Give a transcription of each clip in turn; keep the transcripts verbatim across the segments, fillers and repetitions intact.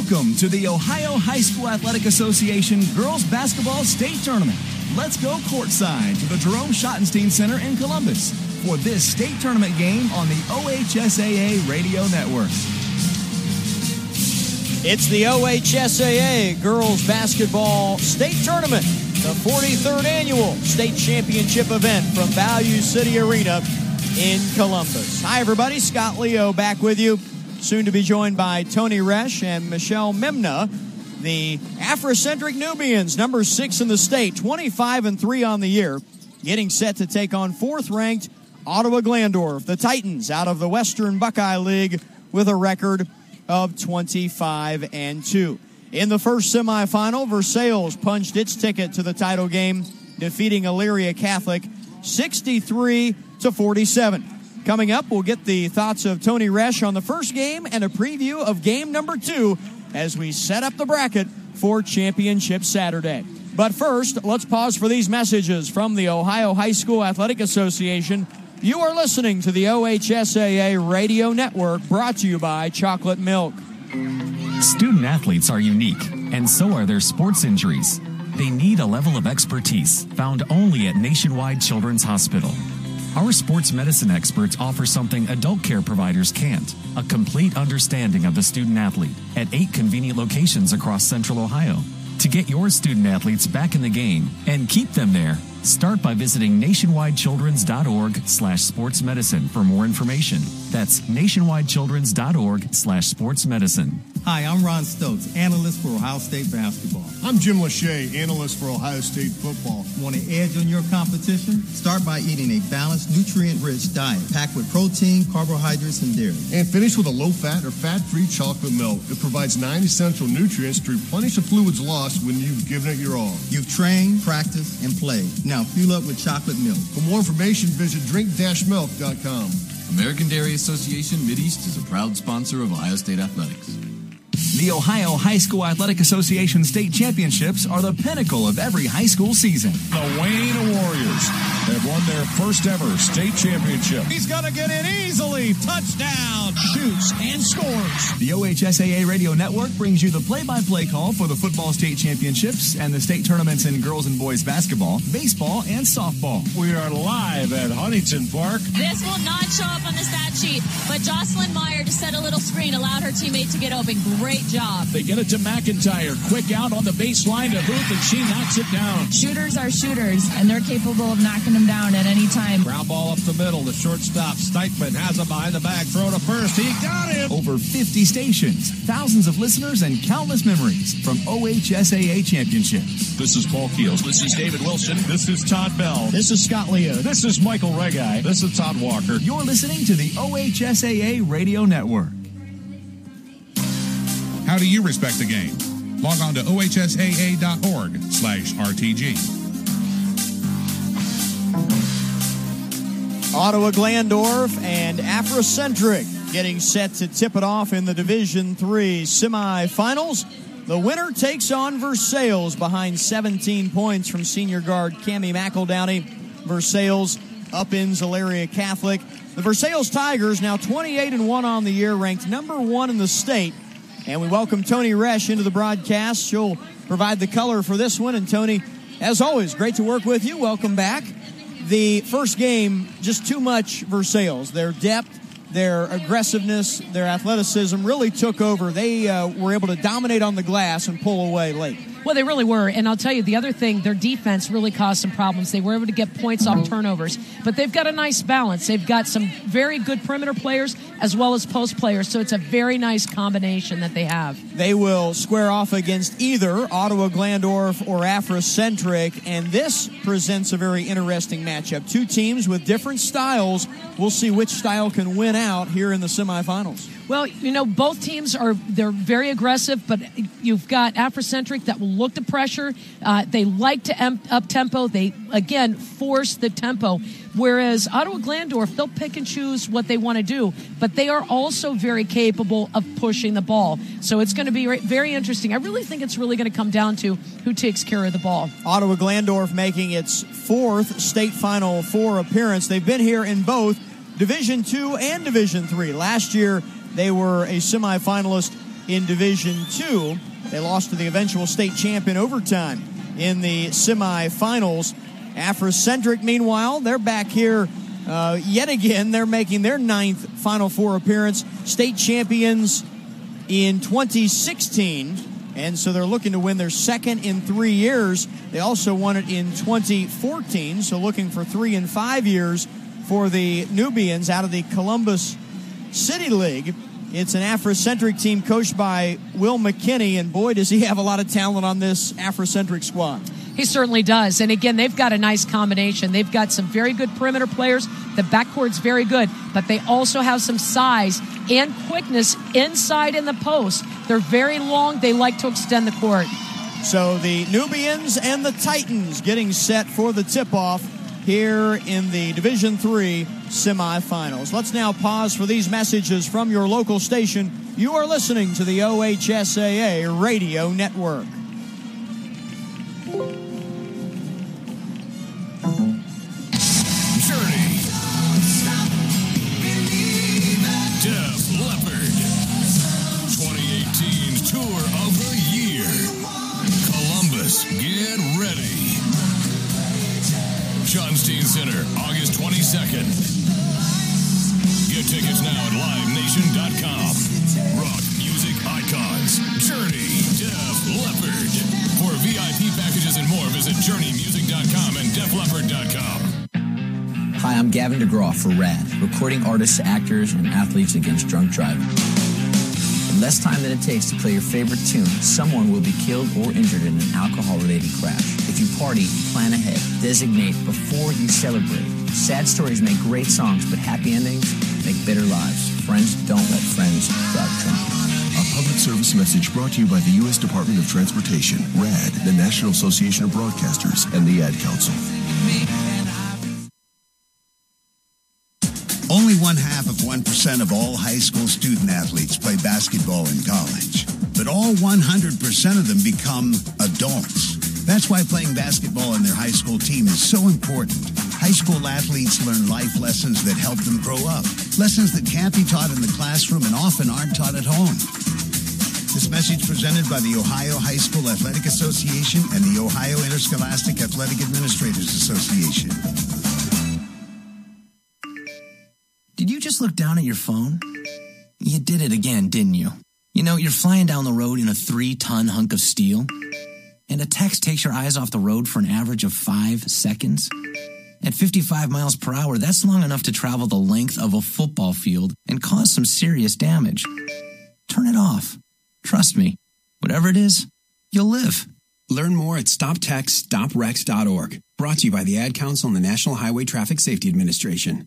Welcome to the Ohio High School Athletic Association Girls Basketball State Tournament. Let's go courtside to the Jerome Schottenstein Center in Columbus for this state tournament game on the O H S A A Radio Network. It's the O H S A A Girls Basketball State Tournament, the forty-third annual state championship event from Value City Arena in Columbus. Hi, everybody. Scott Leo back with you. Soon to be joined by Tony Resch and Michelle Mimna. The Afrocentric Nubians, number six in the state, twenty-five and three on the year, getting set to take on fourth-ranked Ottawa Glandorf, the Titans, out of the Western Buckeye League with a record of twenty-five and two. In the first semifinal, Versailles punched its ticket to the title game, defeating Elyria Catholic sixty-three to forty-seven. Coming up, we'll get the thoughts of Tony Resch on the first game and a preview of game number two as we set up the bracket for Championship Saturday. But first, let's pause for these messages from the Ohio High School Athletic Association. You are listening to the O H S A A Radio Network, brought to you by Chocolate Milk. Student athletes are unique, and so are their sports injuries. They need a level of expertise found only at Nationwide Children's Hospital. Our sports medicine experts offer something adult care providers can't, a complete understanding of the student athlete at eight convenient locations across Central Ohio. To get your student athletes back in the game and keep them there, start by visiting nationwidechildrens.org slash sports medicine for more information. That's nationwidechildrens.org slash sports medicine. Hi, I'm Ron Stokes, analyst for Ohio State basketball. I'm Jim Lachey, analyst for Ohio State football. Want an edge on your competition? Start by eating a balanced, nutrient-rich diet packed with protein, carbohydrates, and dairy. And finish with a low-fat or fat-free chocolate milk. It provides nine essential nutrients to replenish the fluids lost when you've given it your all. You've trained, practiced, and played. Now fuel up with chocolate milk. For more information, visit drink dash milk dot com. American Dairy Association Mideast is a proud sponsor of Ohio State Athletics. The Ohio High School Athletic Association State Championships are the pinnacle of every high school season. The Wayne Warriors have won their first ever state championship. He's going to get it easily. Touchdown. Shoots and scores. The O H S A A Radio Network brings you the play-by-play call for the football state championships and the state tournaments in girls and boys basketball, baseball, and softball. We are live at Huntington Park. This will not show up on the stat sheet, but Jocelyn Meyer just set a little screen, allowed her teammate to get open. Great job. They get it to McIntyre. Quick out on the baseline to Booth, and she knocks it down. Shooters are shooters, and they're capable of knocking them down at any time. Ground ball up the middle. The shortstop, Steichman, has him behind the back. Throw to first. He got him. Over fifty stations, thousands of listeners, and countless memories from O H S A A championships. This is Paul Keels. This is David Wilson. This is Todd Bell. This is Scott Leo. This is Michael Regai. This is Todd Walker. You're listening to the O H S A A Radio Network. How do you respect the game? Log on to O H S A A dot org slash R T G. Ottawa Glandorf and Afrocentric getting set to tip it off in the Division three semifinals. The winner takes on Versailles behind seventeen points from senior guard Cammie McEldowney. Versailles upends Elyria Catholic. The Versailles Tigers, now twenty-eight and one on the year, ranked number one in the state. And we welcome Tony Resch into the broadcast. She'll provide the color for this one. And Tony, as always, great to work with you. Welcome back. The first game, just too much Versailles. Their depth, their aggressiveness, their athleticism really took over. They uh, were able to dominate on the glass and pull away late. Well, they really were. And I'll tell you, the other thing, their defense really caused some problems. They were able to get points off turnovers. But they've got a nice balance. They've got some very good perimeter players as well as post players. So it's a very nice combination that they have. They will square off against either Ottawa Glandorf or Afrocentric. And this presents a very interesting matchup. Two teams with different styles. We'll see which style can win out here in the semifinals. Well, you know, both teams are, they're very aggressive, but you've got Afrocentric that will look to pressure. Uh, they like to em- up tempo. They, again, force the tempo. Whereas Ottawa Glandorf, they'll pick and choose what they want to do, but they are also very capable of pushing the ball. So it's going to be very interesting. I really think it's really going to come down to who takes care of the ball. Ottawa Glandorf making its fourth state Final Four appearance. They've been here in both Division two and Division three. Last year, they were a semifinalist in Division two. They lost to the eventual state champ in overtime in the semifinals. Africentric, meanwhile, they're back here uh, yet again. They're making their ninth Final Four appearance. State champions in twenty sixteen, and so they're looking to win their second in three years. They also won it in twenty fourteen, so looking for three in five years for the Nubians out of the Columbus City League. It's an Africentric team coached by Will McKinney, and boy, does he have a lot of talent on this Africentric squad. He certainly does. And again, they've got a nice combination. They've got some very good perimeter players. The backcourt's very good, but they also have some size and quickness inside in the post. They're very long. They like to extend the court. So the Nubians and the Titans getting set for the tip-off here in the Division three semifinals. Let's now pause for these messages from your local station. You are listening to the O H S A A Radio Network. Journey. Def Leppard. twenty eighteen's Tour of the Year. Columbus, get ready. Schottenstein Center, August twenty-second. Get tickets now at live nation dot com. Rock music icons. Journey, Def Leppard. For V I P packages and more, visit journey music dot com and def leppard dot com. Hi, I'm Gavin DeGraw for RAD, recording artists, actors, and athletes against drunk driving. In less time than it takes to play your favorite tune, someone will be killed or injured in an alcohol-related crash. If you party, plan ahead. Designate before you celebrate. Sad stories make great songs, but happy endings make bitter lives. Friends don't let friends drive drunk. A public service message brought to you by the U S Department of Transportation, RAD, the National Association of Broadcasters, and the Ad Council. Only one half of one percent of all high school student athletes play basketball in college, but all one hundred percent of them become adults. That's why playing basketball on their high school team is so important. High school athletes learn life lessons that help them grow up, lessons that can't be taught in the classroom and often aren't taught at home. This message presented by the Ohio High School Athletic Association and the Ohio Interscholastic Athletic Administrators Association. Did you just look down at your phone? You did it again, didn't you? You know, you're flying down the road in a three-ton hunk of steel, and a text takes your eyes off the road for an average of five seconds. At fifty-five miles per hour, that's long enough to travel the length of a football field and cause some serious damage. Turn it off. Trust me, whatever it is, you'll live. Learn more at stop text stop wrecks dot org. Brought to you by the Ad Council and the National Highway Traffic Safety Administration.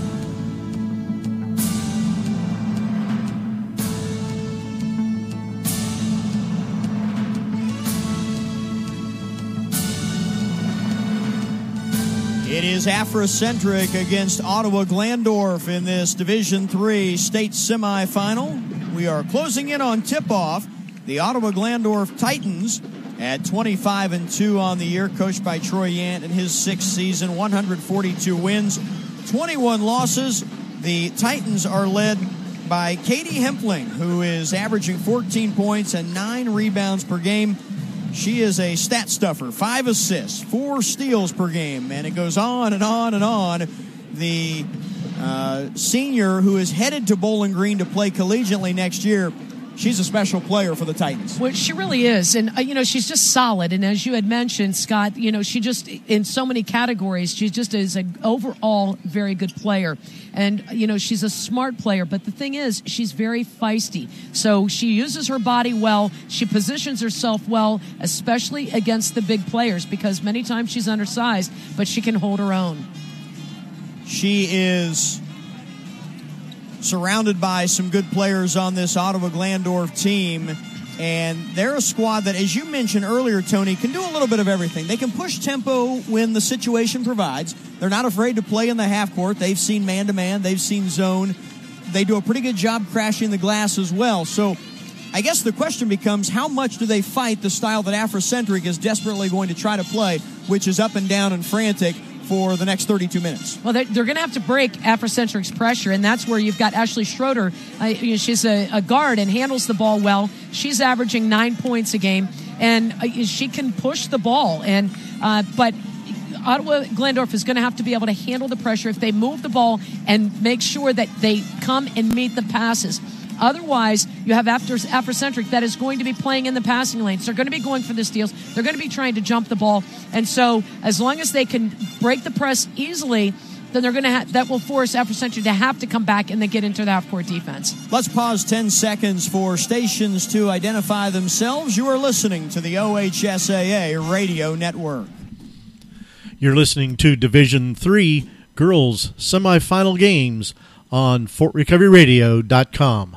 It is Africentric against Ottawa Glandorf in this Division three state semifinal. We are closing in on tip-off. The Ottawa Glandorf Titans at twenty-five and two on the year, coached by Troy Yant in his sixth season, one hundred forty-two wins, twenty-one losses. The Titans are led by Katie Hempling, who is averaging fourteen points and nine rebounds per game. She is a stat stuffer, five assists, four steals per game, and it goes on and on and on. The uh, senior who is headed to Bowling Green to play collegiately next year, she's a special player for the Titans. Well, she really is. And, uh, you know, she's just solid. And as you had mentioned, Scott, you know, she just, in so many categories, she just is an overall very good player. And, you know, she's a smart player. But the thing is, she's very feisty. So she uses her body well. She positions herself well, especially against the big players, because many times she's undersized, but she can hold her own. She is surrounded by some good players on this Ottawa Glandorf team, and they're a squad that, as you mentioned earlier, Tony, can do a little bit of everything. They can push tempo when the situation provides. They're not afraid to play in the half court. They've seen man-to-man. They've seen zone. They do a pretty good job crashing the glass as well. So I guess the question becomes, how much do they fight the style that Africentric is desperately going to try to play, which is up and down and frantic, for the next thirty-two minutes. Well, they're, they're going to have to break Afrocentric's pressure, and that's where you've got Ashley Schroeder. Uh, you know, she's a, a guard and handles the ball well. She's averaging nine points a game, and uh, she can push the ball. And uh, but Ottawa Glandorf is going to have to be able to handle the pressure if they move the ball and make sure that they come and meet the passes. Otherwise, you have after Afrocentric that is going to be playing in the passing lanes. They're going to be going for the steals. They're going to be trying to jump the ball. And so as long as they can break the press easily, then they're going to ha- that will force Afrocentric to have to come back and then get into the half-court defense. Let's pause ten seconds for stations to identify themselves. You are listening to the O H S A A Radio Network. You're listening to Division three Girls Semifinal Games on Fort Recovery Radio dot com.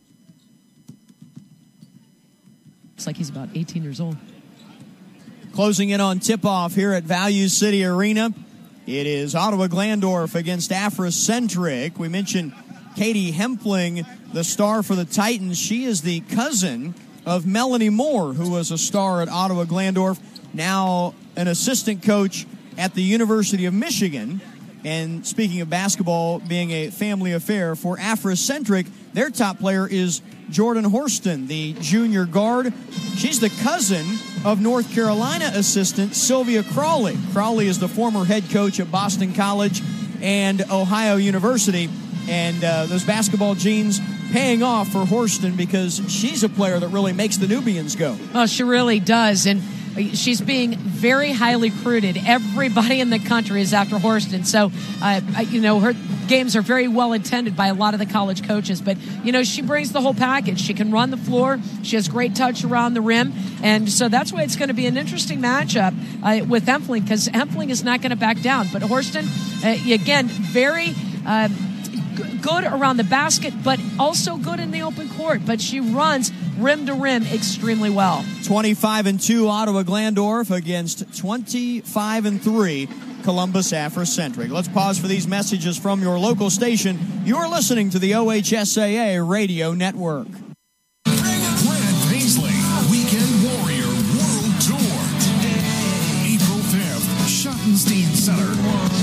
Looks like he's about eighteen years old. Closing in on tip-off here at Value City Arena. It is Ottawa Glandorf against Afrocentric. We mentioned Katie Hempling, the star for the Titans. She is the cousin of Melanie Moore, who was a star at Ottawa Glandorf, now an assistant coach at the University of Michigan. And speaking of basketball being a family affair, for Afrocentric, their top player is Jordan Horston, the junior guard. She's the cousin of North Carolina assistant Sylvia Crawley. Crawley is the former head coach at Boston College and Ohio University. And uh, those basketball genes paying off for Horston because she's a player that really makes the Nubians go. Oh, she really does. And she's being very highly recruited. Everybody in the country is after Horston. So, uh, you know, her games are very well attended by a lot of the college coaches. But, you know, she brings the whole package. She can run the floor. She has great touch around the rim. And so that's why it's going to be an interesting matchup uh, with Hempling, because Hempling is not going to back down. But Horston, uh, again, very... Uh, good around the basket, but also good in the open court. But she runs rim to rim extremely well. twenty-five and two Ottawa Glandorf against twenty-five and three Columbus Afrocentric. Let's pause for these messages from your local station. You're listening to the O H S A A Radio Network. Brad Paisley, Weekend Warrior World Tour. April fifth, Schottenstein Center.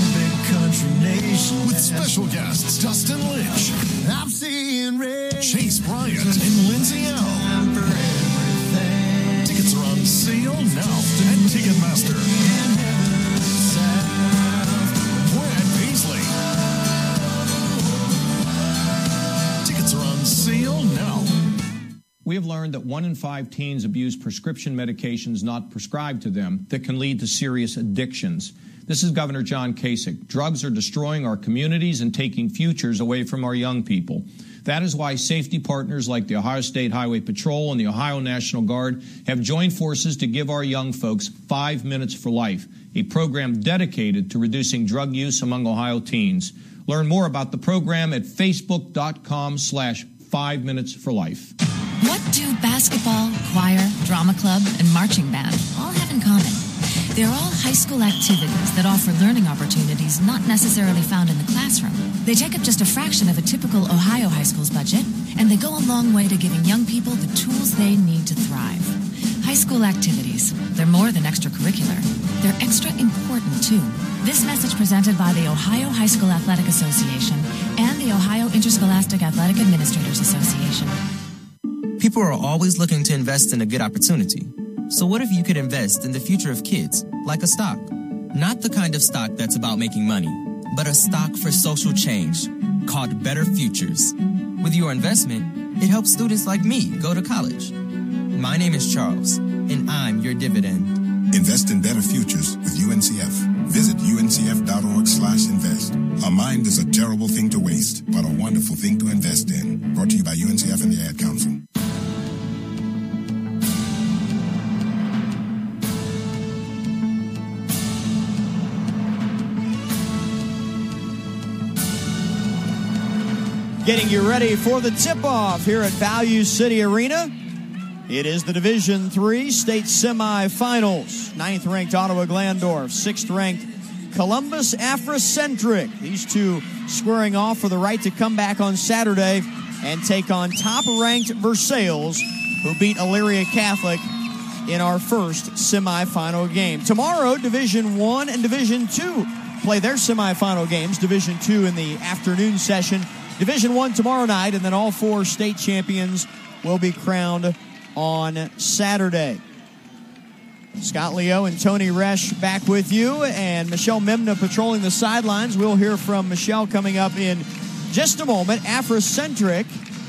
With special guests Dustin Lynch, I'm seeing red. Chase Bryant, and Lindsay L. Tickets are on sale now at Ticketmaster. Brad Paisley. Tickets are on sale now. We have learned that one in five teens abuse prescription medications not prescribed to them that can lead to serious addictions. This is Governor John Kasich. Drugs are destroying our communities and taking futures away from our young people. That is why safety partners like the Ohio State Highway Patrol and the Ohio National Guard have joined forces to give our young folks Five Minutes for Life, a program dedicated to reducing drug use among Ohio teens. Learn more about the program at facebook.com slash five minutes for life. What do basketball, choir, drama club, and marching band all have in common? They're all high school activities that offer learning opportunities not necessarily found in the classroom. They take up just a fraction of a typical Ohio high school's budget, and they go a long way to giving young people the tools they need to thrive. High school activities, they're more than extracurricular. They're extra important, too. This message presented by the Ohio High School Athletic Association and the Ohio Interscholastic Athletic Administrators Association. People are always looking to invest in a good opportunity. So what if you could invest in the future of kids, like a stock? Not the kind of stock that's about making money, but a stock for social change called Better Futures. With your investment, it helps students like me go to college. My name is Charles, and I'm your dividend. Invest in better futures with U N C F. Visit uncf.org slash invest. A mind is a terrible thing to waste, but a wonderful thing to invest in. Brought to you by U N C F and the Ad Council. Getting you ready for the tip-off here at Value City Arena. It is the Division three state semifinals. Ninth-ranked Ottawa Glandorf, sixth-ranked Columbus Afrocentric. These two squaring off for the right to come back on Saturday and take on top-ranked Versailles, who beat Elyria Catholic in our first semifinal game. Tomorrow, Division one and Division two play their semifinal games. Division two in the afternoon session. Division one tomorrow night, and then all four state champions will be crowned on Saturday. Scott Leo and Tony Resch back with you, and Michelle Mimna patrolling the sidelines. We'll hear from Michelle coming up in just a moment. Afrocentric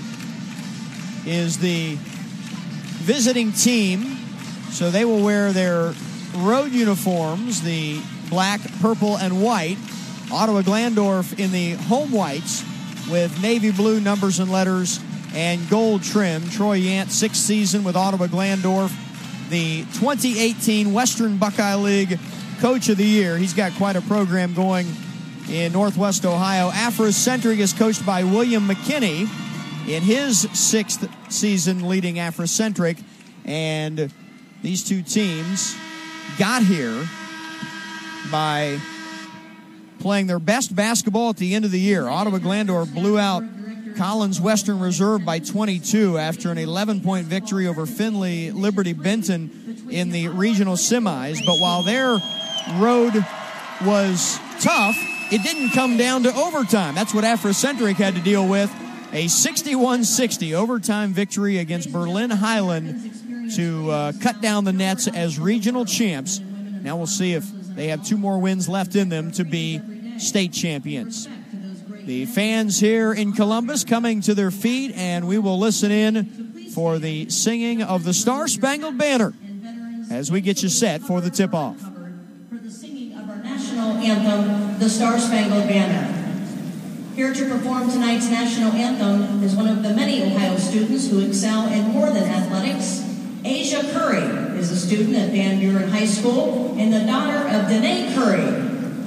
is the visiting team, so they will wear their road uniforms, the black, purple, and white. Ottawa Glandorf in the home whites with navy blue numbers and letters and gold trim. Troy Yant, sixth season with Ottawa Glandorf, the twenty eighteen Western Buckeye League Coach of the Year. He's got quite a program going in Northwest Ohio. Afrocentric is coached by William McKinney in his sixth season leading Afrocentric. And these two teams got here by playing their best basketball at the end of the year. Ottawa Glandorf blew out Collins Western Reserve by twenty-two after an eleven-point victory over Findlay Liberty Benton in the regional semis. But while their road was tough, it didn't come down to overtime. That's what Afrocentric had to deal with. A sixty-one sixty overtime victory against Berlin Highland to uh, cut down the nets as regional champs. Now we'll see if they have two more wins left in them to be state champions. The fans here in Columbus coming to their feet, and we will listen in for the singing of the Star-Spangled Banner as we get you set for the tip-off. For the singing of our national anthem, the Star-Spangled Banner. Here to perform tonight's national anthem is one of the many Ohio students who excel in more than athletics. Asia Curry is a student at Van Buren High School and the daughter of Danae Curry.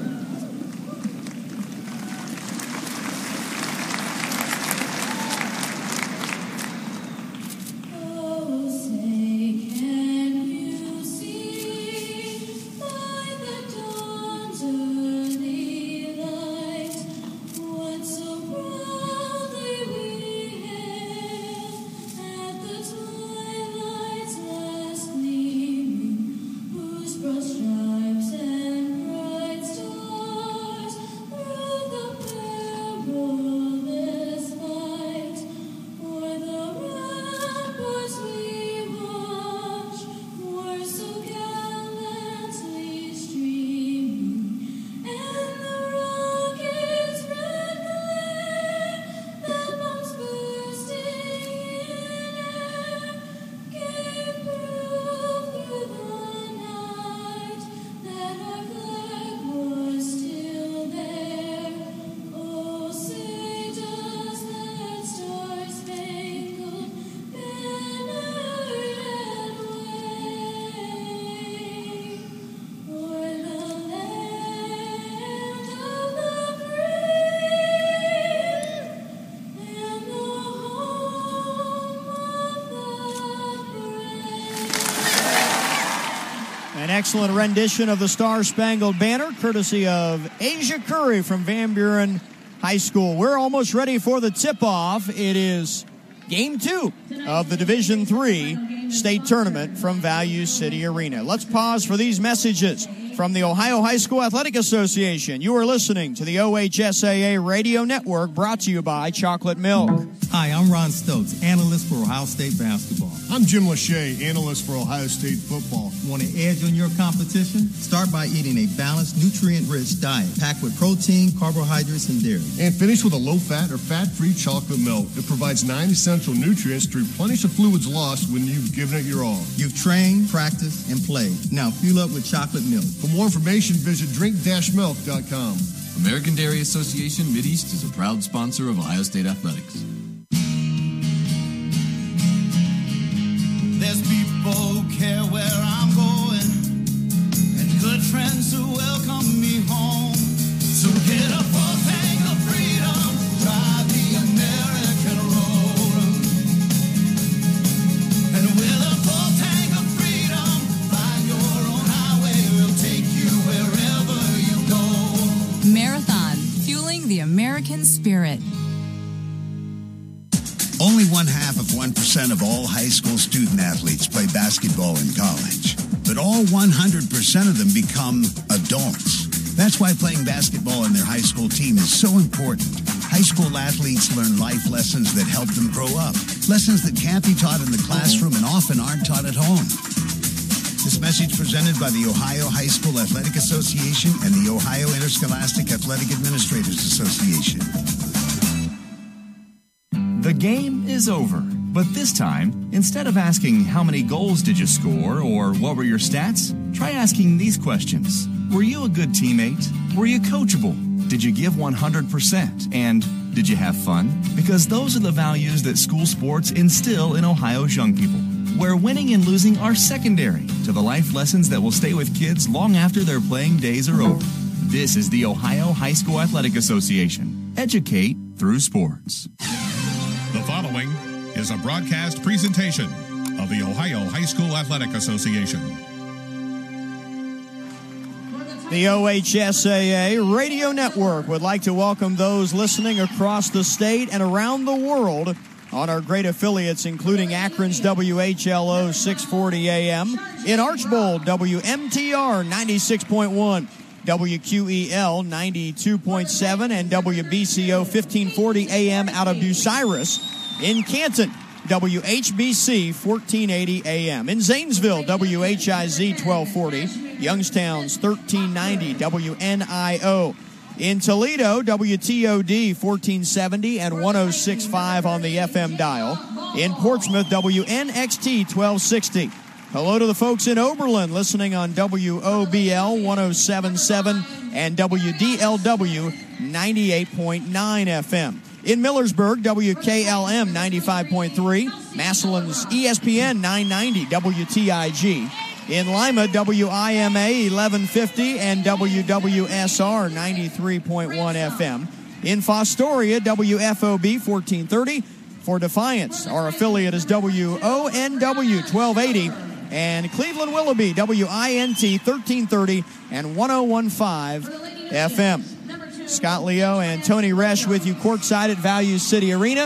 Excellent rendition of the Star-Spangled Banner, courtesy of Asia Curry from Van Buren High School. We're almost ready for the tip-off. It is game two of the Division three state tournament from Value City Arena. Let's pause for these messages from the Ohio High School Athletic Association. You are listening to the O H S A A Radio Network, brought to you by Chocolate Milk. Hi, I'm Ron Stokes, analyst for Ohio State basketball. I'm Jim Lachey, analyst for Ohio State football. Want an edge on your competition? Start by eating a balanced, nutrient-rich diet packed with protein, carbohydrates, and dairy. And finish with a low-fat or fat-free chocolate milk that provides nine essential nutrients to replenish the fluids lost when you've given it your all. You've trained, practiced, and played. Now fuel up with chocolate milk. For more information, visit drink dash milk dot com. American Dairy Association Mideast is a proud sponsor of Ohio State Athletics. There's people who care where I'm going, and good friends who welcome me home. So get a full tank of freedom, drive the American road. And with a full tank of freedom, find your own highway, we'll take you wherever you go. Marathon, fueling the American spirit. Only one half of one percent of all high school student athletes play basketball in college. But all one hundred percent of them become adults. That's why playing basketball in their high school team is so important. High school athletes learn life lessons that help them grow up. Lessons that can't be taught in the classroom and often aren't taught at home. This message presented by the Ohio High School Athletic Association and the Ohio Interscholastic Athletic Administrators Association. The game is over, but this time, instead of asking how many goals did you score or what were your stats, try asking these questions. Were you a good teammate? Were you coachable? Did you give one hundred percent? And did you have fun? Because those are the values that school sports instill in Ohio's young people, where winning and losing are secondary to the life lessons that will stay with kids long after their playing days are over. This is the Ohio High School Athletic Association. Educate through sports. The following is a broadcast presentation of the Ohio High School Athletic Association. The O H S A A Radio Network would like to welcome those listening across the state and around the world on our great affiliates, including Akron's W H L O six forty A M, in Archbold, W M T R ninety-six point one, W Q E L ninety-two point seven, and W B C O fifteen forty A M out of Bucyrus. In Canton, W H B C fourteen eighty A M. In Zanesville, W H I Z twelve forty. Youngstown's thirteen ninety W N I O. In Toledo, W T O D fourteen seventy and one oh six point five on the F M dial. In Portsmouth, W N X T twelve sixty. Hello to the folks in Oberlin listening on W O B L one oh seven point seven and W D L W ninety-eight point nine F M. In Millersburg, W K L M ninety-five point three. Massillon's E S P N nine ninety W T I G. In Lima, W I M A eleven fifty and W W S R ninety-three point one F M. In Fostoria, W F O B fourteen thirty. For Defiance, our affiliate is W O N W twelve eighty. And Cleveland Willoughby, W I N T thirteen thirty and one oh one point five F M. Scott Leo and Tony Resch with you courtside at Value City Arena.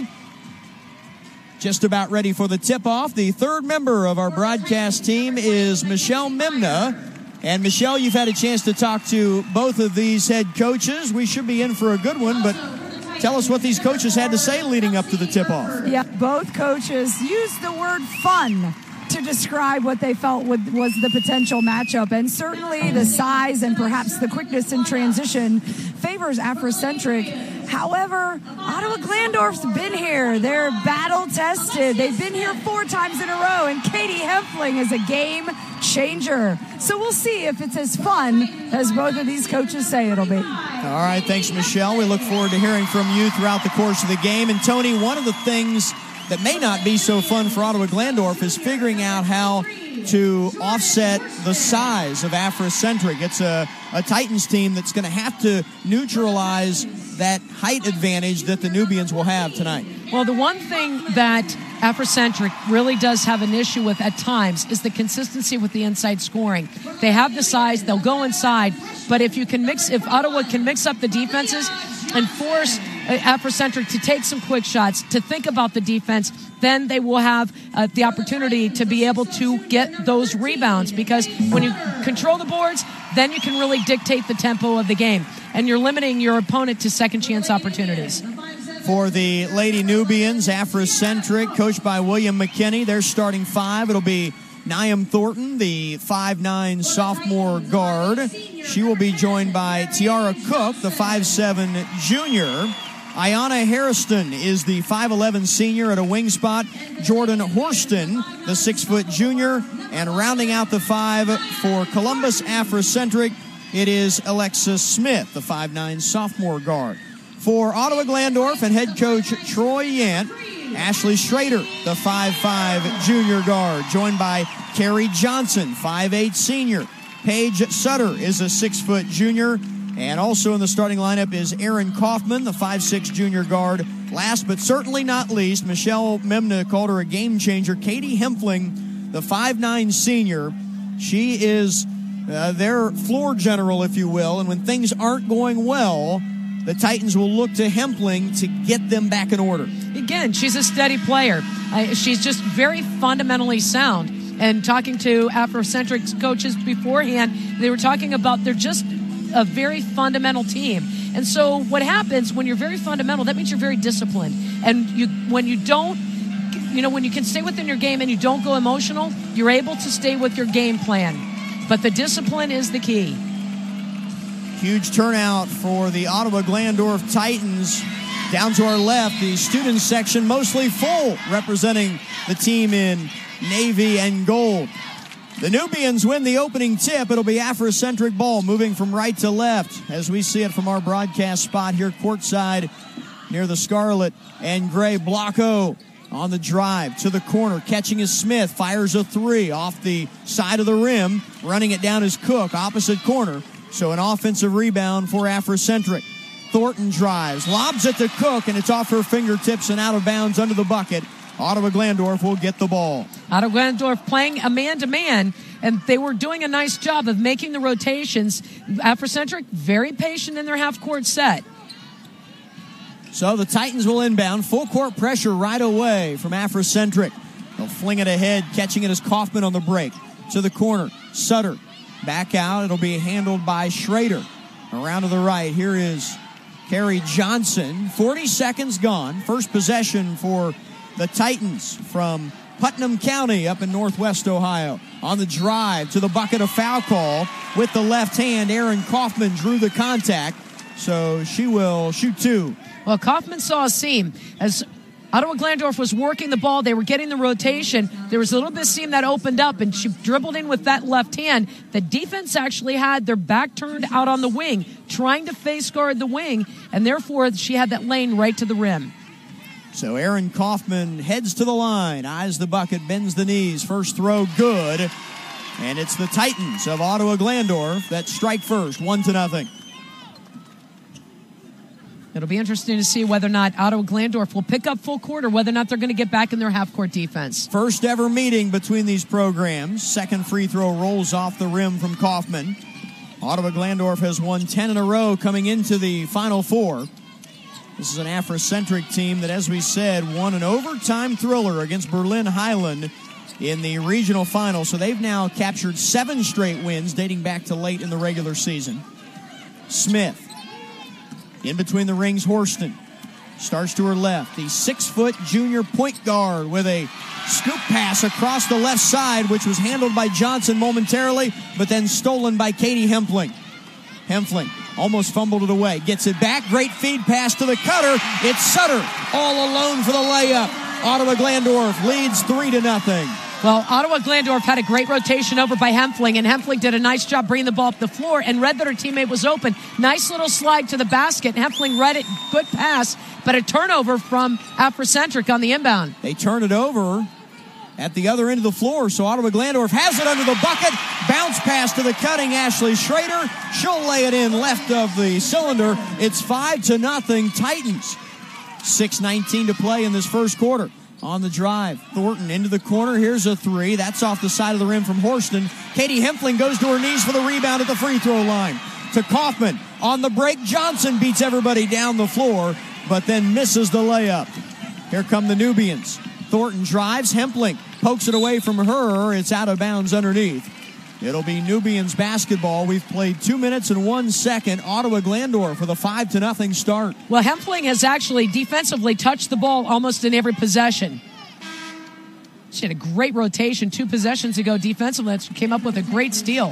Just about ready for the tip-off. The third member of our broadcast team is Michelle Mimna. And Michelle, you've had a chance to talk to both of these head coaches. We should be in for a good one, but tell us what these coaches had to say leading up to the tip-off. Yeah, both coaches used the word fun to describe what they felt would, was the potential matchup. And certainly the size and perhaps the quickness in transition favors Afrocentric. However, Ottawa Glandorf's been here. They're battle-tested. They've been here four times in a row, and Katie Hempfling is a game changer. So we'll see if it's as fun as both of these coaches say it'll be. All right, thanks, Michelle. We look forward to hearing from you throughout the course of the game. And, Tony, one of the things that may not be so fun for Ottawa Glandorf is figuring out how to offset the size of Afrocentric. It's a, a Titans team that's going to have to neutralize that height advantage that the Nubians will have tonight. Well, the one thing that Afrocentric really does have an issue with at times is the consistency with the inside scoring. They have the size, they'll go inside, but if you can mix, if Ottawa can mix up the defenses and force Afrocentric to take some quick shots, to think about the defense, then they will have uh, the opportunity to be able to get those rebounds, because when you control the boards, then you can really dictate the tempo of the game, and you're limiting your opponent to second chance opportunities. For the Lady Nubians, Afrocentric, coached by William McKinney, their starting five, it'll be Niam Thornton, the five nine sophomore guard. She will be joined by Tiara Cook, the five seven junior. Ayanna Harrison is the five eleven senior at a wing spot. Jordan Horston, the six foot junior. And rounding out the five for Columbus Afrocentric, it is Alexa Smith, the five nine sophomore guard. For Ottawa Glandorf and head coach Troy Yant, Ashley Schrader, the five five junior guard, joined by Carrie Johnson, five eight senior. Paige Sutter is a six foot junior. And also in the starting lineup is Aaron Kaufman, the five six junior guard. Last but certainly not least, Michelle Mimna called her a game changer, Katie Hempfling, the five nine senior. She is uh, their floor general, if you will. And when things aren't going well, the Titans will look to Hempfling to get them back in order. Again, she's a steady player. Uh, she's just very fundamentally sound. And talking to Afrocentric coaches beforehand, they were talking about they're just a very fundamental team. And so what happens when you're very fundamental, that means you're very disciplined. And you when you don't, you know, when you can stay within your game and you don't go emotional, you're able to stay with your game plan. But the discipline is the key. Huge turnout for the Ottawa Glandorf Titans. Down to our left, the student section mostly full, representing the team in navy and gold. The Nubians win the opening tip. It'll be Afrocentric ball, moving from right to left as we see it from our broadcast spot here courtside near the Scarlet and Gray. Blocko on the drive to the corner, catching is Smith, fires a three off the side of the rim, running it down is Cook, opposite corner. So an offensive rebound for Afrocentric. Thornton drives, lobs it to Cook, and it's off her fingertips and out of bounds under the bucket. Ottawa Glandorf will get the ball. Ottawa Glandorf playing a man-to-man, and they were doing a nice job of making the rotations. Afrocentric, very patient in their half-court set. So the Titans will inbound. Full court pressure right away from Afrocentric. They'll fling it ahead, catching it as Kaufman on the break. To the corner, Sutter. Back out, it'll be handled by Schrader. Around to the right, here is Carrie Johnson. forty seconds gone. First possession for the Titans from Putnam County up in northwest Ohio. On the drive to the bucket, of foul call. With the left hand, Aaron Kaufman drew the contact. So she will shoot two. Well, Kaufman saw a seam. As Ottawa Glandorf was working the ball, they were getting the rotation. There was a little bit of seam that opened up, and she dribbled in with that left hand. The defense actually had their back turned out on the wing, trying to face guard the wing, and therefore she had that lane right to the rim. So Aaron Kaufman heads to the line, eyes the bucket, bends the knees. First throw, good. And it's the Titans of Ottawa Glandorf that strike first, one to nothing. It'll be interesting to see whether or not Ottawa Glandorf will pick up full court or whether or not they're going to get back in their half-court defense. First ever meeting between these programs. Second free throw rolls off the rim from Kaufman. Ottawa Glandorf has won ten in a row coming into the Final Four. This is an Afrocentric team that, as we said, won an overtime thriller against Berlin Highland in the regional final. So they've now captured seven straight wins dating back to late in the regular season. Smith. In between the rings, Horston starts to her left. The six-foot junior point guard with a scoop pass across the left side, which was handled by Johnson momentarily, but then stolen by Katie Hempling. Hempling almost fumbled it away. Gets it back. Great feed pass to the cutter. It's Sutter all alone for the layup. Ottawa Glandorf leads three to nothing. Well, Ottawa Glandorf had a great rotation over by Hempling, and Hempling did a nice job bringing the ball up the floor and read that her teammate was open. Nice little slide to the basket. Hempling read it. Good pass, but a turnover from Afrocentric on the inbound. They turn it over at the other end of the floor, so Ottawa Glandorf has it under the bucket. Bounce pass to the cutting Ashley Schrader. She'll lay it in left of the cylinder. It's five to nothing Titans. six nineteen to play in this first quarter. On the drive, Thornton into the corner. Here's a three. That's off the side of the rim from Horston. Katie Hempling goes to her knees for the rebound at the free throw line. To Kaufman. On the break, Johnson beats everybody down the floor, but then misses the layup. Here come the Nubians. Thornton drives. Hempling pokes it away from her. It's out of bounds underneath. It'll be Nubians basketball. We've played two minutes and one second. Ottawa Glandorf with a five to nothing start. Well, Hempling has actually defensively touched the ball almost in every possession. She had a great rotation two possessions ago defensively. She came up with a great steal.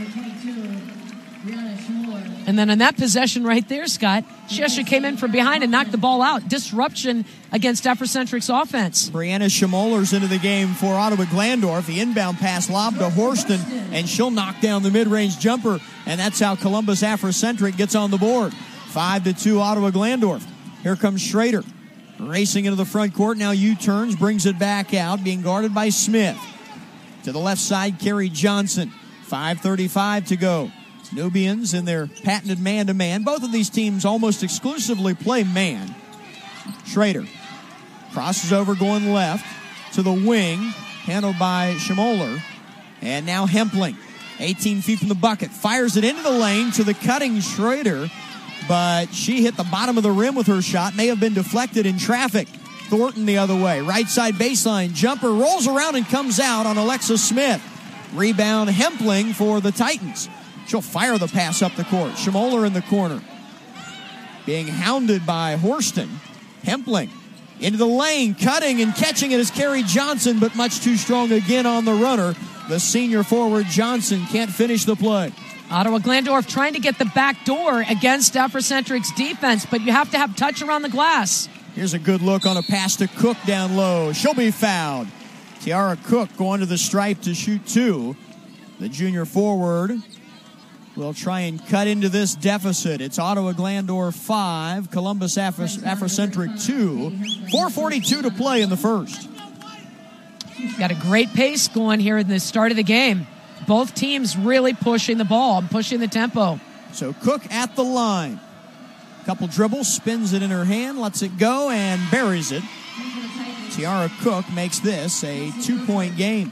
And then in that possession right there, Scott, she actually came in from behind and knocked the ball out. Disruption against Afrocentric's offense. Brianna Schmoller's into the game for Ottawa Glandorf. The inbound pass lobbed to Horston, and she'll knock down the mid-range jumper. And that's how Columbus Afrocentric gets on the board. Five to two Ottawa Glandorf. Here comes Schrader. Racing into the front court. Now U-turns, brings it back out, being guarded by Smith. To the left side, Carrie Johnson. five thirty-five to go. Nubians in their patented man-to-man. Both of these teams almost exclusively play man. Schrader crosses over going left to the wing, handled by Schmoller. And now Hempling, eighteen feet from the bucket, fires it into the lane to the cutting Schrader, but she hit the bottom of the rim with her shot. May have been deflected in traffic. Thornton the other way. Right side baseline. Jumper rolls around and comes out on Alexa Smith. Rebound Hempling for the Titans. She'll fire the pass up the court. Schmoller in the corner. Being hounded by Horston. Hempling into the lane, cutting and catching it is Carrie Johnson, but much too strong again on the runner. The senior forward Johnson can't finish the play. Ottawa Glandorf trying to get the back door against Afrocentric's defense, but you have to have touch around the glass. Here's a good look on a pass to Cook down low. She'll be fouled. Tiara Cook going to the stripe to shoot two. The junior forward will try and cut into this deficit. It's Ottawa Glandorf five, Columbus Afro- Afrocentric two. four forty-two to play in the first. Got a great pace going here in the start of the game. Both teams really pushing the ball and pushing the tempo. So Cook at the line. Couple dribbles, spins it in her hand, lets it go, and buries it. Tiara Cook makes this a two-point game.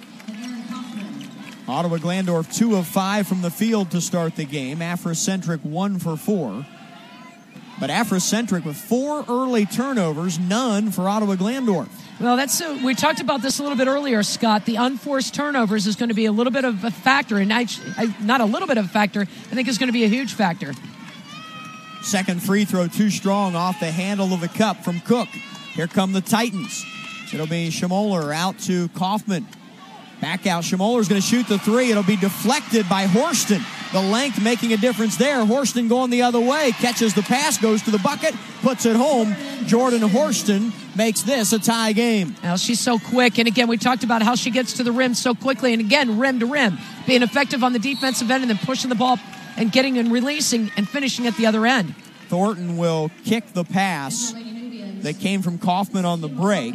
Ottawa Glandorf two of five from the field to start the game. Afrocentric one for four. But Afrocentric with four early turnovers, none for Ottawa Glandorf. Well, that's uh, we talked about this a little bit earlier, Scott. The unforced turnovers is going to be a little bit of a factor, and I, I, not a little bit of a factor. I think it's going to be a huge factor. Second free throw too strong off the handle of the cup from Cook. Here come the Titans. It'll be Schmoller out to Kaufman. Back out. Schmoller's going to shoot the three. It'll be deflected by Horston. The length making a difference there. Horston going the other way. Catches the pass, goes to the bucket, puts it home. Jordan Horston makes this a tie game. Now, she's so quick. And again, we talked about how she gets to the rim so quickly. And again, rim to rim. Being effective on the defensive end and then pushing the ball and getting and releasing and finishing at the other end. Thornton will kick the pass that came from Kaufman on the break.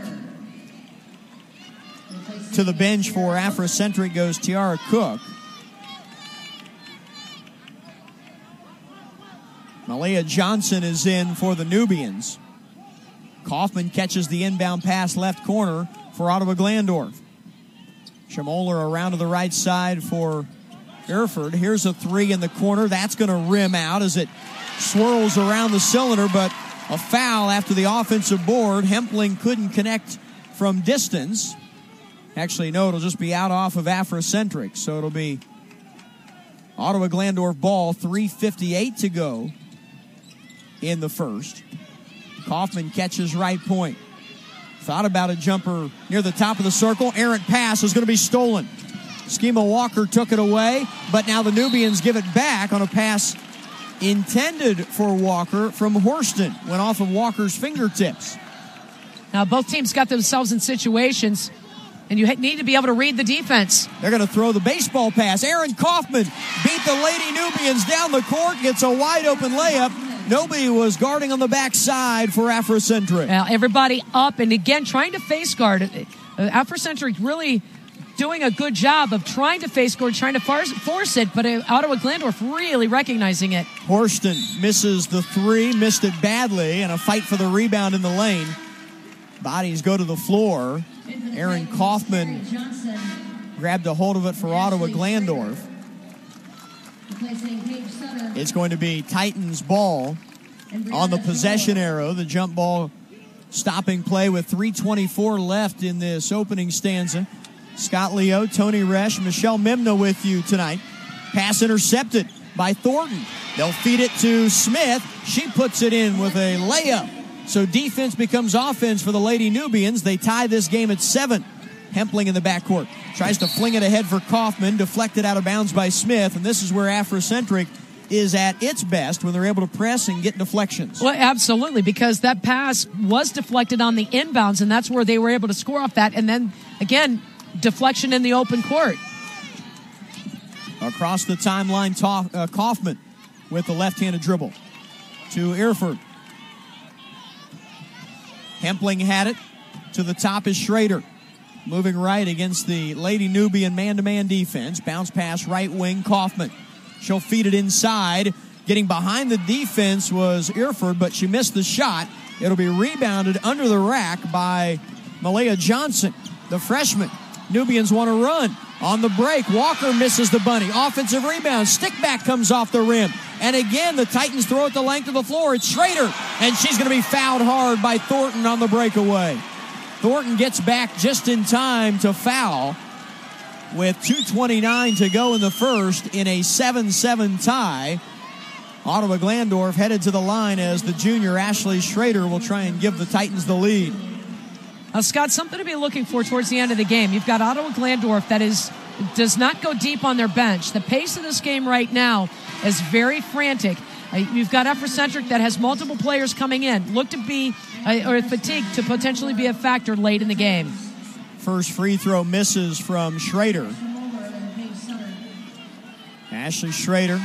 To the bench for Afrocentric goes Tiara Cook. Malia Johnson is in for the Nubians. Kaufman catches the inbound pass left corner for Ottawa Glandorf. Schmoller around to the right side for Erford. Here's a three in the corner. That's going to rim out as it swirls around the cylinder, but a foul after the offensive board. Hempling couldn't connect from distance. Actually, no, it'll just be out off of Afrocentric. So it'll be Ottawa Glandorf ball, three fifty-eight to go in the first. Kaufman catches right point. Thought about a jumper near the top of the circle. Errant pass is going to be stolen. Schema Walker took it away, but now the Nubians give it back on a pass intended for Walker from Horston. Went off of Walker's fingertips. Now both teams got themselves in situations, and you need to be able to read the defense. They're going to throw the baseball pass. Aaron Kaufman beat the Lady Nubians down the court, gets a wide open layup. Nobody was guarding on the backside for Afrocentric. Now everybody up, and again, trying to face guard. Uh, Afrocentric really doing a good job of trying to face guard, trying to force, force it, but uh, Ottawa Glandorf really recognizing it. Horston misses the three, missed it badly, and a fight for the rebound in the lane. Bodies go to the floor. Aaron Kaufman grabbed a hold of it for Ottawa Glandorf. It's going to be Titans ball on the possession arrow. The jump ball stopping play with three twenty-four left in this opening stanza. Scott Leo, Tony Resch, Michelle Mimna with you tonight. Pass intercepted by Thornton. They'll feed it to Smith. She puts it in with a layup. So defense becomes offense for the Lady Nubians. They tie this game at seven. Hempling in the backcourt. Tries to fling it ahead for Kaufman. Deflected out of bounds by Smith. And this is where Afrocentric is at its best when they're able to press and get deflections. Well, absolutely, because that pass was deflected on the inbounds, and that's where they were able to score off that. And then, again, deflection in the open court. Across the timeline, Ta- uh, Kaufman with the left-handed dribble to Erford. Hempling had it. To the top is Schrader. Moving right against the Lady Nubian man-to-man defense. Bounce pass right wing, Kaufman. She'll feed it inside. Getting behind the defense was Erford, but she missed the shot. It'll be rebounded under the rack by Malia Johnson, the freshman. Nubians want to run. On the break, Walker misses the bunny. Offensive rebound. Stick back comes off the rim. And again, the Titans throw it the length of the floor. It's Schrader. And she's going to be fouled hard by Thornton on the breakaway. Thornton gets back just in time to foul. with two twenty-nine to go in the first in a seven seven tie. Ottawa Glandorf headed to the line as the junior Ashley Schrader will try and give the Titans the lead. Uh, Scott, something to be looking for towards the end of the game. You've got Ottawa Glandorf that is does not go deep on their bench. The pace of this game right now is very frantic. Uh, you've got Afrocentric that has multiple players coming in. Look to be, uh, or fatigue to potentially be a factor late in the game. First free throw misses from Schrader. Ashley Schrader.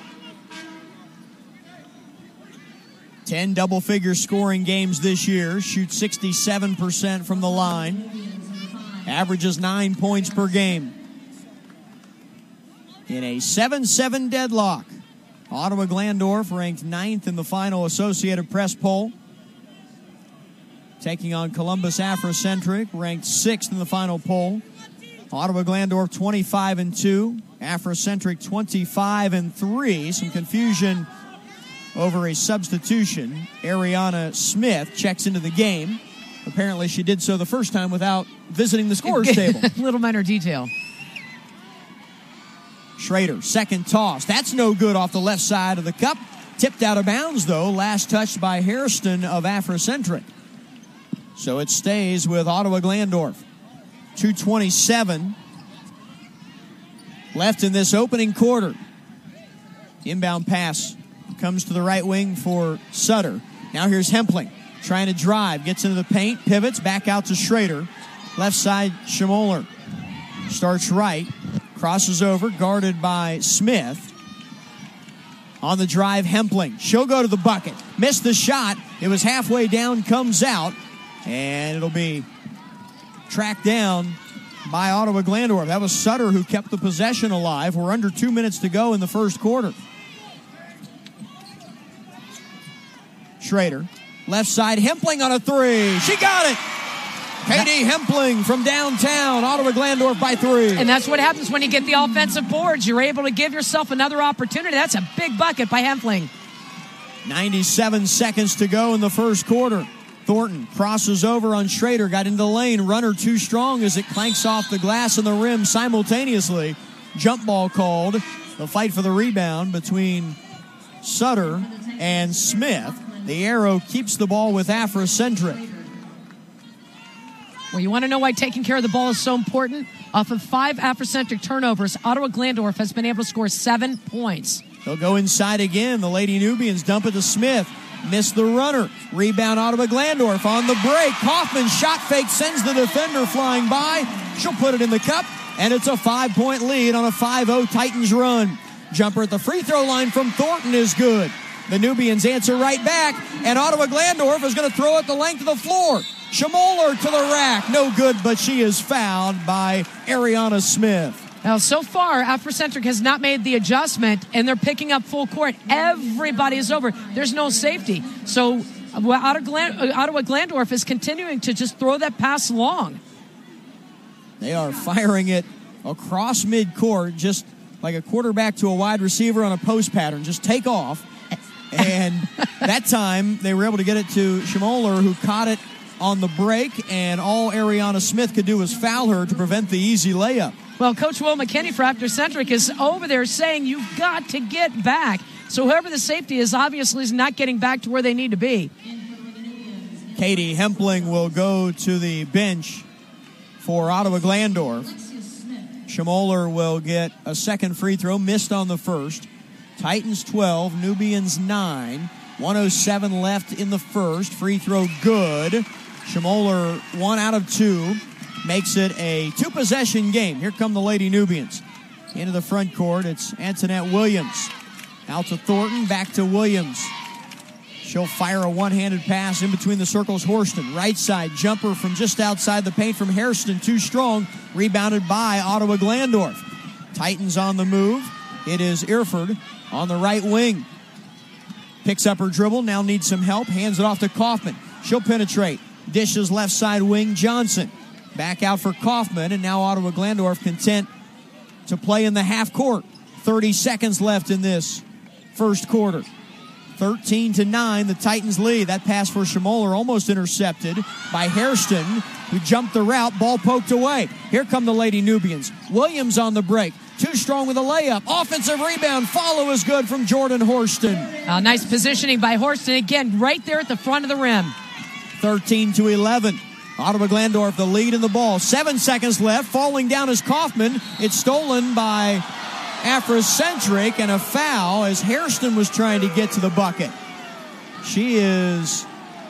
ten double-figure scoring games this year. Shoots sixty-seven percent from the line. Averages nine points per game. In a seven seven deadlock, Ottawa Glandorf ranked ninth in the final Associated Press poll. Taking on Columbus Afrocentric, ranked sixth in the final poll. Ottawa Glandorf twenty-five and two, Afrocentric twenty-five and three. Some confusion over a substitution. Ariana Smith checks into the game. Apparently she did so the first time without visiting the scorer's table. Little minor detail. Schrader, second toss. That's no good off the left side of the cup. Tipped out of bounds, though. Last touched by Hairston of Afrocentric. So it stays with Ottawa Glandorf. two twenty-seven left in this opening quarter. Inbound pass comes to the right wing for Sutter. Now here's Hempling trying to drive. Gets into the paint, pivots, back out to Schrader. Left side, Schmoller. Starts right. Crosses over, guarded by Smith. On the drive, Hempling. She'll go to the bucket. Missed the shot. It was halfway down, comes out. And it'll be tracked down by Ottawa Glandorf. That was Sutter who kept the possession alive. We're under two minutes to go in the first quarter. Schrader. Left side, Hempling on a three. She got it! Katie Hempling from downtown. Ottawa Glandorf by three. And that's what happens when you get the offensive boards. You're able to give yourself another opportunity. That's a big bucket by Hempling. ninety-seven seconds to go in the first quarter. Thornton crosses over on Schrader. Got into the lane. Runner too strong as it clanks off the glass and the rim simultaneously. Jump ball called. The fight for the rebound between Sutter and Smith. The arrow keeps the ball with Afrocentric. Well, you want to know why taking care of the ball is so important? Off of five Afrocentric turnovers, Ottawa Glandorf has been able to score seven points. They'll go inside again. The Lady Nubians dump it to Smith. Missed the runner. Rebound Ottawa Glandorf on the break. Kaufman shot fake, sends the defender flying by. She'll put it in the cup, and it's a five-point lead on a five oh Titans run. Jumper at the free throw line from Thornton is good. The Nubians answer right back, and Ottawa Glandorf is going to throw it the length of the floor. Schmoller to the rack. No good, but she is fouled by Ariana Smith. Now, so far, Afrocentric has not made the adjustment, and they're picking up full court. Everybody is over. There's no safety. So Ottawa Glandorf is continuing to just throw that pass long. They are firing it across midcourt, just like a quarterback to a wide receiver on a post pattern. Just take off. And that time, they were able to get it to Schmoller, who caught it on the break, and all Ariana Smith could do was foul her to prevent the easy layup. Well, Coach Will McKinney for Afrocentric is over there saying you've got to get back. So whoever the safety is obviously is not getting back to where they need to be. Katie Hempling will go to the bench for Ottawa Glandorf. Schmoller will get a second free throw, missed on the first. Titans twelve, Nubians nine. one oh seven left in the first. Free throw good. Schmoller one out of two. Makes it a two-possession game. Here come the Lady Nubians. Into the front court, it's Antoinette Williams. Out to Thornton, back to Williams. She'll fire a one-handed pass in between the circles. Horston, right side, jumper from just outside the paint from Hairston, too strong. Rebounded by Ottawa Glandorf. Titans on the move. It is Erford on the right wing. Picks up her dribble, now needs some help. Hands it off to Kaufman. She'll penetrate. Dishes left side wing, Johnson. Back out for Kaufman, and now Ottawa Glandorf content to play in the half court. thirty seconds left in this first quarter. thirteen to nine, the Titans lead. That pass for Schmoller almost intercepted by Hairston, who jumped the route, ball poked away. Here come the Lady Nubians. Williams on the break. Too strong with a layup. Offensive rebound. Follow is good from Jordan Horston. Uh, nice positioning by Horston. Again, right there at the front of the rim. thirteen to eleven. Ottawa Glandorf the lead in the ball. Seven seconds left. Falling down is Kaufman. It's stolen by Afrocentric, and a foul as Hairston was trying to get to the bucket. She is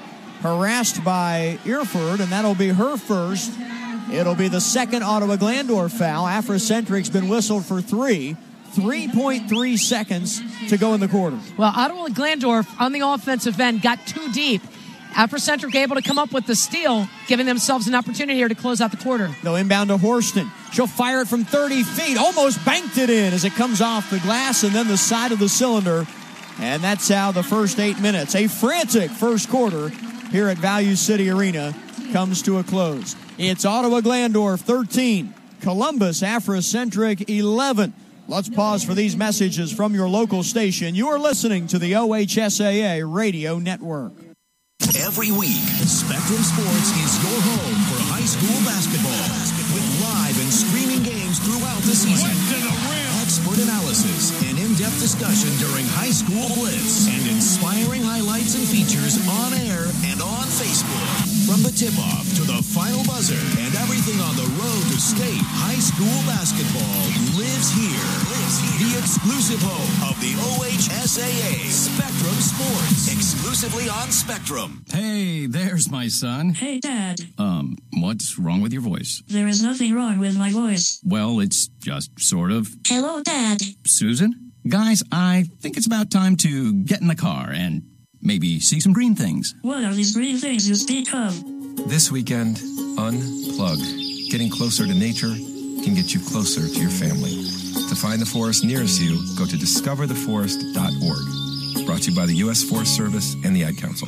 harassed by Erford, and that'll be her first. It'll be the second Ottawa Glandorf foul. Afrocentric's been whistled for three. three point three seconds to go in the quarter. Well, Ottawa Glandorf on the offensive end got too deep. Afrocentric able to come up with the steal, giving themselves an opportunity here to close out the quarter. No inbound to Horston. She'll fire it from thirty feet. Almost banked it in as it comes off the glass and then the side of the cylinder. And that's how the first eight minutes, a frantic first quarter here at Value City Arena, comes to a close. It's Ottawa Glandorf thirteen, Columbus Afrocentric eleven. Let's pause for these messages from your local station. You are listening to the O H S A A Radio Network. Every week, Spectrum Sports is your home for high school basketball. With live and streaming games throughout the season. Expert analysis and in-depth discussion during High School Blitz. And inspiring highlights and features on air and on Facebook. From the tip-off to the final buzzer and everything on the road to state, high school basketball lives here. Lives here. The exclusive home of the O H S A A, Spectrum Sports. Exclusively on Spectrum. Hey, there's my son. Hey, Dad. Um, what's wrong with your voice? There is nothing wrong with my voice. Well, it's just sort of. Hello, Dad. Susan? Guys, I think it's about time to get in the car and maybe see some green things. What are these green things you speak of? This weekend, unplug. Getting closer to nature can get you closer to your family. To find the forest nearest you, go to discover the forest dot org. Brought to you by the U S Forest Service and the Ad Council.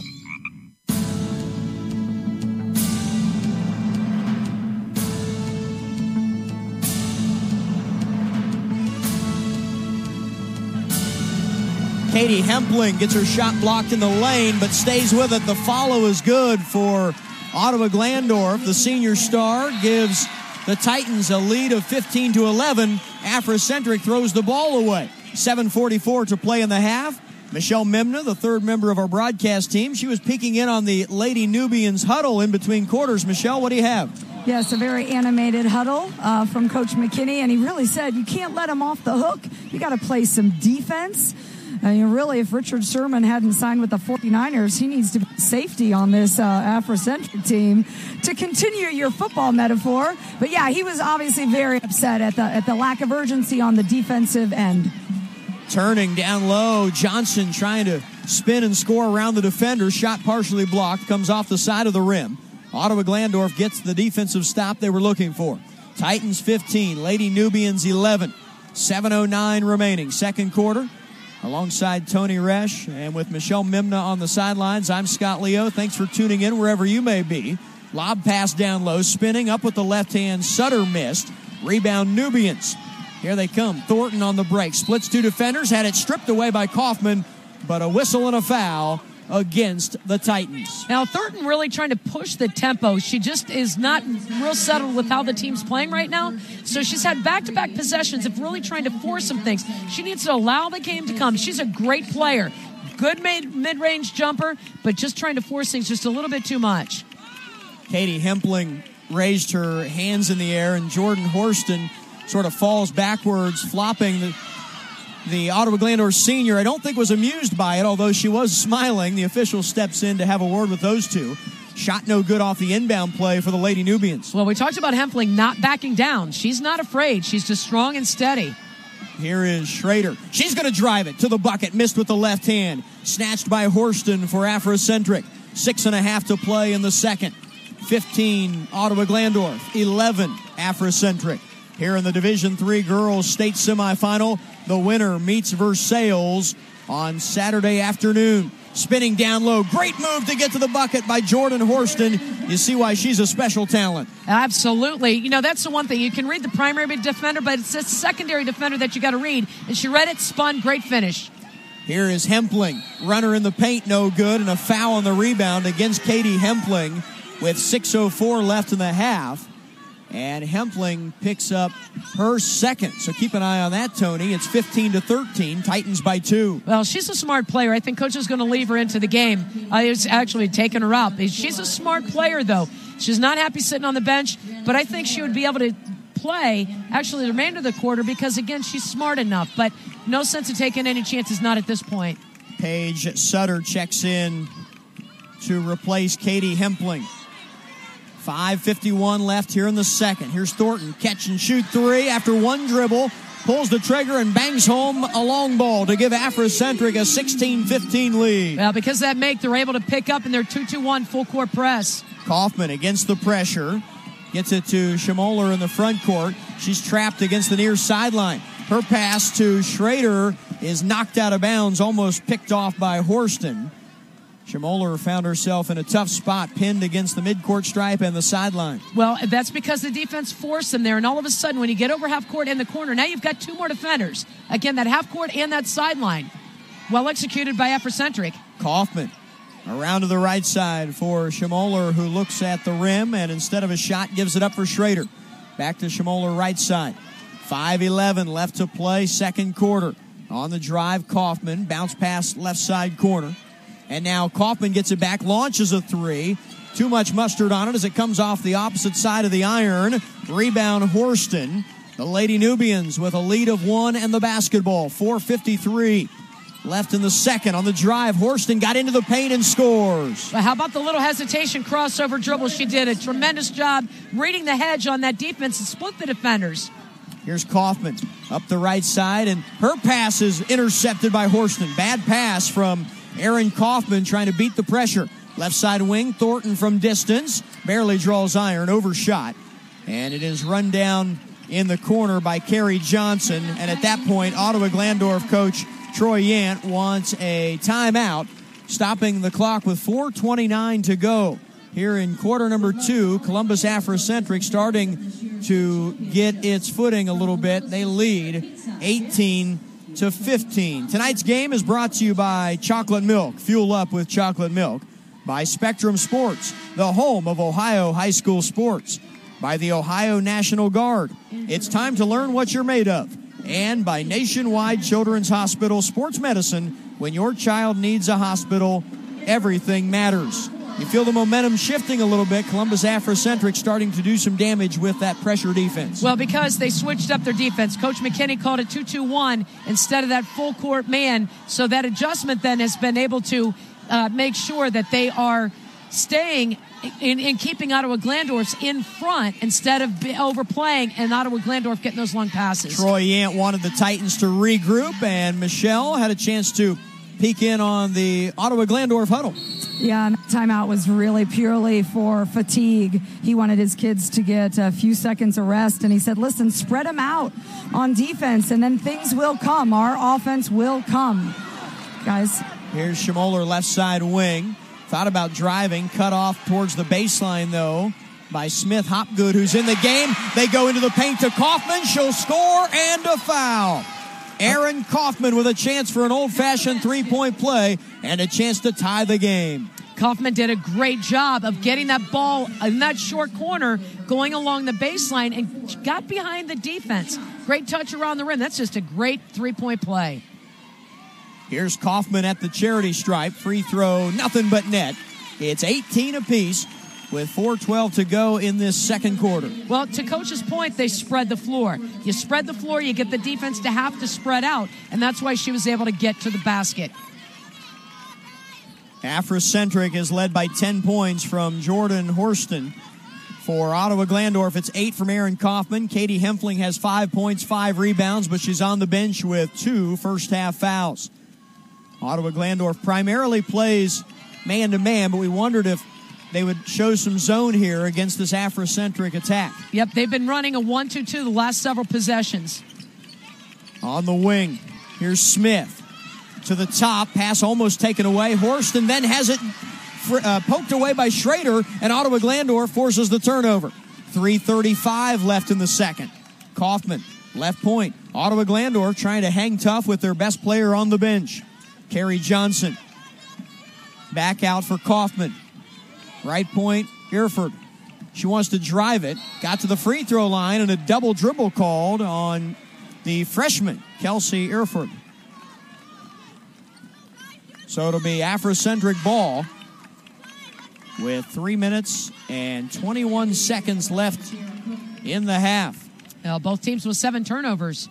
Katie Hempling gets her shot blocked in the lane, but stays with it. The follow is good for Ottawa Glandorf. The senior star gives the Titans a lead of fifteen to eleven. Afrocentric throws the ball away. seven forty-four to play in the half. Michelle Mimna, the third member of our broadcast team, she was peeking in on the Lady Nubians huddle in between quarters. Michelle, what do you have? Yes, a very animated huddle uh, from Coach McKinney, and he really said, you can't let them off the hook. You got to play some defense. I mean, really, if Richard Sherman hadn't signed with the forty-niners, he needs to be safety on this uh, Afrocentric team to continue your football metaphor. But yeah, he was obviously very upset at the at the lack of urgency on the defensive end. Turning down low, Johnson trying to spin and score around the defender. Shot partially blocked, comes off the side of the rim. Ottawa Glandorf gets the defensive stop they were looking for. Titans fifteen, Lady Nubians eleven. seven oh nine remaining, second quarter. Alongside Tony Resch and with Michelle Mimna on the sidelines, I'm Scott Leo. Thanks for tuning in wherever you may be. Lob pass down low, spinning up with the left hand. Sutter missed. Rebound Nubians. Here they come. Thornton on the break. Splits two defenders. Had it stripped away by Kaufman, but a whistle and a foul against the Titans. Now, Thornton really trying to push the tempo. She just is not real settled with how the team's playing right now. So she's had back-to-back possessions of really trying to force some things. She needs to allow the game to come. She's a great player. Good mid- mid-range jumper, but just trying to force things just a little bit too much. Katie Hempling raised her hands in the air, and Jordan Horston sort of falls backwards, flopping the The Ottawa Glandorf senior, I don't think, was amused by it, although she was smiling. The official steps in to have a word with those two. Shot no good off the inbound play for the Lady Nubians. Well, we talked about Hempling not backing down. She's not afraid. She's just strong and steady. Here is Schrader. She's going to drive it to the bucket. Missed with the left hand. Snatched by Horston for Afrocentric. Six and a half to play in the second. fifteen, Ottawa Glandorf. eleven, Afrocentric. Here in the Division three Girls State Semifinal, the winner meets Versailles on Saturday afternoon. Spinning down low. Great move to get to the bucket by Jordan Horston. You see why she's a special talent. Absolutely. You know, that's the one thing. You can read the primary defender, but it's the secondary defender that you got to read. And she read it, spun, great finish. Here is Hempling. Runner in the paint, no good, and a foul on the rebound against Katie Hempling with six oh four left in the half. And Hempling picks up her second. So keep an eye on that, Tony. It's fifteen to thirteen. Titans by two. Well, she's a smart player. I think Coach is going to leave her into the game. I was actually taking her out. She's a smart player, though. She's not happy sitting on the bench, but I think she would be able to play actually the remainder of the quarter because, again, she's smart enough. But no sense of taking any chances, not at this point. Paige Sutter checks in to replace Katie Hempling. five fifty-one left here in the second. Here's Thornton. Catch and shoot three after one dribble. Pulls the trigger and bangs home a long ball to give Afrocentric a sixteen fifteen lead. Well, because of that make, they're able to pick up in their two two one full court press. Kaufman against the pressure. Gets it to Schmoller in the front court. She's trapped against the near sideline. Her pass to Schrader is knocked out of bounds, almost picked off by Horston. Schmoller found herself in a tough spot, pinned against the midcourt stripe and the sideline. Well, that's because the defense forced them there, and all of a sudden, when you get over half court in the corner, now you've got two more defenders. Again, that half court and that sideline. Well executed by Afrocentric. Kaufman around to the right side for Schmoller, who looks at the rim, and instead of a shot, gives it up for Schrader. Back to Schmoller right side. five eleven left to play, second quarter. On the drive, Kaufman, bounce pass left side corner. And now Kaufman gets it back, launches a three. Too much mustard on it as it comes off the opposite side of the iron. Rebound, Horston. The Lady Nubians with a lead of one and the basketball. four fifty-three left in the second. On the drive, Horston got into the paint and scores. Well, how about the little hesitation crossover dribble? She did a tremendous job reading the hedge on that defense and split the defenders. Here's Kaufman up the right side, and her pass is intercepted by Horston. Bad pass from Aaron Kaufman trying to beat the pressure. Left side wing, Thornton from distance. Barely draws iron, overshot. And it is run down in the corner by Carrie Johnson. And at that point, Ottawa Glandorf coach Troy Yant wants a timeout, stopping the clock with four twenty-nine to go. Here in quarter number two, Columbus Afrocentric starting to get its footing a little bit. They lead eighteen to fifteen. Tonight's game is brought to you by Chocolate Milk. Fuel up with chocolate milk. By Spectrum Sports, the home of Ohio high school sports. By the Ohio National Guard. It's time to learn what you're made of. And by Nationwide Children's Hospital Sports Medicine. When your child needs a hospital, everything matters. You feel the momentum shifting a little bit. Columbus Afrocentric starting to do some damage with that pressure defense. Well, because they switched up their defense. Coach McKinney called it two two one instead of that full court man. So that adjustment then has been able to uh, make sure that they are staying in, in keeping Ottawa Glandorf's in front instead of overplaying and Ottawa Glandorf getting those long passes. Troy Yant wanted the Titans to regroup, and Michelle had a chance to peek in on the Ottawa Glandorf huddle. Yeah, and timeout was really purely for fatigue. He wanted his kids to get a few seconds of rest, and he said, listen, spread them out on defense, and then things will come. Our offense will come. Guys. Here's Schmoller, left side wing. Thought about driving, cut off towards the baseline, though, by Smith Hopgood, who's in the game. They go into the paint to Kaufman. She'll score, and a foul. Aaron Kaufman with a chance for an old-fashioned three-point play and a chance to tie the game. Kaufman did a great job of getting that ball in that short corner, going along the baseline, and got behind the defense. Great touch around the rim. That's just a great three-point play. Here's Kaufman at the charity stripe. Free throw, nothing but net. It's eighteen apiece with four twelve to go in this second quarter. Well, to Coach's point, they spread the floor. You spread the floor, you get the defense to have to spread out, and that's why she was able to get to the basket. Afrocentric is led by ten points from Jordan Horston. For Ottawa Glandorf, it's eight from Aaron Kaufman. Katie Hempling has five points, five rebounds, but she's on the bench with two first-half fouls. Ottawa Glandorf primarily plays man-to-man, but we wondered if they would show some zone here against this Afrocentric attack. Yep, they've been running a one two two the last several possessions. On the wing, here's Smith. To the top, pass almost taken away. Horston then has it uh, poked away by Schrader, and Ottawa Glandorf forces the turnover. three thirty-five left in the second. Kaufman, left point. Ottawa Glandorf trying to hang tough with their best player on the bench. Carrie Johnson. Back out for Kaufman. Right point, Erford. She wants to drive it. Got to the free throw line and a double dribble called on the freshman, Kelsey Erford. So it'll be Afrocentric ball with three minutes and twenty-one seconds left in the half. Well, both teams with seven turnovers.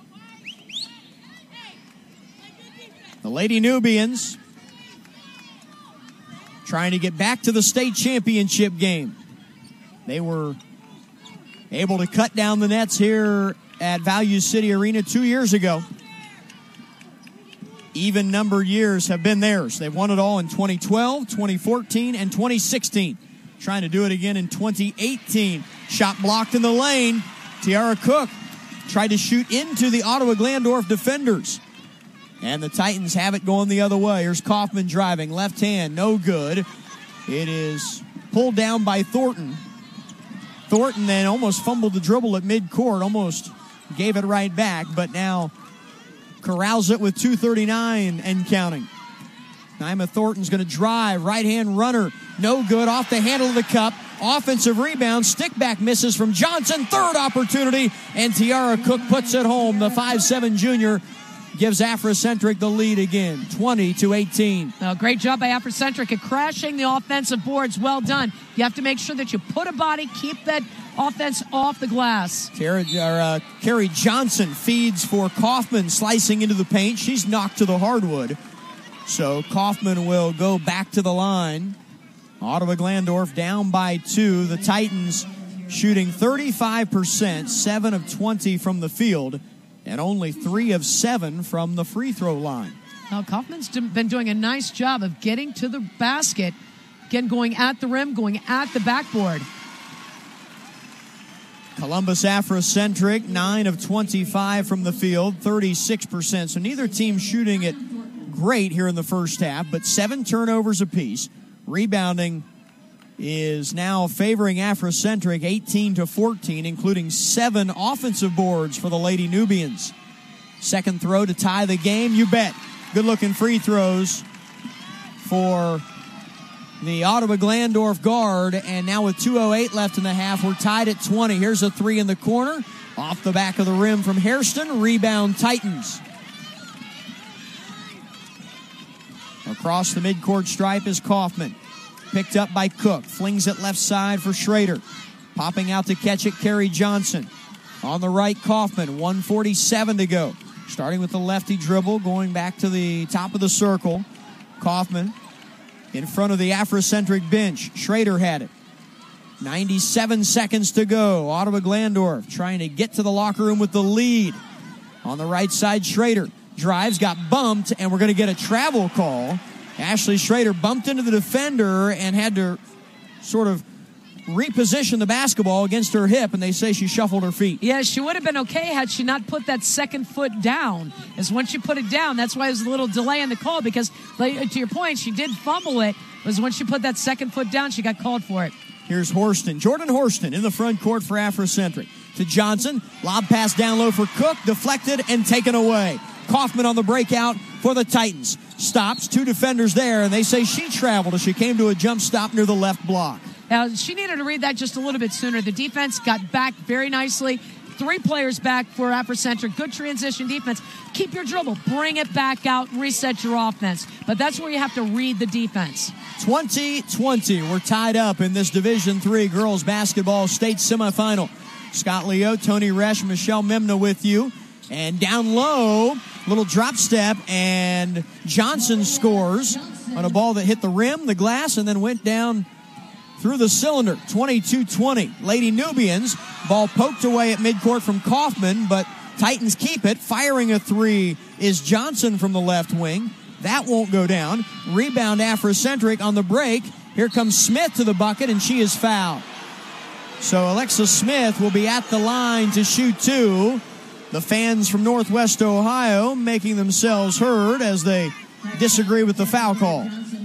The Lady Nubians trying to get back to the state championship game. They were able to cut down the nets here at Value City Arena two years ago. Even numbered years have been theirs. They've won it all in twenty twelve, twenty fourteen, and twenty sixteen. Trying to do it again in twenty eighteen. Shot blocked in the lane. Tiara Cook tried to shoot into the Ottawa Glandorf defenders. And the Titans have it going the other way. Here's Kaufman driving. Left hand, no good. It is pulled down by Thornton. Thornton then almost fumbled the dribble at midcourt. Almost gave it right back. But now corrals it with two thirty-nine and counting. Naima Thornton's going to drive. Right-hand runner. No good. Off the handle of the cup. Offensive rebound. Stick back misses from Johnson. Third opportunity. And Tiara Cook puts it home. The five seven junior gives Afrocentric the lead again, twenty to eighteen. Well, great job by Afrocentric at crashing the offensive boards. Well done. You have to make sure that you put a body, keep that offense off the glass. Tara, uh, Carrie Johnson feeds for Kaufman, slicing into the paint. She's knocked to the hardwood. So Kaufman will go back to the line. Ottawa Glandorf down by two. The Titans shooting thirty-five percent, seven of twenty from the field, and only three of seven from the free throw line. Now, Kaufman's been doing a nice job of getting to the basket, again, going at the rim, going at the backboard. Columbus Afrocentric, nine of twenty-five from the field, thirty-six percent. So neither team shooting it great here in the first half, but seven turnovers apiece. Rebounding is now favoring Afrocentric eighteen to fourteen, including seven offensive boards for the Lady Nubians. Second throw to tie the game, you bet. Good-looking free throws for the Ottawa Glandorf guard, and now with two oh eight left in the half, we're tied at twenty. Here's a three in the corner, off the back of the rim from Hairston. Rebound Titans. Across the midcourt stripe is Kaufman. Picked up by Cook. Flings it left side for Schrader. Popping out to catch it, Carrie Johnson. On the right, Kaufman. one forty-seven to go. Starting with the lefty dribble, going back to the top of the circle. Kaufman in front of the Afrocentric bench. Schrader had it. ninety-seven seconds to go. Ottawa Glandorf trying to get to the locker room with the lead. On the right side, Schrader drives, got bumped, and we're going to get a travel call. Ashley Schrader bumped into the defender and had to sort of reposition the basketball against her hip, and they say she shuffled her feet. Yeah, she would have been okay had she not put that second foot down. As once you put it down, that's why there's a little delay in the call, because to your point, she did fumble it. It was when she put that second foot down, she got called for it. Here's Horston. Jordan Horston in the front court for Afrocentric. To Johnson. Lob pass down low for Cook. Deflected and taken away. Kaufman on the breakout for the Titans. Stops. Two defenders there, and they say she traveled as she came to a jump stop near the left block. Now, she needed to read that just a little bit sooner. The defense got back very nicely. Three players back for Afrocentric. Good transition defense. Keep your dribble. Bring it back out. Reset your offense. But that's where you have to read the defense. twenty twenty. We're tied up in this Division three girls basketball state semifinal. Scott Leo, Tony Resch, Michelle Memna with you. And down low, little drop step, and Johnson scores on a ball that hit the rim, the glass, and then went down through the cylinder. twenty-two twenty. Lady Nubians, ball poked away at midcourt from Kaufman, but Titans keep it. Firing a three is Johnson from the left wing. That won't go down. Rebound Afrocentric on the break. Here comes Smith to the bucket, and she is fouled. So Alexa Smith will be at the line to shoot two. The fans from Northwest Ohio making themselves heard as they disagree with the foul call.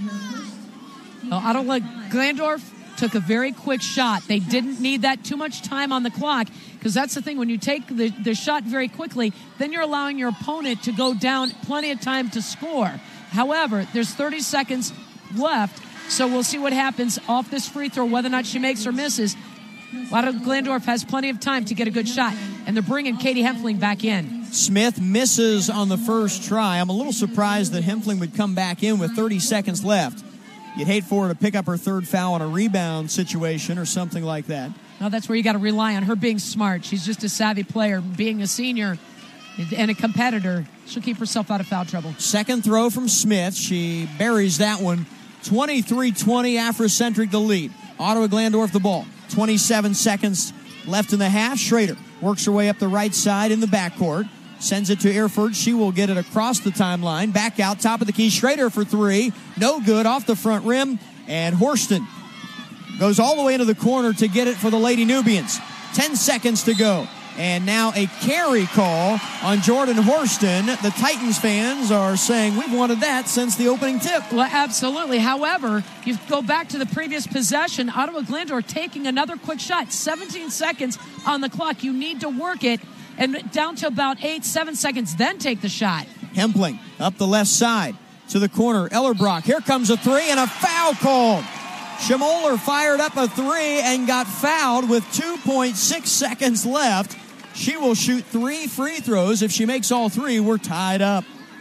Well, I don't like Glandorf took a very quick shot. They didn't need that too much time on the clock, because that's the thing. When you take the, the shot very quickly, then you're allowing your opponent to go down plenty of time to score. However, there's thirty seconds left, so we'll see what happens off this free throw, whether or not she makes or misses. Ottawa Glandorf has plenty of time to get a good shot, and they're bringing Katie Hempfling back in. Smith misses on the first try. I'm a little surprised that Hempfling would come back in with thirty seconds left. You'd hate for her to pick up her third foul on a rebound situation or something like that. Now that's where you got to rely on her being smart. She's just a savvy player. Being a senior and a competitor, she'll keep herself out of foul trouble. Second throw from Smith. She buries that one. twenty-three twenty, Afrocentric the lead. Ottawa Glandorf the ball. twenty-seven seconds left in the half. Schrader works her way up the right side in the backcourt. Sends it to Erfurt. She will get it across the timeline. Back out, top of the key. Schrader for three. No good, off the front rim. And Horston goes all the way into the corner to get it for the Lady Nubians. Ten seconds to go. And now a carry call on Jordan Horston. The Titans fans are saying we've wanted that since the opening tip. Well, absolutely. However, you go back to the previous possession. Ottawa Glandorf taking another quick shot. seventeen seconds on the clock. You need to work it. And down to about eight, seven seconds, then take the shot. Hempfling up the left side to the corner. Ellerbrock. Here comes a three and a foul called. Schmoller fired up a three and got fouled with two point six seconds left. She will shoot three free throws. If she makes all three, we're tied up.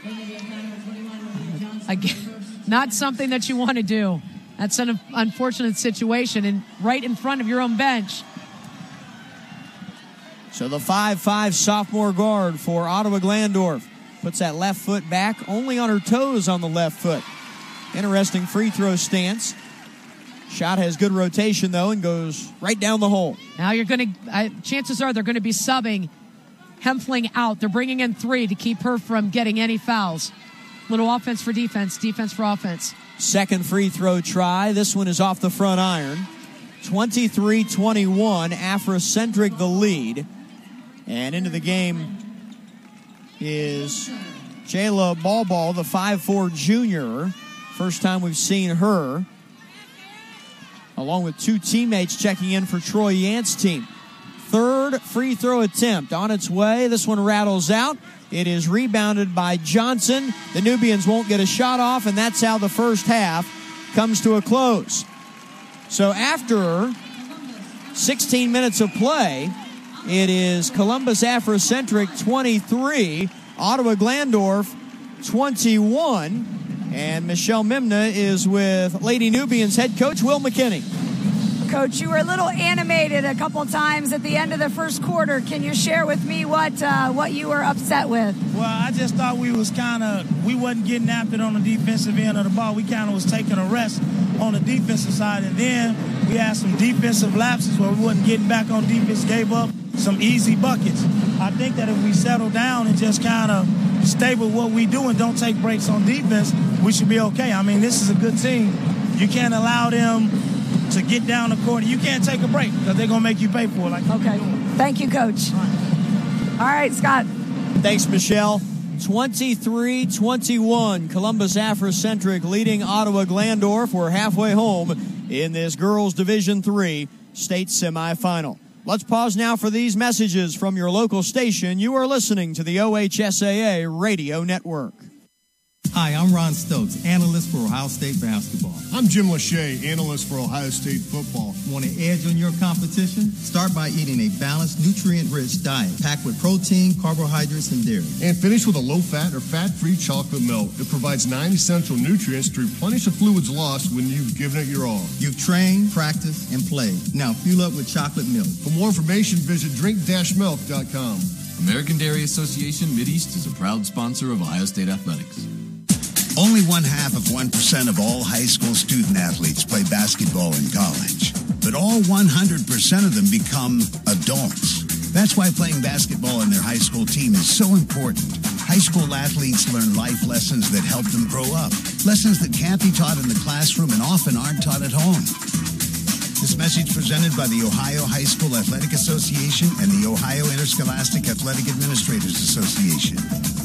Again, not something that you want to do. That's an unfortunate situation, and right in front of your own bench. So the five five sophomore guard for Ottawa Glandorf puts that left foot back, only on her toes on the left foot. Interesting free throw stance. Shot has good rotation, though, and goes right down the hole. Now you're going to, uh, chances are they're going to be subbing Hempfling out. They're bringing in three to keep her from getting any fouls. Little offense for defense, defense for offense. Second free throw try. This one is off the front iron. twenty-three twenty-one, Afrocentric the lead. And into the game is Jayla Ballball, the five four junior. First time we've seen her, along with two teammates checking in for Troy Yant's team. Third free throw attempt on its way. This one rattles out. It is rebounded by Johnson. The Nubians won't get a shot off, and that's how the first half comes to a close. So after sixteen minutes of play, it is Columbus Afrocentric twenty-three, Ottawa Glandorf twenty-one. And Michelle Mimna is with Lady Nubians head coach Will McKinney. Coach, you were a little animated a couple times at the end of the first quarter. Can you share with me what uh, what you were upset with? Well, I just thought we was kind of, we wasn't getting after it on the defensive end of the ball. We kind of was taking a rest on the defensive side, and then we had some defensive lapses where we wasn't getting back on defense, gave up some easy buckets. I think that if we settle down and just kind of stay with what we do and don't take breaks on defense, we should be okay. I mean, this is a good team. You can't allow them to get down the court. You can't take a break because they're going to make you pay for it. Like okay. Thank you, Coach. All right, All right Scott. Thanks, Michelle. twenty-three twenty-one, Columbus Afrocentric leading Ottawa Glandorf. We're halfway home in this girls Division three state semifinal. Let's pause now for these messages from your local station. You are listening to the O H S A A Radio Network. Hi, I'm Ron Stokes, analyst for Ohio State basketball. I'm Jim Lachey, analyst for Ohio State football. Want an edge on your competition? Start by eating a balanced, nutrient-rich diet packed with protein, carbohydrates, and dairy. And finish with a low-fat or fat-free chocolate milk. It provides nine essential nutrients to replenish the fluids lost when you've given it your all. You've trained, practiced, and played. Now fuel up with chocolate milk. For more information, visit drink dash milk dot com. American Dairy Association Mideast is a proud sponsor of Ohio State Athletics. Only one half of one percent of all high school student athletes play basketball in college, but all one hundred percent of them become adults. That's why playing basketball in their high school team is so important. High school athletes learn life lessons that help them grow up, lessons that can't be taught in the classroom and often aren't taught at home. This message presented by the Ohio High School Athletic Association and the Ohio Interscholastic Athletic Administrators Association.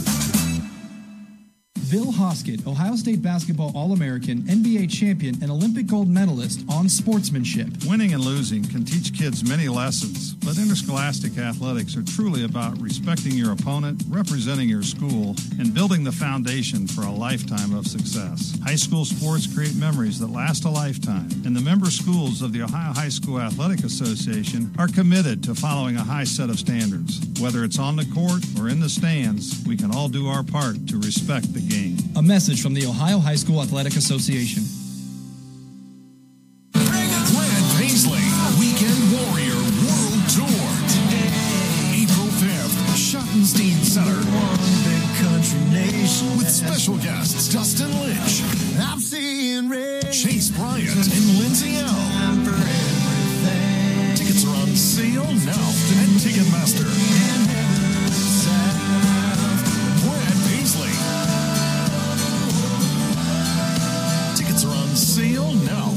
Bill Hoskett, Ohio State basketball All-American, N B A champion, and Olympic gold medalist on sportsmanship. Winning and losing can teach kids many lessons, but interscholastic athletics are truly about respecting your opponent, representing your school, and building the the foundation for a lifetime of success. High school sports create memories that last a lifetime, and the member schools of the Ohio High School Athletic Association are committed to following a high set of standards. Whether it's on the court or in the stands, we can all do our part to respect the game. A message from the Ohio High School Athletic Association. Brad Paisley, Weekend Warrior World Tour. April fifth, Schottenstein Center. One big country nation. With special guests Dustin Lynch, I'm seeing red. Chase Bryant, and Lindsay L. Tickets are on sale now at Ticketmaster. Brad Paisley. Tickets are on sale now.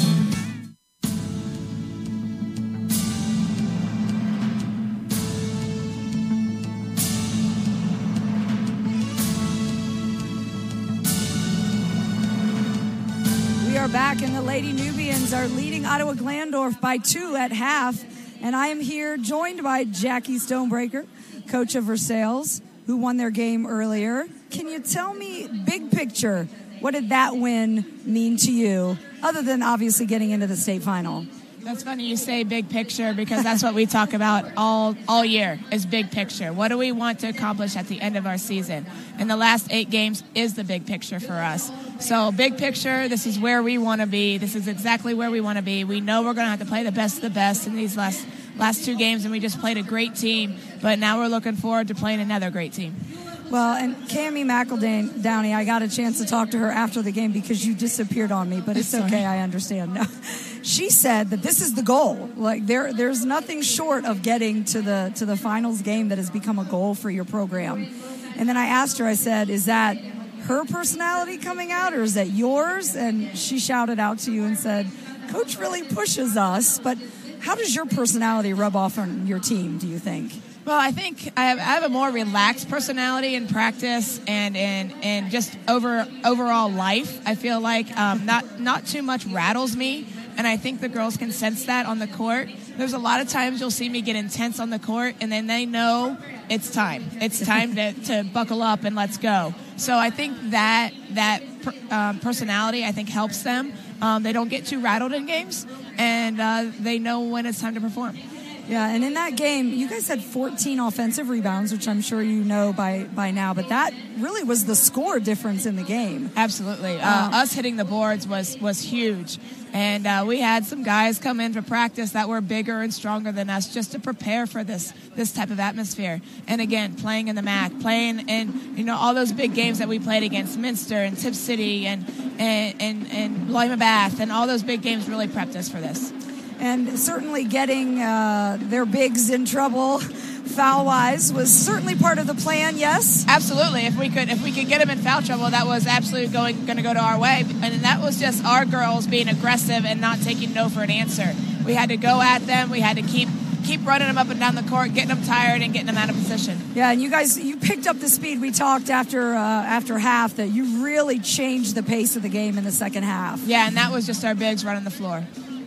We are back, and the Lady Nubians are leading Ottawa Glandorf by two at half. And I am here joined by Jackie Stonebreaker, coach of Versailles, who won their game earlier. Can you tell me, big picture, what did that win mean to you, other than obviously getting into the state final? That's funny you say big picture, because that's what we talk about all all year is big picture. What do we want to accomplish at the end of our season? And the last eight games is the big picture for us. So big picture, this is where we want to be. This is exactly where we want to be. We know we're going to have to play the best of the best in these last last two games, and we just played a great team. But now we're looking forward to playing another great team. Well, and Cammie McEldowney, I got a chance to talk to her after the game because you disappeared on me, but it's Sorry. okay, I understand. No. She said that this is the goal. Like there, there's nothing short of getting to the to the finals game that has become a goal for your program. And then I asked her, I said, is that her personality coming out or is that yours? And she shouted out to you and said, Coach really pushes us, but how does your personality rub off on your team, do you think? Well, I think I have, I have a more relaxed personality in practice and in and just over overall life. I feel like um, not not too much rattles me, and I think the girls can sense that on the court. There's a lot of times you'll see me get intense on the court, and then they know it's time. It's time to, to buckle up and let's go. So I think that that um, personality I think helps them. Um, they don't get too rattled in games, and uh, they know when it's time to perform. Yeah, and in that game, you guys had fourteen offensive rebounds, which I'm sure you know by, by now, but that really was the score difference in the game. Absolutely. Uh, Uh, us hitting the boards was, was huge. And uh, we had some guys come in for practice that were bigger and stronger than us just to prepare for this this type of atmosphere. And again, playing in the M A C, playing in, you know, all those big games that we played against Minster and Tip City and, and, and, and Lima Bath, and all those big games really prepped us for this. And certainly getting uh, their bigs in trouble foul-wise was certainly part of the plan, yes? Absolutely. If we could if we could get them in foul trouble, that was absolutely going, going to go to our way. And that was just our girls being aggressive and not taking no for an answer. We had to go at them. We had to keep keep running them up and down the court, getting them tired and getting them out of position. Yeah, and you guys, you picked up the speed. We talked after uh, after half that you really changed the pace of the game in the second half. Yeah, and that was just our bigs running the floor.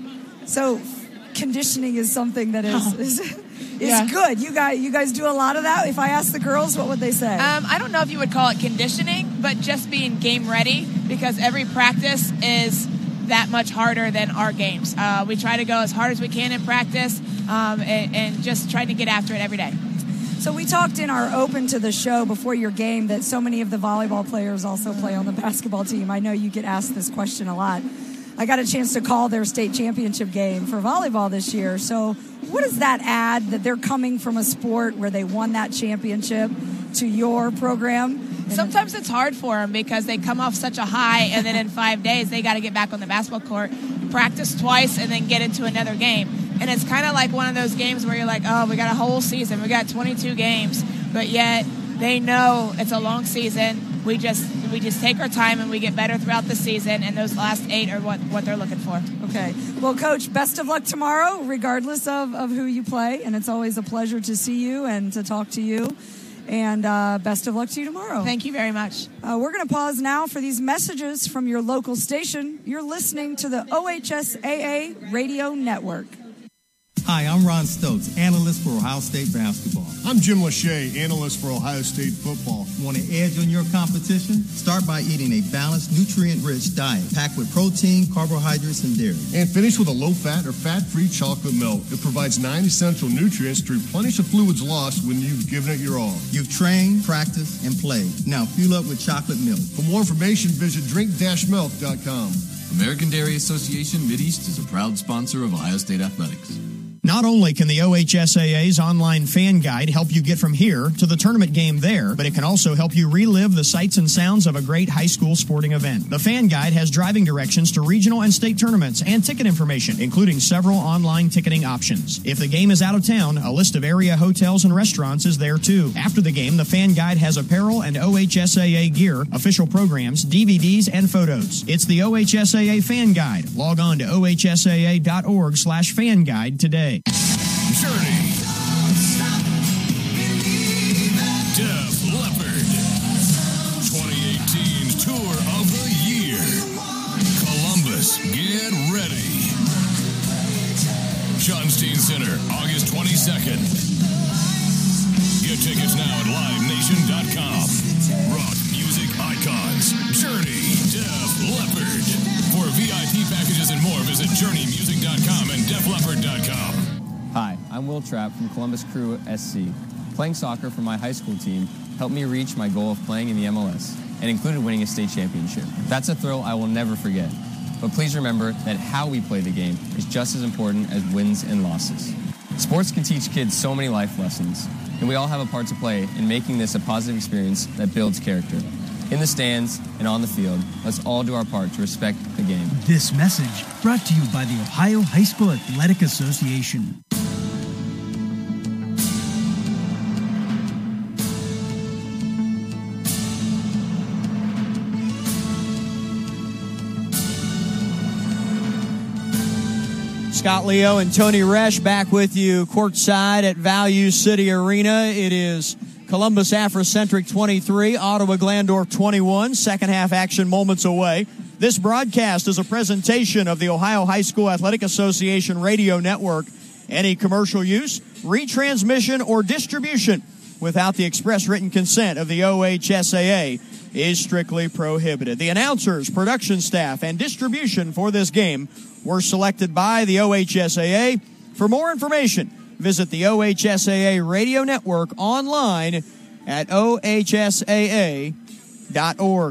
So conditioning is something that is Oh. is, is Yeah. good. You guys you guys do a lot of that. If I ask the girls, what would they say? Um, I don't know if you would call it conditioning, but just being game ready, because every practice is that much harder than our games. Uh, we try to go as hard as we can in practice um, and, and just try to get after it every day. So we talked in our open to the show before your game that so many of the volleyball players also play on the basketball team. I know you get asked this question a lot. I got a chance to call their state championship game for volleyball this year. So what does that add, that they're coming from a sport where they won that championship to your program? Sometimes it's hard for them because they come off such a high, and then in five days they got to get back on the basketball court, practice twice, and then get into another game. And it's kind of like one of those games where you're like, oh, we got a whole season. We got twenty-two games. But yet they know it's a long season. We just we just take our time and we get better throughout the season, and those last eight are what, what they're looking for. Okay. Well, Coach, best of luck tomorrow, regardless of, of who you play. And it's always a pleasure to see you and to talk to you. And uh, best of luck to you tomorrow. Thank you very much. Uh, we're going to pause now for these messages from your local station. You're listening to the O H S A A Radio Network. Hi, I'm Ron Stokes, analyst for Ohio State basketball. I'm Jim Lachey, analyst for Ohio State football. Want an edge on your competition? Start by eating a balanced, nutrient-rich diet packed with protein, carbohydrates, and dairy. And finish with a low-fat or fat-free chocolate milk. It provides nine essential nutrients to replenish the fluids lost when you've given it your all. You've trained, practiced, and played. Now fuel up with chocolate milk. For more information, visit drink dash milk dot com. American Dairy Association Mideast is a proud sponsor of Ohio State Athletics. Not only can the O H S A A's online fan guide help you get from here to the tournament game there, but it can also help you relive the sights and sounds of a great high school sporting event. The fan guide has driving directions to regional and state tournaments and ticket information, including several online ticketing options. If the game is out of town, a list of area hotels and restaurants is there too. After the game, the fan guide has apparel and O H S A A gear, official programs, D V Ds, and photos. It's the O H S A A fan guide. Log on to O H S A A dot org slash fan guide today. Journey. Def Leppard. twenty eighteen's Tour of the Year. Columbus, get ready. Johnstein Center, August twenty-second. Get tickets now at live nation dot com. Rock music icons. Journey, Def Leppard. For V I P packages and more, visit journey music dot com and def leppard dot com. Hi, I'm Will Trapp from Columbus Crew S C. Playing soccer for my high school team helped me reach my goal of playing in the M L S and included winning a state championship. That's a thrill I will never forget. But please remember that how we play the game is just as important as wins and losses. Sports can teach kids so many life lessons, and we all have a part to play in making this a positive experience that builds character. In the stands and on the field, let's all do our part to respect the game. This message brought to you by the Ohio High School Athletic Association. Scott Leo and Tony Resch back with you courtside at Value City Arena. It is Columbus Afrocentric twenty-three, Ottawa Glandorf twenty-one. Second half action moments away. This broadcast is a presentation of the Ohio High School Athletic Association radio network. Any commercial use, retransmission, or distribution without the express written consent of the O H S A A is strictly prohibited. The announcers, production staff, and distribution for this game were selected by the O H S A A. For more information, visit the O H S A A Radio Network online at O H S A A dot org.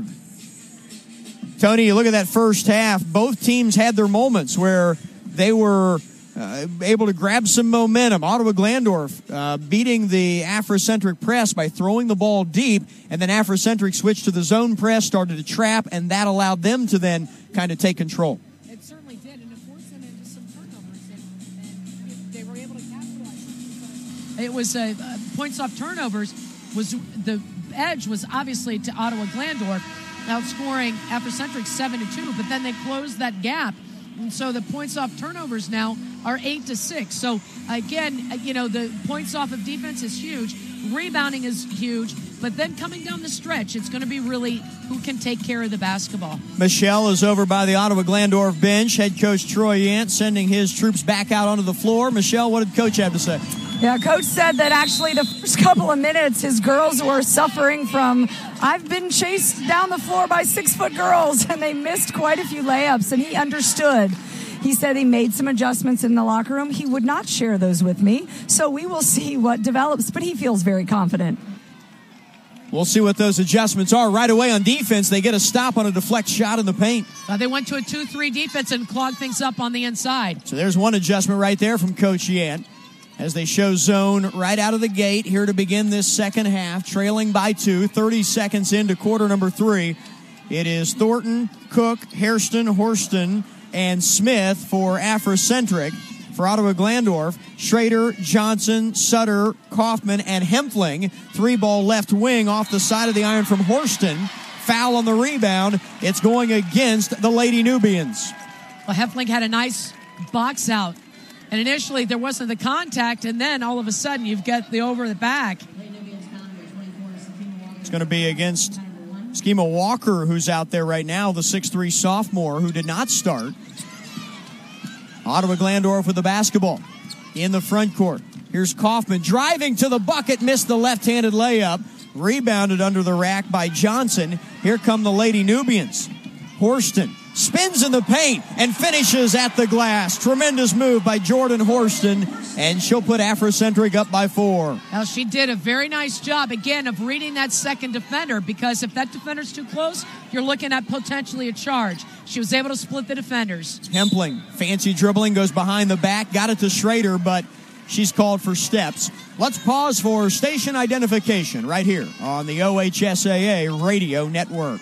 Tony, you look at that first half, both teams had their moments where they were uh, able to grab some momentum. Ottawa Glandorf uh, beating the Afrocentric press by throwing the ball deep, and then Afrocentric switched to the zone press, started to trap, and that allowed them to then kind of take control. It certainly did, and it forced them into some turnovers, and, and they were able to capitalize. It was uh, uh, points off turnovers. Was the edge was obviously to Ottawa Glandorf, outscoring Afrocentric seven to two, but then they closed that gap. And so the points off turnovers now are eight to six. So again, you know, the points off of defense is huge. Rebounding is huge. But then coming down the stretch, it's going to be really who can take care of the basketball. Michelle is over by the Ottawa Glandorf bench. Head coach Troy Yant sending his troops back out onto the floor. Michelle, what did Coach have to say? Yeah, Coach said that actually the first couple of minutes his girls were suffering from, I've been chased down the floor by six-foot girls, and they missed quite a few layups, and he understood. He said he made some adjustments in the locker room. He would not share those with me, so we will see what develops, but he feels very confident. We'll see what those adjustments are. Right away on defense, they get a stop on a deflect shot in the paint. Uh, they went to a two three defense and clogged things up on the inside. So there's one adjustment right there from Coach Yant as they show zone right out of the gate here to begin this second half, trailing by two, thirty seconds into quarter number three. It is Thornton, Cook, Hairston, Horston, and Smith for Afrocentric. For Ottawa Glandorf, Schrader, Johnson, Sutter, Kaufman, and Hempfling. Three ball left wing off the side of the iron from Horston. Foul on the rebound. It's going against the Lady Nubians. Well, Hempfling had a nice box out. And initially there wasn't the contact, and then all of a sudden you've got the over the back. It's going to be against Schema Walker, who's out there right now, the six three sophomore who did not start. Ottawa Glandorf with the basketball. in the front court. Here's Kaufman driving to the bucket, missed the left-handed layup. Rebounded under the rack by Johnson. Here come the Lady Nubians. Horston spins in the paint and finishes at the glass. Tremendous move by Jordan Horston, and she'll put Afrocentric up by four. Well, she did a very nice job, again, of reading that second defender, because if that defender's too close, you're looking at potentially a charge. She was able to split the defenders. Hempling, fancy dribbling, goes behind the back, got it to Schrader, but she's called for steps. Let's pause for station identification right here on the O H S A A Radio Network.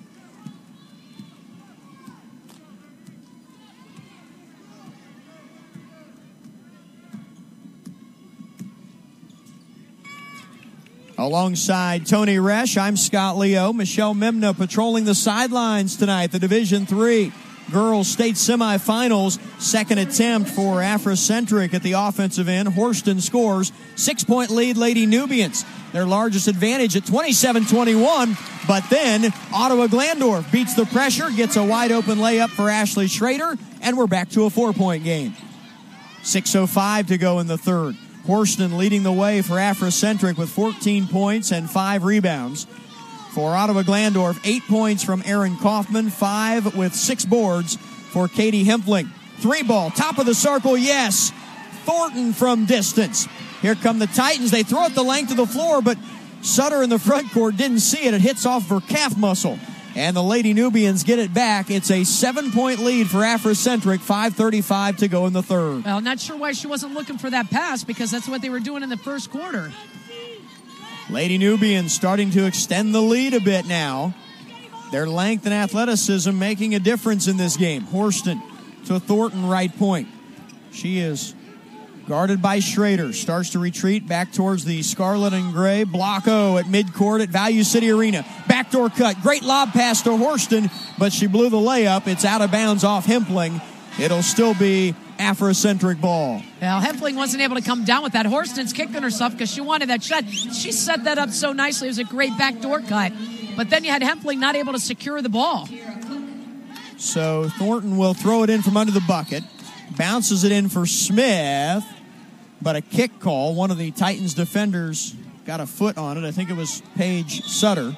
Alongside Tony Resch, I'm Scott Leo. Michelle Mimna patrolling the sidelines tonight. The Division three Girls State Semifinals. Second attempt for Afrocentric at the offensive end. Horston scores. Six-point lead, Lady Nubians. Their largest advantage at twenty-seven twenty-one. But then Ottawa Glandorf beats the pressure, gets a wide-open layup for Ashley Schrader, and we're back to a four-point game. six oh five to go in the third. Horston leading the way for Afrocentric with fourteen points and five rebounds. For Ottawa Glandorf, eight points from Aaron Kaufman, five with six boards for Katie Hempling. Three ball, top of the circle, yes. Thornton from distance. Here come the Titans. They throw it the length of the floor, but Sutter in the front court didn't see it. It hits off her calf muscle. And the Lady Nubians get it back. It's a seven-point lead for Afrocentric, five thirty-five to go in the third. Well, not sure why she wasn't looking for that pass, because that's what they were doing in the first quarter. Lady Nubians starting to extend the lead a bit now. Their length and athleticism making a difference in this game. Horston to Thornton, right point. She is guarded by Schrader. Starts to retreat back towards the scarlet and gray. Block O at midcourt at Value City Arena. Backdoor cut. Great lob pass to Horston, but she blew the layup. It's out of bounds off Hempling. It'll still be Afrocentric ball. Well, Hempling wasn't able to come down with that. Horston's kicking herself because she wanted that shot. She set that up so nicely. It was a great backdoor cut. But then you had Hempling not able to secure the ball. So Thornton will throw it in from under the bucket. Bounces it in for Smith. But a kick call. One of the Titans defenders got a foot on it. I think it was Paige Sutter.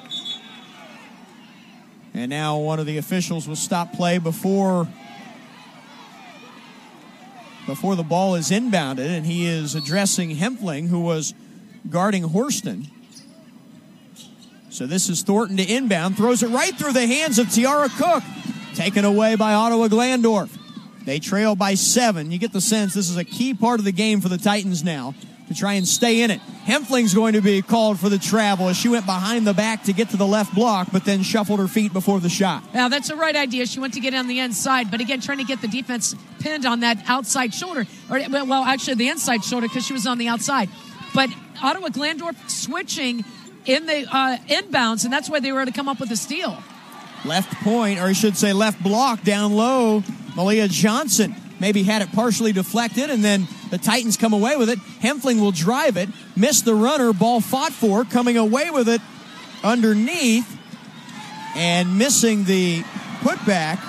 And now one of the officials will stop play before... before the ball is inbounded, and he is addressing Hempling, who was guarding Horston. So this is Thornton to inbound, throws it right through the hands of Tiara Cook, taken away by Ottawa Glandorf. They trail by seven. You get the sense this is a key part of the game for the Titans now to try and stay in it. Hempling's going to be called for the travel as she went behind the back to get to the left block, but then shuffled her feet before the shot. Now, that's the right idea. She went to get on the inside, but again, trying to get the defense pinned on that outside shoulder. Or, well, actually, the inside shoulder because she was on the outside. But Ottawa Glandorf switching in the uh, inbounds, and that's why they were able to come up with a steal. Left point, or I should say left block, down low. Malia Johnson maybe had it partially deflected, and then the Titans come away with it. Hempling will drive it, miss the runner, ball fought for, coming away with it underneath, and missing the putback.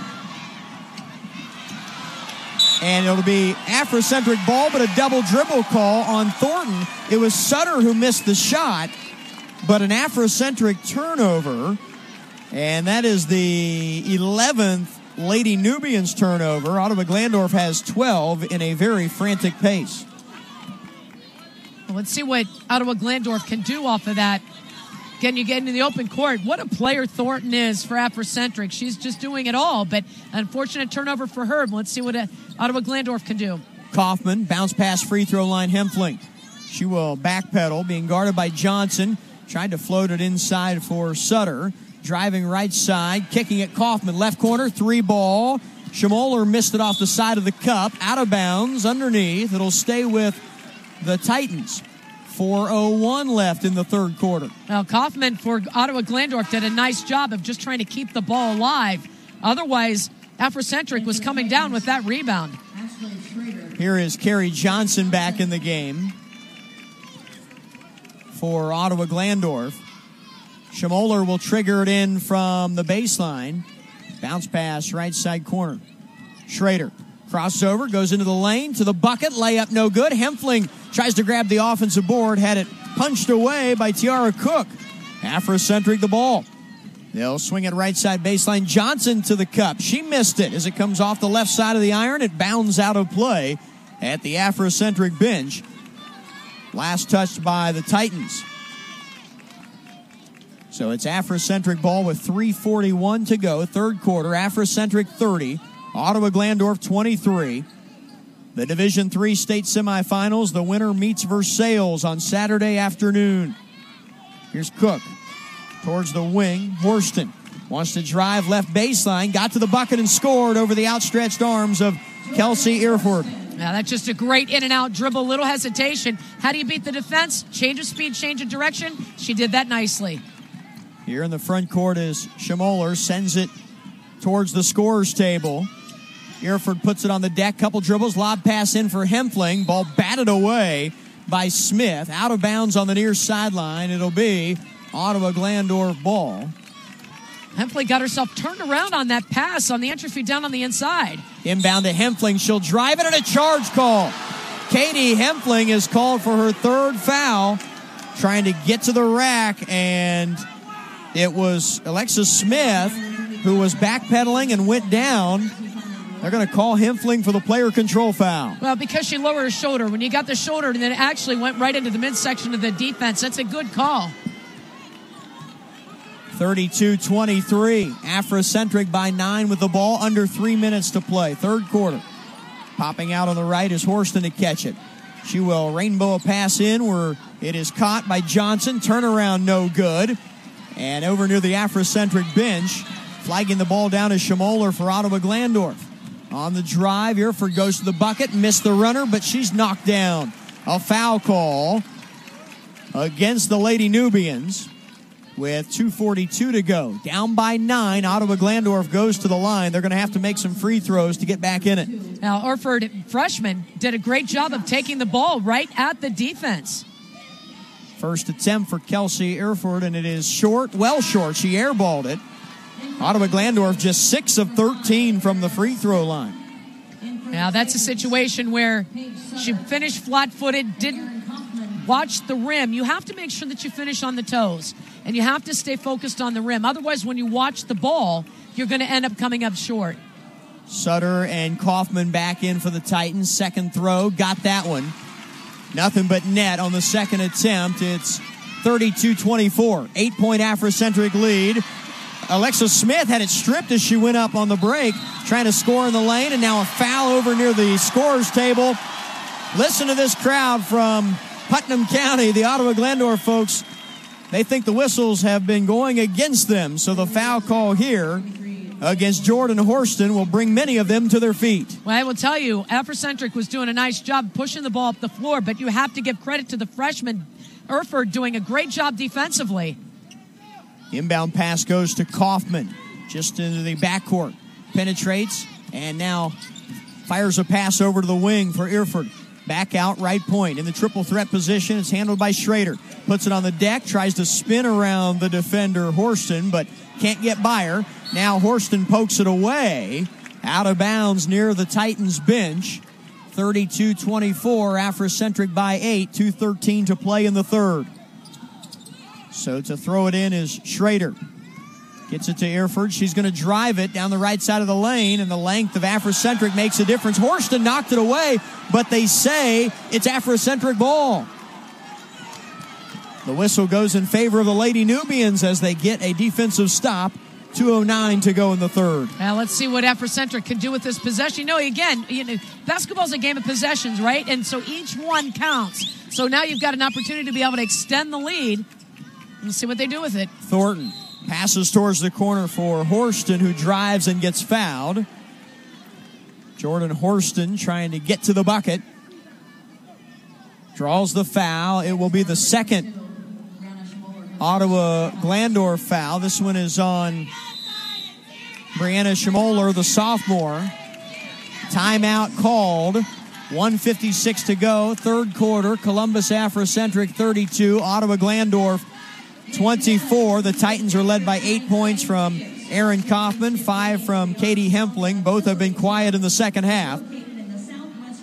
And it'll be Afrocentric ball, but a double dribble call on Thornton. It was Sutter who missed the shot, but an Afrocentric turnover, and that is the eleventh Lady Nubians turnover. Ottawa Glandorf has twelve in a very frantic pace. Well, let's see what Ottawa Glandorf can do off of that. Again, you get into the open court. What a player Thornton is for Afrocentric. She's just doing it all, but unfortunate turnover for her. Let's see what Ottawa Glandorf can do. Kaufman, bounce pass free throw line, Hempling. She will backpedal, being guarded by Johnson. Tried to float it inside for Sutter. Driving right side, kicking at Kaufman. Left corner, three ball. Schmoller missed it off the side of the cup. Out of bounds, underneath. It'll stay with the Titans. four oh one left in the third quarter. Well, Kaufman for Ottawa Glandorf did a nice job of just trying to keep the ball alive. Otherwise, Afrocentric was coming down with that rebound. Here is Carrie Johnson back in the game for Ottawa Glandorf. Schmoller will trigger it in from the baseline. Bounce pass, right side corner. Schrader Crossover, goes into the lane, to the bucket, layup no good. Hempfling tries to grab the offensive board, had it punched away by Tiara Cook. Afrocentric the ball. They'll swing it right side baseline. Johnson to the cup. She missed it as it comes off the left side of the iron. It bounds out of play at the Afrocentric bench. Last touched by the Titans. So it's Afrocentric ball with three forty-one to go. Third quarter, Afrocentric thirty. Ottawa Glandorf twenty-three. The Division three state semifinals. The winner meets Versailles on Saturday afternoon. Here's Cook towards the wing. Horston wants to drive left baseline. Got to the bucket and scored over the outstretched arms of Kelsey Erford. Now that's just a great in and out dribble. Little hesitation. How do you beat the defense? Change of speed, change of direction. She did that nicely. Here in the front court is Schmoller. Sends it towards the scorer's table. Erford puts it on the deck. Couple dribbles. Lob pass in for Hempfling. Ball batted away by Smith. Out of bounds on the near sideline. It'll be Ottawa Glandorf ball. Hempfling got herself turned around on that pass on the entry feed down on the inside. Inbound to Hempfling. She'll drive it and a charge call. Katie Hempfling is called for her third foul. Trying to get to the rack, and it was Alexis Smith who was backpedaling and went down. They're going to call Hempfling for the player control foul. Well, because she lowered her shoulder. When you got the shoulder and then it actually went right into the midsection of the defense, that's a good call. thirty-two twenty-three. Afrocentric by nine with the ball. Under three minutes to play. Third quarter. Popping out on the right is Horston to catch it. She will rainbow a pass in where it is caught by Johnson. Turnaround no good. And over near the Afrocentric bench, flagging the ball down is Schmoller for Ottawa Glandorf. On the drive, Erford goes to the bucket, missed the runner, but she's knocked down. A foul call against the Lady Nubians with two forty-two to go. Down by nine, Ottawa Glandorf goes to the line. They're going to have to make some free throws to get back in it. Now, Erford, freshman, did a great job of taking the ball right at the defense. First attempt for Kelsey Erford, and it is short, well short. She airballed it. Ottawa Glandorf just six of thirteen from the free throw line. Now, that's a situation where she finished flat-footed, didn't watch the rim. You have to make sure that you finish on the toes, and you have to stay focused on the rim. Otherwise, when you watch the ball, you're going to end up coming up short. Sutter and Kaufman back in for the Titans. Second throw, got that one. Nothing but net on the second attempt. It's thirty-two twenty-four. Eight-point Afrocentric lead. Alexa Smith had it stripped as she went up on the break, trying to score in the lane, and now a foul over near the scorer's table. Listen to this crowd from Putnam County. The Ottawa Glandorf folks, they think the whistles have been going against them, so the foul call here against Jordan Horston will bring many of them to their feet. Well, I will tell you, Afrocentric was doing a nice job pushing the ball up the floor, but you have to give credit to the freshman, Erford, doing a great job defensively. Inbound pass goes to Kaufman, just into the backcourt. Penetrates, and now fires a pass over to the wing for Erford. Back out, right point. In the triple threat position, it's handled by Schrader. Puts it on the deck, tries to spin around the defender, Horston, but can't get by her. Now Horston pokes it away, out of bounds near the Titans bench. thirty-two twenty-four, Afrocentric by eight, two thirteen to play in the third. So to throw it in is Schrader. Gets it to Erford. She's going to drive it down the right side of the lane, and the length of Afrocentric makes a difference. Horston knocked it away, but they say it's Afrocentric ball. The whistle goes in favor of the Lady Nubians as they get a defensive stop. two oh nine to go in the third. Now let's see what Afrocentric can do with this possession. You know, again, you know, basketball's a game of possessions, right? And so each one counts. So now you've got an opportunity to be able to extend the lead. Let's see what they do with it. Thornton passes towards the corner for Horston, who drives and gets fouled. Jordan Horston trying to get to the bucket. Draws the foul. It will be the second Ottawa Glandorf foul. This one is on Brianna Schmoller, the sophomore. Timeout called. one fifty-six to go. Third quarter. Columbus Afrocentric thirty-two. Ottawa Glandorf twenty-four. The Titans are led by eight points from Aaron Kaufman, five from Katie Hempfling. Both have been quiet in the second half.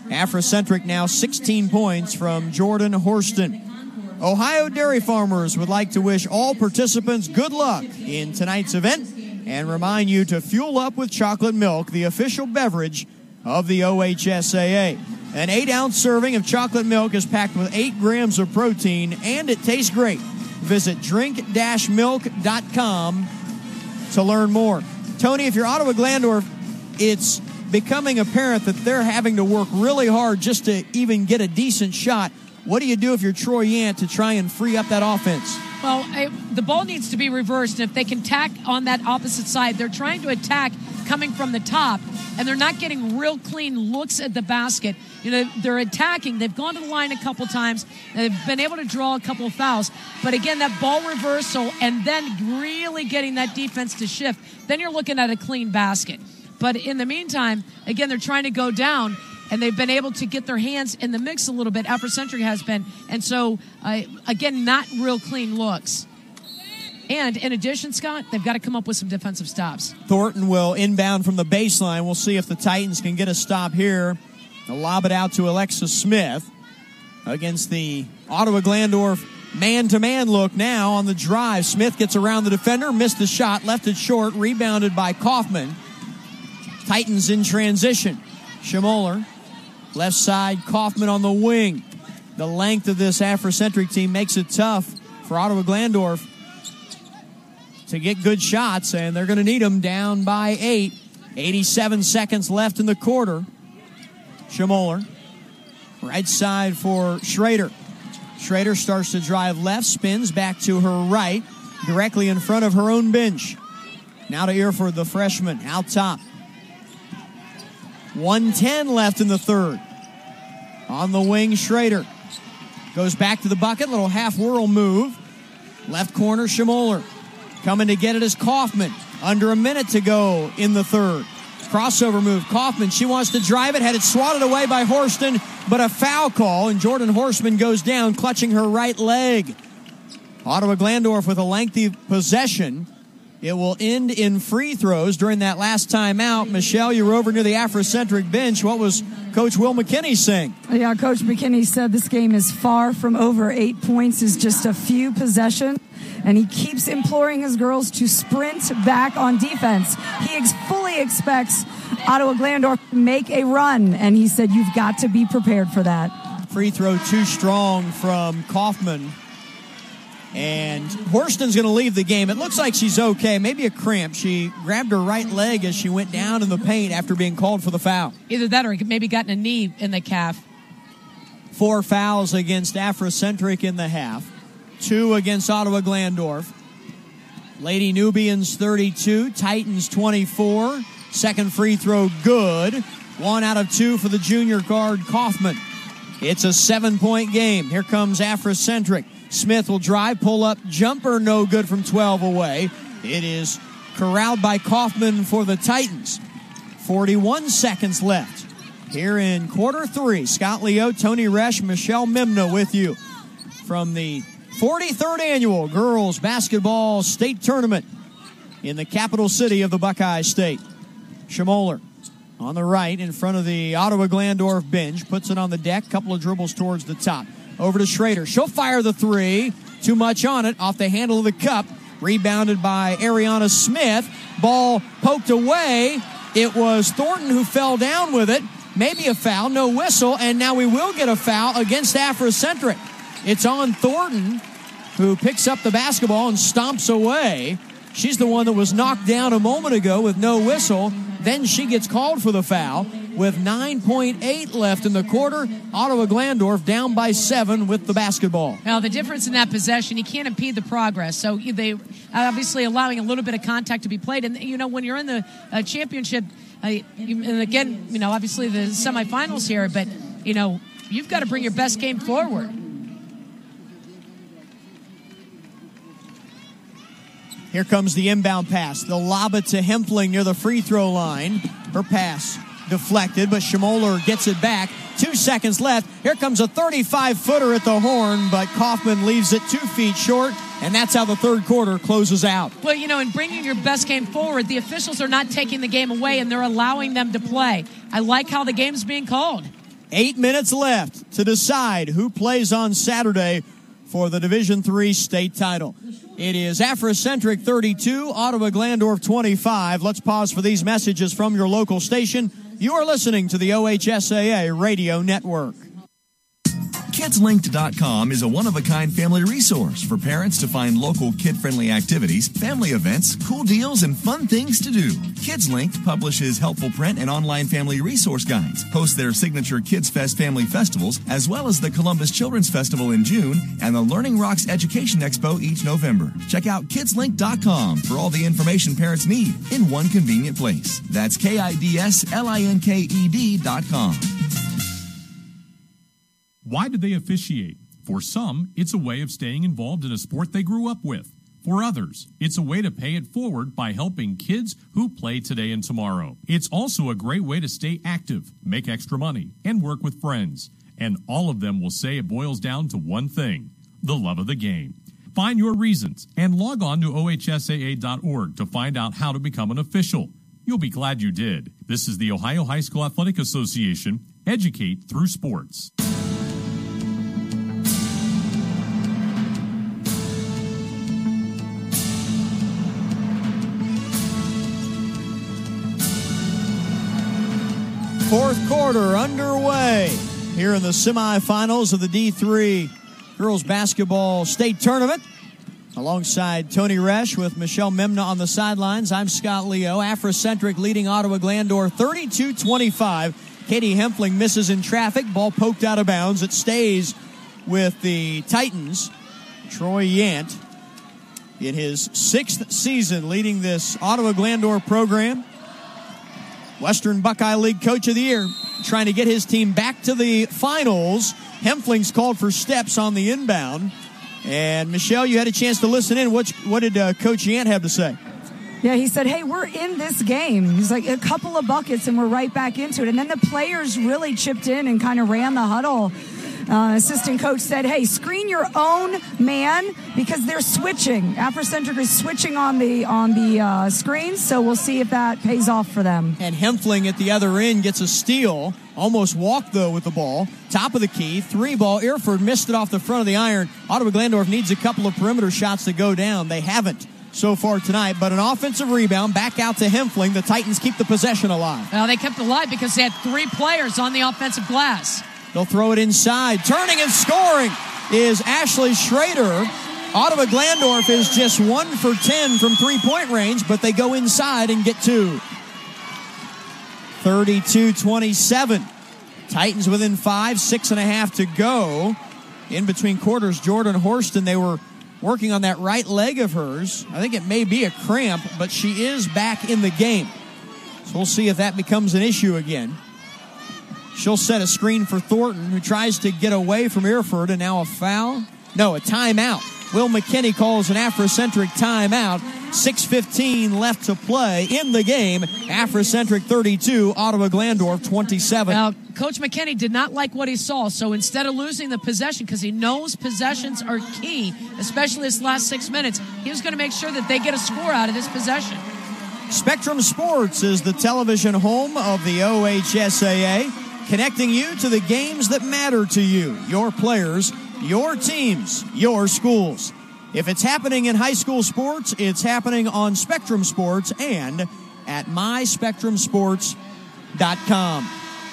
Afrocentric now sixteen points from Jordan Horston. Ohio Dairy Farmers would like to wish all participants good luck in tonight's event and remind you to fuel up with chocolate milk, the official beverage of the O H S A A. An eight-ounce serving of chocolate milk is packed with eight grams of protein, and it tastes great. Visit drink dash milk dot com to learn more. Tony, if you're Ottawa Glandorf, it's becoming apparent that they're having to work really hard just to even get a decent shot. What do you do if you're Troy Yant to try and free up that offense? Well, I, the ball needs to be reversed. And if they can tack on that opposite side, they're trying to attack coming from the top, and they're not getting real clean looks at the basket. You know, they're attacking. They've gone to the line a couple times. They've been able to draw a couple of fouls. But again, that ball reversal and then really getting that defense to shift, then you're looking at a clean basket. But in the meantime, again, they're trying to go down, and they've been able to get their hands in the mix a little bit. Afrocentric has been. And so, uh, again, not real clean looks. And in addition, Scott, they've got to come up with some defensive stops. Thornton will inbound from the baseline. We'll see if the Titans can get a stop here. They'll lob it out to Alexa Smith against the Ottawa Glandorf man-to-man look now on the drive. Smith gets around the defender, missed the shot, left it short, rebounded by Kaufman. Titans in transition. Schmoller, left side, Kaufman on the wing. The length of this Afrocentric team makes it tough for Ottawa Glandorf to get good shots, and they're going to need them down by eight. eighty-seven seconds left in the quarter. Schmoller, right side for Schrader. Schrader starts to drive left, spins back to her right, directly in front of her own bench. Now to Erford, the freshman, out top. one ten left in the third. On the wing, Schrader goes back to the bucket, little half whirl move. Left corner, Schmoller. Coming to get it is Kaufman. Under a minute to go in the third. Crossover move. Kaufman, she wants to drive it. Had it swatted away by Horston, but a foul call, and Jordan Horseman goes down, clutching her right leg. Ottawa Glandorf with a lengthy possession. It will end in free throws during that last timeout. Michelle, you're over near the Afrocentric bench. What was Coach Will McKinney saying? Yeah, Coach McKinney said this game is far from over. Eight points is just a few possessions. And he keeps imploring his girls to sprint back on defense. He ex- fully expects Ottawa Glandorf to make a run, and he said you've got to be prepared for that. Free throw too strong from Kaufman. And Horston's going to leave the game. It looks like she's okay, maybe a cramp. She grabbed her right leg as she went down in the paint after being called for the foul. Either that or maybe gotten a knee in the calf. Four fouls against Afrocentric in the half. Two against Ottawa Glandorf. Lady Nubians thirty-two, Titans twenty-four. Second free throw good. One out of two for the junior guard Kaufman. It's a seven-point game. Here comes Afrocentric. Smith will drive, pull up, jumper no good from twelve away. It is corralled by Kaufman for the Titans. forty-one seconds left here in quarter three. Scott Leo, Tony Resch, Michelle Mimna with you from the forty-third Annual Girls Basketball State Tournament in the capital city of the Buckeye State. Schmoller on the right in front of the Ottawa Glandorf bench. Puts it on the deck. Couple of dribbles towards the top. Over to Schrader. She'll fire the three. Too much on it. Off the handle of the cup. Rebounded by Ariana Smith. Ball poked away. It was Thornton who fell down with it. Maybe a foul. No whistle. And now we will get a foul against Afrocentric. It's on Thornton, who picks up the basketball and stomps away. She's the one that was knocked down a moment ago with no whistle. Then she gets called for the foul with nine point eight left in the quarter. Ottawa Glandorf down by seven with the basketball. Now, the difference in that possession, you can't impede the progress. So they obviously allowing a little bit of contact to be played. And, you know, when you're in the uh, championship, uh, you, and again, you know, obviously the semifinals here, but, you know, you've got to bring your best game forward. Here comes the inbound pass. They'll lob it to Hempling near the free throw line. Her pass deflected, but Schmoller gets it back. Two seconds left. Here comes a thirty-five footer at the horn, but Kaufman leaves it two feet short, and that's how the third quarter closes out. Well, you know, in bringing your best game forward, the officials are not taking the game away, and they're allowing them to play. I like how the game's being called. Eight minutes left to decide who plays on Saturday for the Division three state title. It is Africentric thirty-two, Ottawa Glandorf twenty-five. Let's pause for these messages from your local station. You are listening to the O H S A A Radio Network. Kids Linked dot com is a one-of-a-kind family resource for parents to find local kid-friendly activities, family events, cool deals, and fun things to do. Kids Linked publishes helpful print and online family resource guides, hosts their signature Kids Fest family festivals, as well as the Columbus Children's Festival in June and the Learning Rocks Education Expo each November. Check out Kids Linked dot com for all the information parents need in one convenient place. That's K I D S L I N K E D dot com. Why do they officiate? For some, it's a way of staying involved in a sport they grew up with. For others, it's a way to pay it forward by helping kids who play today and tomorrow. It's also a great way to stay active, make extra money, and work with friends. And all of them will say it boils down to one thing: the love of the game. Find your reasons and log on to O H S A A dot org to find out how to become an official. You'll be glad you did. This is the Ohio High School Athletic Association. Educate through sports. Fourth quarter underway here in the semifinals of the D three Girls Basketball State Tournament. Alongside Tony Resch with Michelle Memna on the sidelines, I'm Scott Leo. Africentric leading Ottawa Glandorf thirty-two twenty-five. Katie Hempfling misses in traffic. Ball poked out of bounds. It stays with the Titans. Troy Yant in his sixth season leading this Ottawa Glandorf program. Western Buckeye League Coach of the Year, trying to get his team back to the finals. Hempfling's called for steps on the inbound. And, Michelle, you had a chance to listen in. What, what did uh, Coach Yant have to say? Yeah, he said, hey, we're in this game. He's like, a couple of buckets and we're right back into it. And then the players really chipped in and kind of ran the huddle. Uh, assistant coach said, hey, screen your own man because they're switching. Africentric is switching on the on the uh, screens, so we'll see if that pays off for them. And Hempfling at the other end gets a steal. Almost walked, though, with the ball. Top of the key. Three ball. Erford missed it off the front of the iron. Ottawa Glandorf needs a couple of perimeter shots to go down. They haven't so far tonight, but an offensive rebound back out to Hempfling. The Titans keep the possession alive. Well, they kept it alive because they had three players on the offensive glass. They'll throw it inside. Turning and scoring is Ashley Schrader. Ottawa Glandorf is just one for ten from three-point range, but they go inside and get two. thirty-two twenty-seven. Titans within five, six and a half to go. In between quarters, Jordan Horston, they were working on that right leg of hers. I think it may be a cramp, but she is back in the game. So we'll see if that becomes an issue again. She'll set a screen for Thornton, who tries to get away from Erford, and now a foul. No, a timeout. Will McKinney calls an Africentric timeout. six fifteen left to play in the game. Africentric thirty-two, Ottawa Glandorf twenty-seven. Now, Coach McKinney did not like what he saw, so instead of losing the possession, because he knows possessions are key, especially this last six minutes, he was going to make sure that they get a score out of this possession. Spectrum Sports is the television home of the O H S A A, connecting you to the games that matter to you, your players, your teams, your schools. If it's happening in high school sports, it's happening on Spectrum Sports and at my spectrum sports dot com.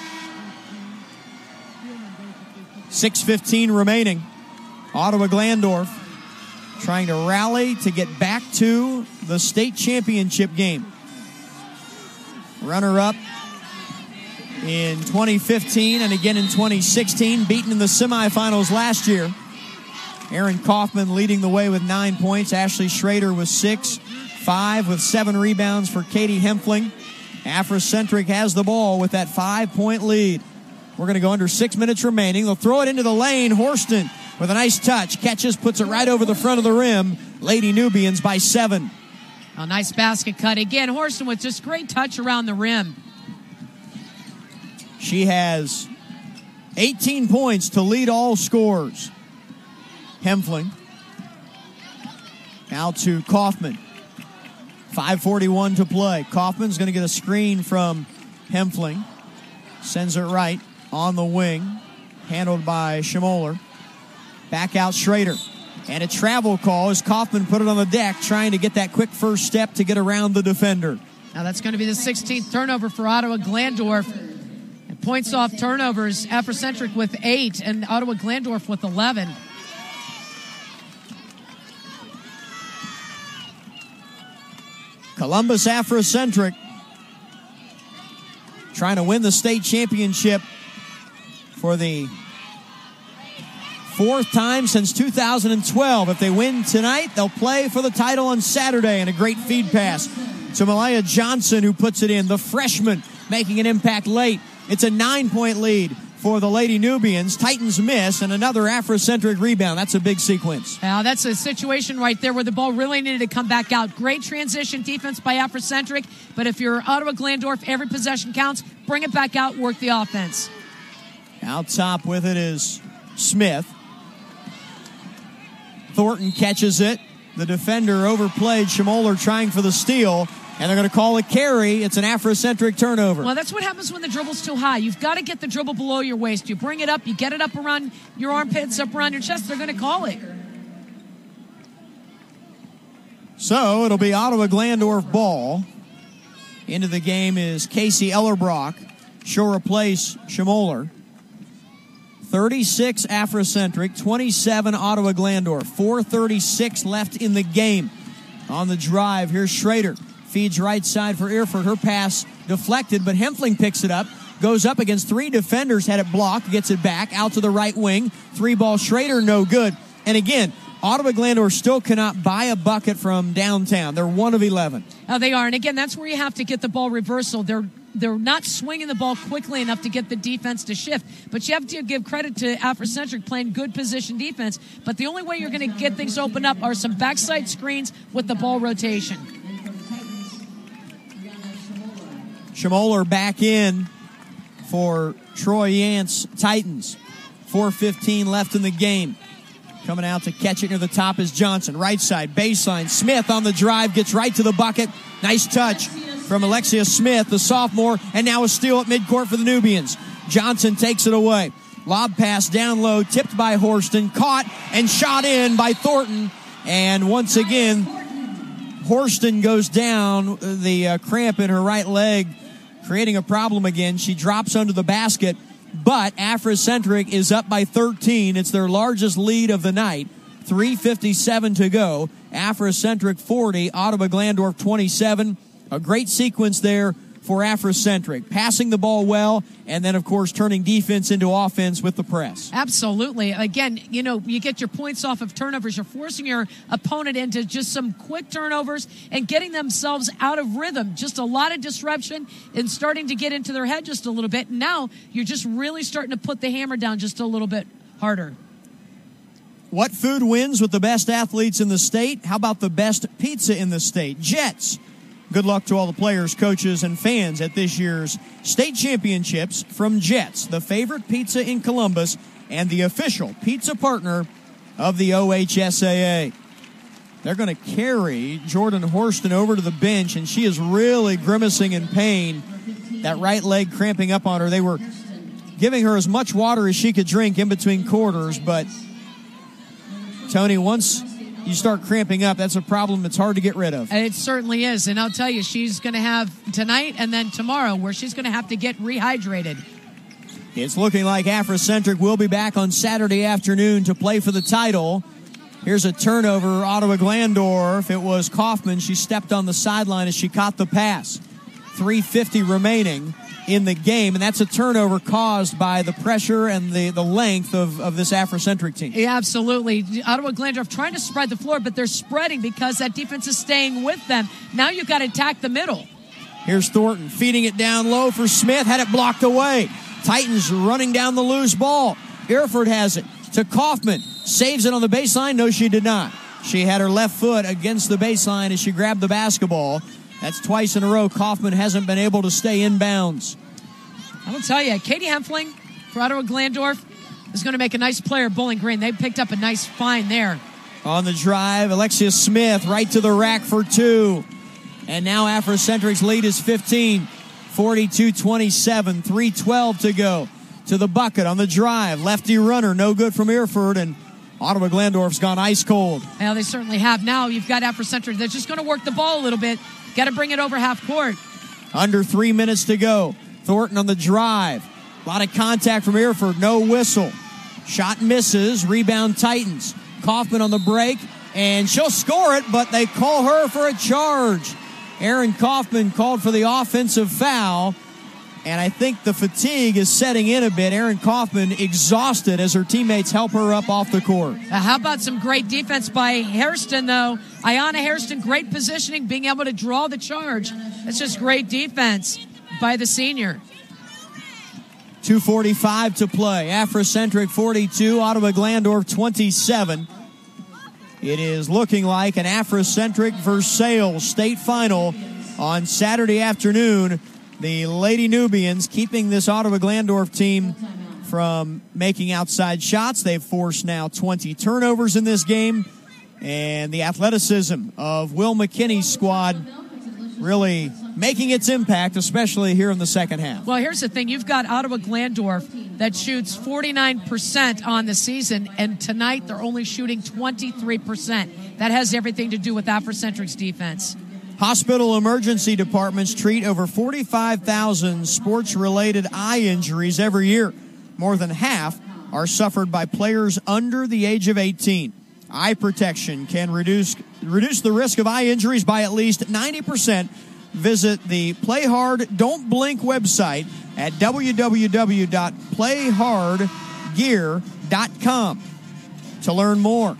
six fifteen remaining. Ottawa Glandorf trying to rally to get back to the state championship game. Runner-up in twenty fifteen and again in twenty sixteen, beaten in the semifinals last year. Aaron Kaufman leading the way with nine points. Ashley Schrader with six. Five with seven rebounds for Katie Hempfling. Africentric has the ball with that five-point lead. We're going to go under six minutes remaining. They'll throw it into the lane. Horston with a nice touch. Catches, puts it right over the front of the rim. Lady Nubians by seven. A nice basket cut. Again, Horston with just great touch around the rim. She has eighteen points to lead all scorers. Hempfling. Now to Kaufman. five forty-one to play. Kaufman's going to get a screen from Hempfling. Sends it right. on the wing, handled by Schmoller. Back out Schrader. And a travel call as Kaufman put it on the deck, trying to get that quick first step to get around the defender. Now that's going to be the sixteenth turnover for Ottawa Glandorf. And points off turnovers, Afrocentric with eight and Ottawa Glandorf with eleven. Columbus Afrocentric trying to win the state championship for the fourth time since two thousand twelve. If they win tonight, they'll play for the title on Saturday. And a great feed pass to Malaya Johnson, who puts it in. The freshman making an impact late. It's a nine-point lead for the Lady Nubians. Titans miss, and another Afrocentric rebound. That's a big sequence. Now, that's a situation right there where the ball really needed to come back out. Great transition defense by Afrocentric, but if you're Ottawa Glandorf, every possession counts. Bring it back out, work the offense. Out top with it is Smith. Thornton catches it. The defender overplayed. Schmoller trying for the steal, and they're going to call a carry. It's an Afrocentric turnover. Well, that's what happens when the dribble's too high. You've got to get the dribble below your waist. You bring it up, you get it up around your armpits, up around your chest. They're going to call it. So it'll be Ottawa Glandorf ball. Into the game is Casey Ellerbrock. She'll replace Schmoller. thirty-six Afrocentric, twenty-seven Ottawa Glandorf. four thirty-six left in the game. On the drive, here's Schrader. Feeds right side for Erfurt. Her pass deflected, but Hempfling picks it up. Goes up against three defenders, had it blocked, gets it back, out to the right wing. Three ball Schrader, no good. And again, Ottawa Glandorf still cannot buy a bucket from downtown. They're one of eleven. Oh, they are. And again, that's where you have to get the ball reversal. They're They're not swinging the ball quickly enough to get the defense to shift. But you have to give credit to Afrocentric playing good position defense. But the only way you're going to get things opened up are some backside screens with the ball rotation. Schmoller back in for Troy Yance Titans. four fifteen left in the game. Coming out to catch it near the top is Johnson. Right side, baseline. Smith on the drive, gets right to the bucket. Nice touch from Alexia Smith, the sophomore, and now a steal at midcourt for the Nubians. Johnson takes it away. Lob pass down low, tipped by Horston, caught and shot in by Thornton. And once again, Horston goes down, the uh, cramp in her right leg, creating a problem again. She drops under the basket, but Afrocentric is up by thirteen. It's their largest lead of the night. three fifty-seven to go. Afrocentric forty, Ottawa Glandorf twenty-seven. A great sequence there for Afrocentric. Passing the ball well, and then, of course, turning defense into offense with the press. Absolutely. Again, you know, you get your points off of turnovers. You're forcing your opponent into just some quick turnovers and getting themselves out of rhythm. Just a lot of disruption and starting to get into their head just a little bit. And now you're just really starting to put the hammer down just a little bit harder. What food wins with the best athletes in the state? How about the best pizza in the state? Jets. Good luck to all the players, coaches, and fans at this year's state championships from Jets, the favorite pizza in Columbus and the official pizza partner of the O H S A A. They're going to carry Jordan Horston over to the bench, and she is really grimacing in pain. That right leg cramping up on her. They were giving her as much water as she could drink in between quarters, but Tony, once you start cramping up, that's a problem that's hard to get rid of. It certainly is. And I'll tell you, she's going to have tonight and then tomorrow where she's going to have to get rehydrated. It's looking like Afrocentric will be back on Saturday afternoon to play for the title. Here's a turnover, Ottawa Glandorf. It was Kaufman. She stepped on the sideline as she caught the pass. three fifty remaining in the game, and that's a turnover caused by the pressure and the, the length of, of this Afrocentric team. Yeah, absolutely. Ottawa Glandorf trying to spread the floor, but they're spreading because that defense is staying with them. Now you've got to attack the middle. Here's Thornton feeding it down low for Smith, had it blocked away. Titans running down the loose ball. Erfurt has it to Kaufman. Saves it on the baseline. No, she did not. She had her left foot against the baseline as she grabbed the basketball. That's twice in a row Kaufman hasn't been able to stay in bounds. I will tell you, Katie Hempfling for Ottawa Glandorf is going to make a nice player at Bowling Green. They picked up a nice find there. On the drive, Alexia Smith right to the rack for two. And now Afrocentric's lead is fifteen. forty-two twenty-seven, three twelve to go. to the bucket on the drive. Lefty runner, no good from Erfurt, and Ottawa Glandorf's gone ice cold. Well, they certainly have. Now you've got Africentric. They're just going to work the ball a little bit. Got to bring it over half court. Under three minutes to go. Thornton on the drive. A lot of contact from Erfurt. No whistle. Shot misses. Rebound Titans. Kaufman on the break, and she'll score it, but they call her for a charge. Aaron Kaufman called for the offensive foul, and I think the fatigue is setting in a bit. Aaron Kaufman exhausted as her teammates help her up off the court. Uh, how about some great defense by Hairston, though? Ayanna Hairston, great positioning, being able to draw the charge. That's just great defense by the senior. two forty-five to play. Africentric forty-two, Ottawa Glandorf twenty-seven. It is looking like an Africentric Versailles state final on Saturday afternoon. The Lady Nubians keeping this Ottawa Glandorf team from making outside shots. They've forced now twenty turnovers in this game. And the athleticism of Will McKinney's squad really making its impact, especially here in the second half. Well, here's the thing. You've got Ottawa Glandorf that shoots forty-nine percent on the season, and tonight they're only shooting twenty-three percent. That has everything to do with Africentric's defense. Hospital emergency departments treat over forty-five thousand sports-related eye injuries every year. More than half are suffered by players under the age of eighteen. Eye protection can reduce reduce the risk of eye injuries by at least ninety percent. Visit the Play Hard Don't Blink website at w w w dot play hard gear dot com to learn more.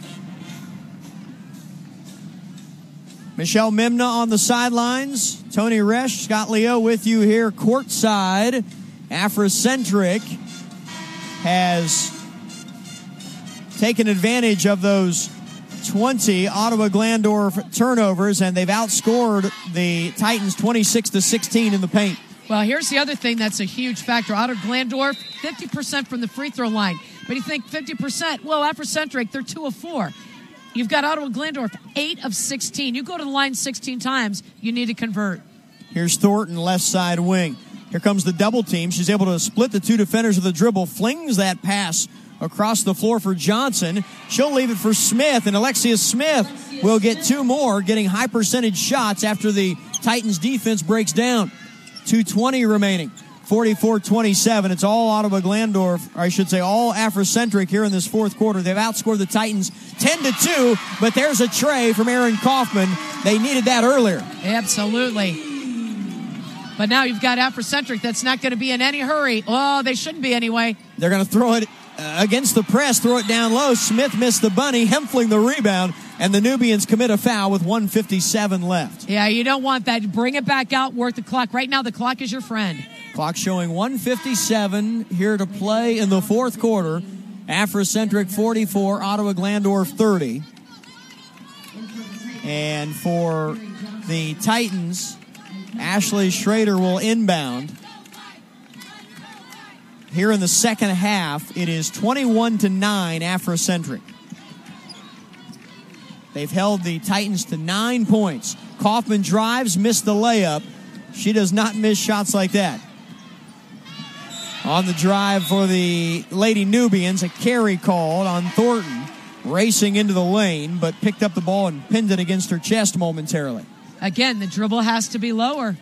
Michelle Mimna on the sidelines. Tony Resch, Scott Leo with you here courtside. Africentric has taken advantage of those twenty Ottawa Glandorf turnovers, and they've outscored the Titans twenty-six to sixteen in the paint. Well, here's the other thing that's a huge factor. Ottawa Glandorf, fifty percent from the free throw line. But you think fifty percent, well, Africentric, they're two of four. You've got Ottawa Glandorf, eight of sixteen. You go to the line sixteen times, you need to convert. Here's Thornton, left side wing. Here comes the double team. She's able to split the two defenders with a dribble, flings that pass across the floor for Johnson. She'll leave it for Smith, and Alexia Smith will get two more, getting high percentage shots after the Titans defense breaks down. two twenty remaining. forty-four twenty-seven. It's all Ottawa Glandorf, or I should say all Africentric here in this fourth quarter. They've outscored the Titans ten to two, but there's a tray from Aaron Kaufman. They needed that earlier. Absolutely. But now you've got Africentric that's not going to be in any hurry. Oh, they shouldn't be anyway. They're going to throw it uh, against the press, throw it down low. Smith missed the bunny, Hempfling the rebound, and the Nubians commit a foul with one fifty-seven left. Yeah, you don't want that. Bring it back out, work the clock. Right now, the clock is your friend. Clock showing one fifty-seven here to play in the fourth quarter. Africentric forty-four, Ottawa Glandorf thirty. And for the Titans, Ashley Schrader will inbound. Here in the second half, it is twenty-one to nine Africentric. They've held the Titans to nine points. Kaufman drives, missed the layup. She does not miss shots like that. On the drive for the Lady Nubians, a carry called on Thornton, racing into the lane, but picked up the ball and pinned it against her chest momentarily. Again, the dribble has to be lower.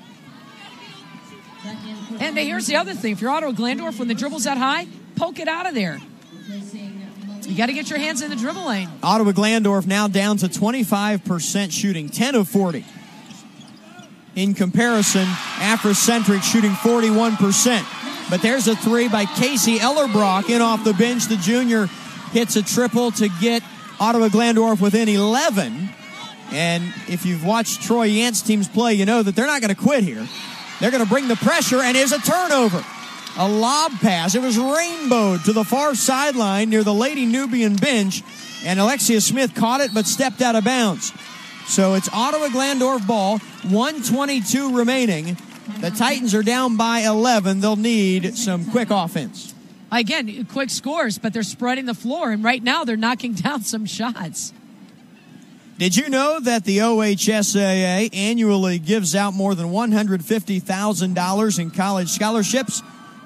And here's the other thing. If you're Ottawa Glandorf, when the dribble's that high, poke it out of there. You got to get your hands in the dribble lane. Ottawa Glandorf now down to twenty-five percent shooting, ten of forty. In comparison, Africentric shooting forty-one percent. But there's a three by Casey Ellerbrock in off the bench. The junior hits a triple to get Ottawa Glandorf within eleven. And if you've watched Troy Yant's teams play, you know that they're not going to quit here. They're going to bring the pressure, and here's a turnover. A lob pass. It was rainbowed to the far sideline near the Lady Nubian bench, and Alexia Smith caught it but stepped out of bounds. So it's Ottawa Glandorf ball, one twenty-two remaining. The Titans are down by eleven. They'll need some quick offense. Again, quick scores, but they're spreading the floor, and right now they're knocking down some shots. Did you know that the O H S A A annually gives out more than one hundred fifty thousand dollars in college scholarships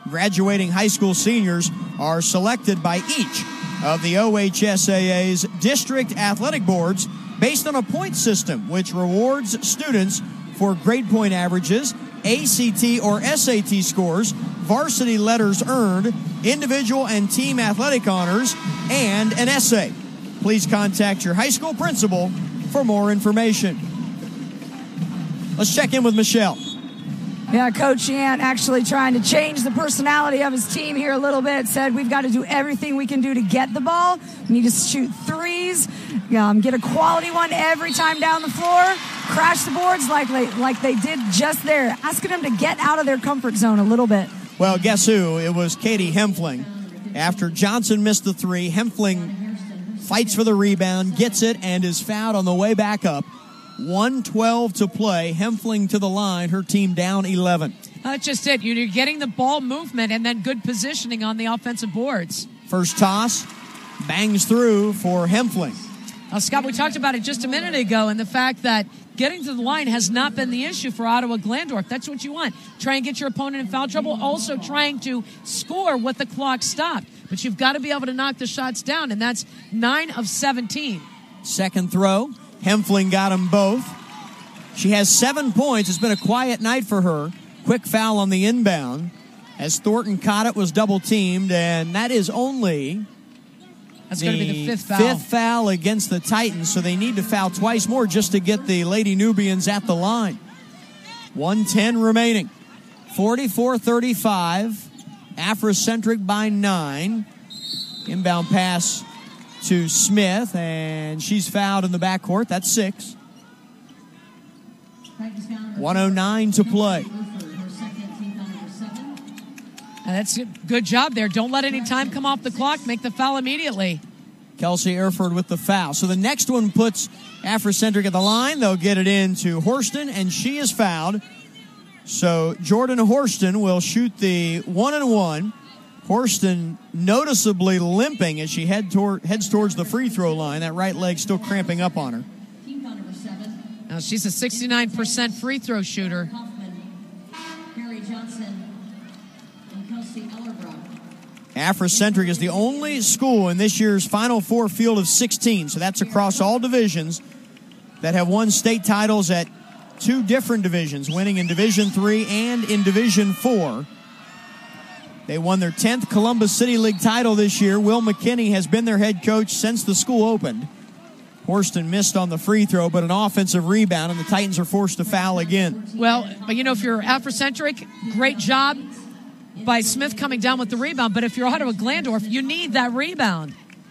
graduating high school seniors are selected by each of the O H S A A's district athletic boards based on a point system, which rewards students for grade point averages, A C T or S A T scores, varsity letters earned, individual and team athletic honors, and an essay. Please contact your high school principal for more information. Let's check in with Michelle. Yeah, Coach Yant actually trying to change the personality of his team here a little bit. Said we've got to do everything we can do to get the ball. We need to shoot threes, um, get a quality one every time down the floor, crash the boards like they, like they did just there, asking them to get out of their comfort zone a little bit. Well, guess who? It was Katie Hempfling. After Johnson missed the three, Hempfling fights for the rebound, gets it, and is fouled on the way back up. one twelve to play. Hempfling to the line. Her team down eleven. That's just it. You're getting the ball movement and then good positioning on the offensive boards. First toss bangs through for Hempfling. Uh, Scott, we talked about it just a minute ago, and the fact that getting to the line has not been the issue for Ottawa Glandorf. That's what you want. Try and get your opponent in foul trouble. Also trying to score with the clock stopped. But you've got to be able to knock the shots down, and that's nine of seventeen. Second throw. Hempfling got them both. She has seven points. It's been a quiet night for her. Quick foul on the inbound as Thornton caught it, was double-teamed, and that is only That's going to be the fifth foul. Fifth foul against the Titans, so they need to foul twice more just to get the Lady Nubians at the line. one ten remaining. forty-four thirty-five. Afrocentric by nine. Inbound pass to Smith, and she's fouled in the backcourt. That's six. one oh nine to play. That's a good job there. Don't let any time come off the clock. Make the foul immediately. Kelsey Erford with the foul. So the next one puts Afrocentric at the line. They'll get it in to Horston, and she is fouled. So Jordan Horston will shoot the one and one. Horston noticeably limping as she head toward, heads towards the free throw line. That right leg still cramping up on her. Now she's a sixty-nine percent free throw shooter. Afrocentric is the only school in this year's Final Four field of sixteen, so that's across all divisions, that have won state titles at two different divisions, winning in Division three and in Division four. They won their tenth Columbus City League title this year. Will McKinney has been their head coach since the school opened. Horston missed on the free throw, but an offensive rebound, and the Titans are forced to foul again. Well, but you know, if you're Afrocentric, great job by Smith coming down with the rebound, but if you're Ottawa Glandorf, you need that rebound.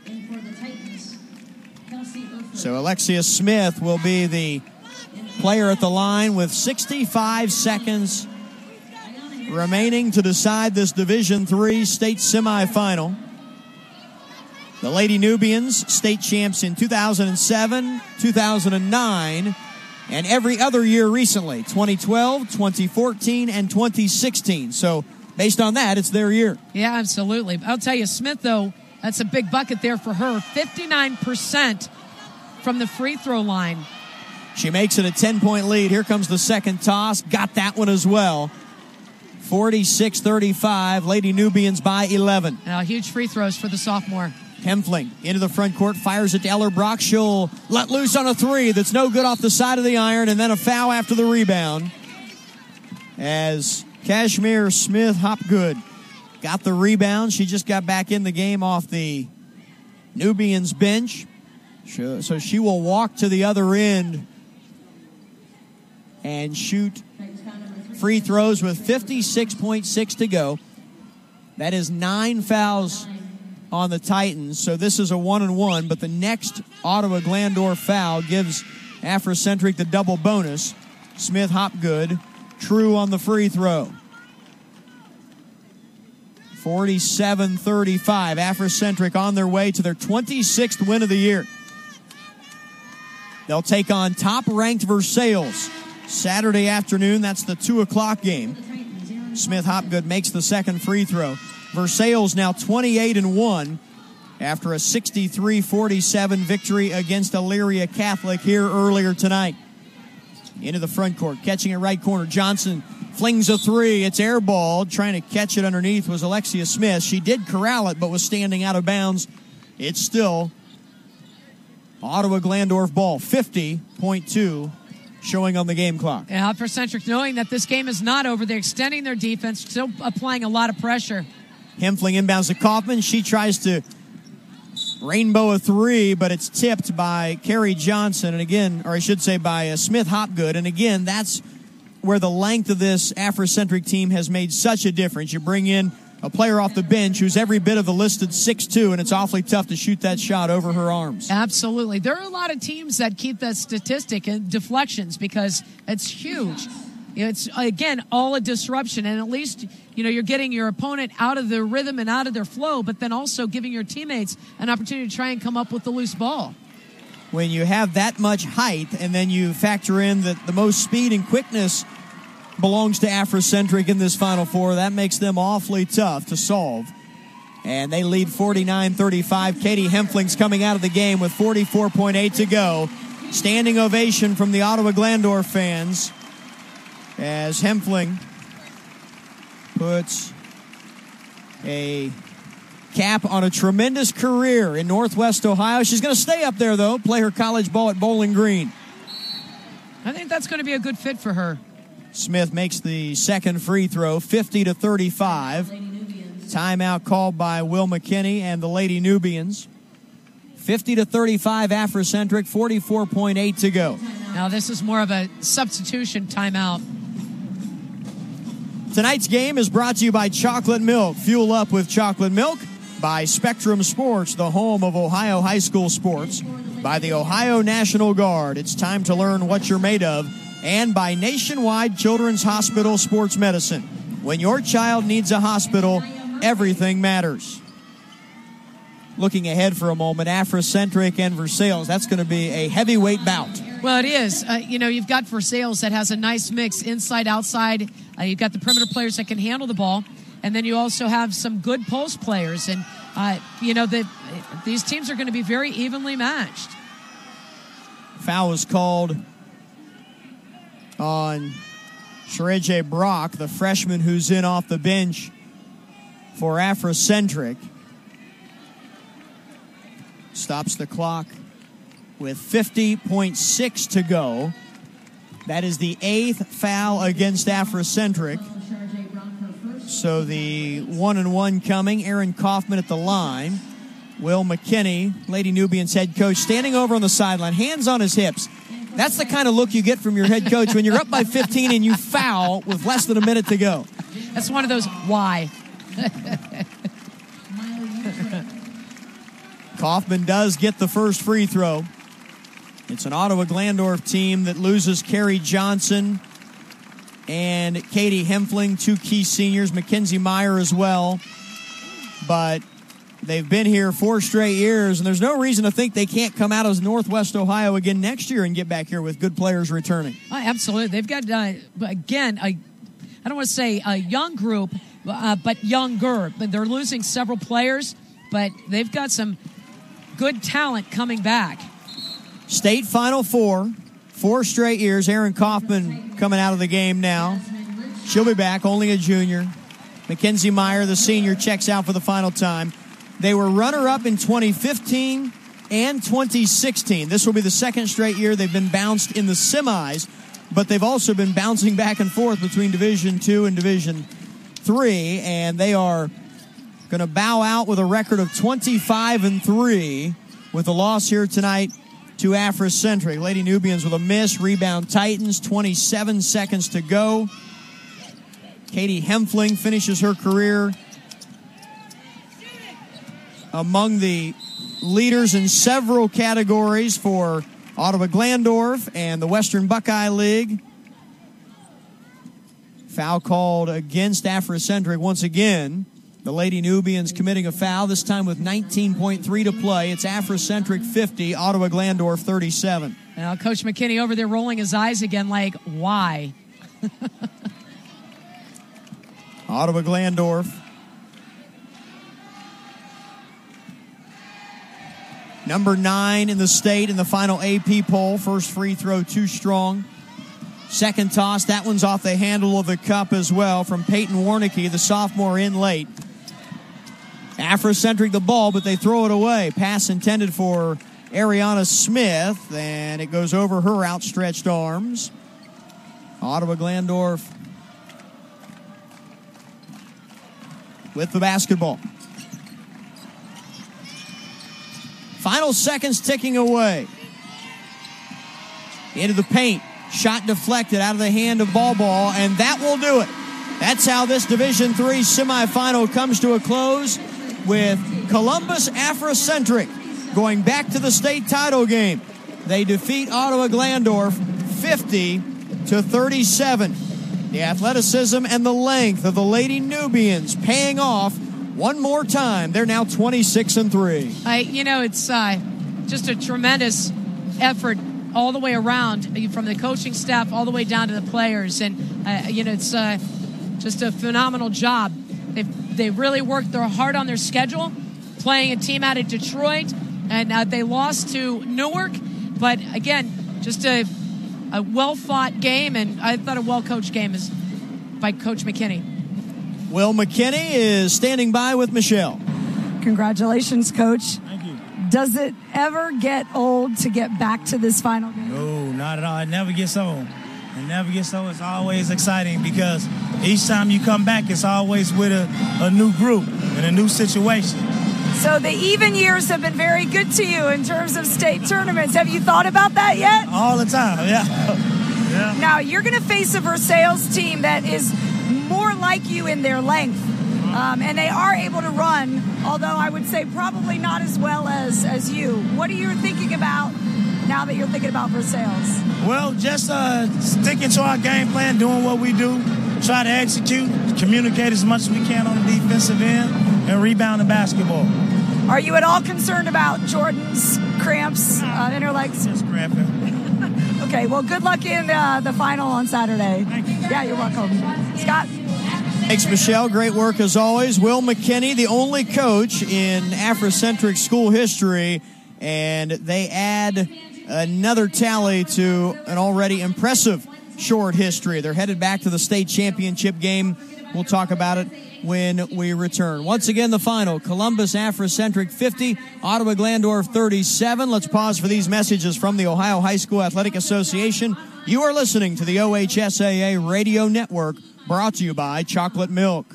So Alexia Smith will be the player at the line with sixty-five seconds remaining to decide this Division three state semifinal. The Lady Nubians, state champs in two thousand seven, two thousand nine, and every other year recently, twenty twelve, twenty fourteen, and twenty sixteen. So based on that, it's their year. Yeah, absolutely. I'll tell you, Smith, though, that's a big bucket there for her. fifty-nine percent from the free throw line. She makes it a ten-point lead. Here comes the second toss. Got that one as well. forty-six thirty-five. Lady Nubians by eleven. Now, huge free throws for the sophomore. Hempfling into the front court, fires it to Eller Brock. She'll let loose on a three that's no good off the side of the iron, and then a foul after the rebound. As Kashmir Smith Hopgood got the rebound. She just got back in the game off the Nubians bench. So she will walk to the other end and shoot free throws with fifty-six point six to go. That is nine fouls on the Titans. So this is a one and one, but the next Ottawa Glandorf foul gives Afrocentric the double bonus. Smith Hopgood true on the free throw. forty-seven thirty-five. Afrocentric on their way to their twenty-sixth win of the year. They'll take on top-ranked Versailles Saturday afternoon. That's the two o'clock game. Smith Hopgood makes the second free throw. Versailles now twenty-eight and one after a sixty-three forty-seven victory against Elyria Catholic here earlier tonight. Into the front court, catching it right corner. Johnson Flings a three. It's airballed. Trying to catch it underneath was Alexia Smith. She did corral it, but was standing out of bounds. It's still Ottawa Glandorf ball. fifty point two showing on the game clock. Yeah, for Centric, knowing that this game is not over, they're extending their defense, still applying a lot of pressure. Hempfling inbounds to Kaufman. She tries to rainbow a three, but it's tipped by Carrie Johnson, and again, or I should say by uh, Smith Hopgood. And again, that's where the length of this Afrocentric team has made such a difference. You bring in a player off the bench who's every bit of the listed six two, and it's awfully tough to shoot that shot over her arms. Absolutely. There are a lot of teams that keep that statistic in deflections because it's huge. It's, again, all a disruption, and at least, you know, you're getting your opponent out of their rhythm and out of their flow, but then also giving your teammates an opportunity to try and come up with the loose ball. When you have that much height, and then you factor in that the most speed and quickness belongs to Afrocentric in this Final Four, that makes them awfully tough to solve. And they lead forty-nine thirty-five. Katie Hempfling's coming out of the game with forty-four point eight to go. Standing ovation from the Ottawa Glandorf fans as Hempfling puts a cap on a tremendous career in Northwest Ohio. She's going to stay up there, though, play her college ball at Bowling Green. I think that's going to be a good fit for her. Smith makes the second free throw, fifty to thirty-five. Timeout called by Will McKinney and the Lady Nubians. fifty to thirty-five Afrocentric, forty-four point eight to go. Now this is more of a substitution timeout. Tonight's game is brought to you by Chocolate Milk. Fuel up with chocolate milk. By Spectrum Sports, the home of Ohio high school sports. By the Ohio National Guard. It's time to learn what you're made of. And by Nationwide Children's Hospital Sports Medicine. When your child needs a hospital, everything matters. Looking ahead for a moment, Afrocentric and Versailles. That's going to be a heavyweight bout. Well, it is. Uh, you know, you've got Versailles that has a nice mix inside, outside. Uh, you've got the perimeter players that can handle the ball. And then you also have some good post players. And, uh, you know, the, these teams are going to be very evenly matched. Foul was called on Shereje Brock, the freshman who's in off the bench for Afrocentric. Stops the clock with fifty point six to go. That is the eighth foul against Afrocentric. So the one and one coming. Aaron Kaufman at the line. Will McKinney, Lady Nubians head coach, standing over on the sideline, hands on his hips. That's the kind of look you get from your head coach when you're up by fifteen and you foul with less than a minute to go. That's one of those why. Kaufman does get the first free throw. It's an Ottawa Glandorf team that loses Carrie Johnson and Katie Hempfling, two key seniors, Mackenzie Meyer as well. But they've been here four straight years, and there's no reason to think they can't come out as Northwest Ohio again next year and get back here with good players returning. Oh, absolutely. They've got, uh, again, a, I don't want to say a young group, uh, but younger. But they're losing several players, but they've got some good talent coming back. State Final Four, four straight years. Aaron Kaufman coming out of the game now. She'll be back, only a junior. Mackenzie Meyer, the senior, checks out for the final time. They were runner-up in twenty fifteen and twenty sixteen. This will be the second straight year they've been bounced in the semis, but they've also been bouncing back and forth between Division two and Division three, and they are going to bow out with a record of twenty-five and three with a loss here tonight to Afrocentric. Lady Nubians with a miss. Rebound Titans, twenty-seven seconds to go. Katie Hempfling finishes her career among the leaders in several categories for Ottawa Glandorf and the Western Buckeye League. Foul called against Afrocentric once again. The Lady Nubians committing a foul, this time with nineteen point three to play. It's Afrocentric fifty, Ottawa Glandorf thirty-seven. Now, Coach McKinney over there rolling his eyes again like, why? Ottawa Glandorf. Number nine in the state in the final A P poll. First free throw too strong. Second toss, that one's off the handle of the cup as well from Peyton Warnicki, the sophomore, in late. Afrocentric the ball, but they throw it away. Pass intended for Ariana Smith, and it goes over her outstretched arms. Ottawa Glandorf with the basketball. Final seconds ticking away. Into the paint. Shot deflected out of the hand of Ball Ball, and that will do it. That's how this Division three semifinal comes to a close, with Columbus Afrocentric going back to the state title game. They defeat Ottawa Glandorf fifty to thirty-seven. The athleticism and the length of the Lady Nubians paying off one more time. They're now twenty-six and three. I, you know, it's uh, just a tremendous effort all the way around, from the coaching staff all the way down to the players. And, uh, you know, it's uh, just a phenomenal job. They've, they really worked their hard on their schedule, playing a team out of Detroit, and uh, they lost to Newark. But, again, just a, a well-fought game, and I thought a well-coached game is by Coach McKinney. Will McKinney is standing by with Michelle. Congratulations, Coach. Thank you. Does it ever get old to get back to this final game? No, not at all. It never gets old. It never gets old. It's always exciting because each time you come back, it's always with a, a new group and a new situation. So the even years have been very good to you in terms of state tournaments. Have you thought about that yet? All the time, yeah. yeah. Now, you're going to face a Versailles team that is more like you in their length. Um, and they are able to run, although I would say probably not as well as, as you. What are you thinking about now that you're thinking about Versailles? Well, just uh, sticking to our game plan, doing what we do, try to execute, communicate as much as we can on the defensive end, and rebound the basketball. Are you at all concerned about Jordan's cramps uh, in her legs? Just cramping. Okay, well, good luck in uh, the final on Saturday. Thank you. Yeah, you're welcome. Scott? Thanks, Michelle. Great work as always. Will McKinney, the only coach in Afrocentric school history, and they add another tally to an already impressive short history. They're headed back to the state championship game. We'll talk about it when we return. Once again, the final, Columbus Afrocentric fifty, Ottawa Glandorf thirty-seven. Let's pause for these messages from the Ohio High School Athletic Association. You are listening to the O H S A A Radio Network, brought to you by Chocolate Milk.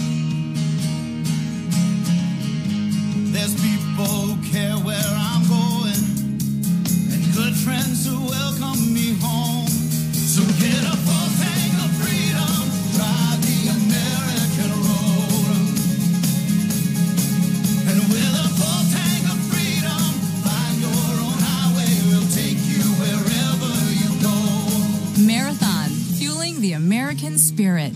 There's people who care where I'm going, and good friends who welcome me home. So get a full tank of freedom, drive the American road. And with a full tank of freedom, find your own highway, we'll take you wherever you go. Marathon, fueling the American spirit.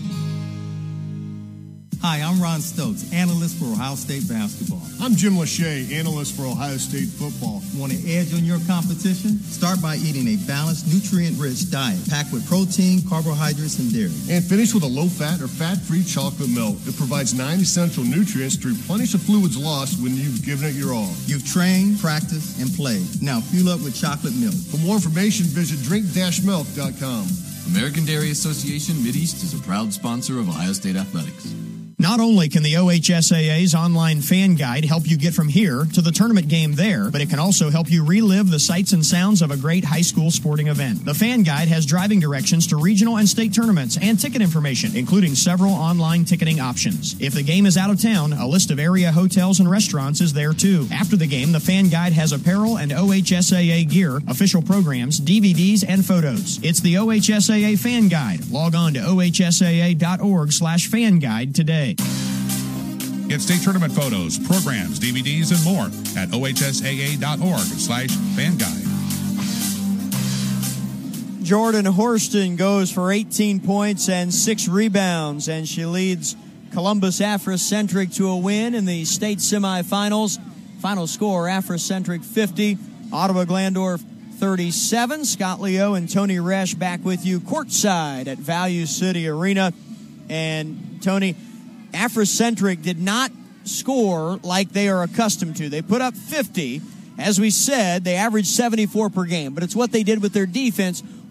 Hi, I'm Ron Stokes, analyst for Ohio State basketball. I'm Jim Lachey, analyst for Ohio State football. Want an edge on your competition? Start by eating a balanced, nutrient-rich diet packed with protein, carbohydrates, and dairy. And finish with a low-fat or fat-free chocolate milk. It provides nine essential nutrients to replenish the fluids lost when you've given it your all. You've trained, practiced, and played. Now fuel up with chocolate milk. For more information, visit drink dash milk dot com. American Dairy Association Mideast is a proud sponsor of Ohio State Athletics. Not only can the O H S A A's online fan guide help you get from here to the tournament game there, but it can also help you relive the sights and sounds of a great high school sporting event. The fan guide has driving directions to regional and state tournaments and ticket information, including several online ticketing options. If the game is out of town, a list of area hotels and restaurants is there too. After the game, the fan guide has apparel and O H S A A gear, official programs, D V Ds, and photos. It's the O H S A A fan guide. Log on to O H S A A dot org slash fan guide today. Get state tournament photos, programs, D V Ds, and more at O H S A A dot org slash fan guide. Jordan Horston goes for eighteen points and six rebounds, and she leads Columbus Afrocentric to a win in the state semifinals. Final score, Afrocentric fifty, Ottawa Glandorf thirty-seven. Scott Leo and Tony Resch back with you courtside at Value City Arena. And Tony, Afrocentric did not score like they are accustomed to. They put up fifty. As we said, they averaged seventy-four per game, but it's what they did with their defense,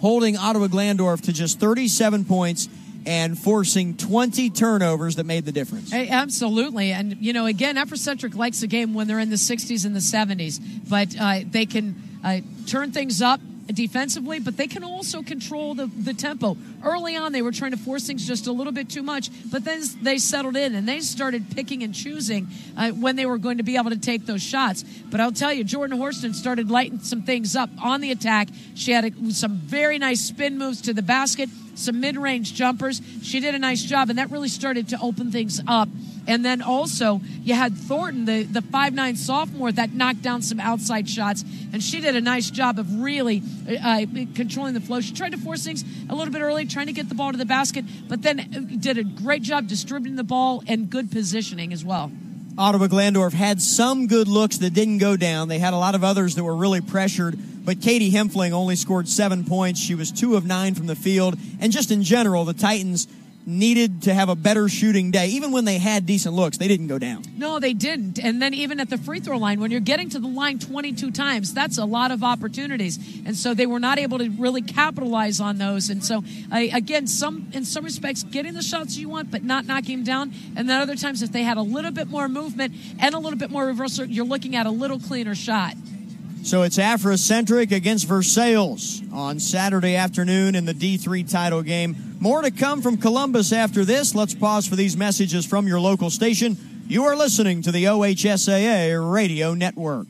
holding Ottawa Glandorf to just thirty-seven points and forcing twenty turnovers that made the difference. Hey, absolutely. And, you know, again, Afrocentric likes a game when they're in the sixties and the seventies, but uh, they can uh, turn things up defensively, but they can also control the, the tempo. Early on, they were trying to force things just a little bit too much, but then they settled in and they started picking and choosing uh, when they were going to be able to take those shots. But I'll tell you, Jordan Horston started lighting some things up on the attack. She had a, some very nice spin moves to the basket, some mid-range jumpers. She did a nice job, and that really started to open things up. And then also, you had Thornton, the, the five nine sophomore, that knocked down some outside shots, and she did a nice job of really uh, controlling the flow. She tried to force things a little bit early, trying to get the ball to the basket, but then did a great job distributing the ball and good positioning as well. Ottawa Glandorf had some good looks that didn't go down. They had a lot of others that were really pressured, but Katie Hempfling only scored seven points. She was two of nine from the field, and just in general, the Titans needed to have a better shooting day. Even when they had decent looks, they didn't go down. No, they didn't. And then even at the free throw line, when you're getting to the line twenty-two times, that's a lot of opportunities. And so they were not able to really capitalize on those. And so, I, again, some in some respects, getting the shots you want, but not knocking them down. And then other times, if they had a little bit more movement and a little bit more reversal, you're looking at a little cleaner shot. So it's Afrocentric against Versailles on Saturday afternoon in the D three title game. More to come from Columbus after this. Let's pause for these messages from your local station. You are listening to the O H S A A Radio Network.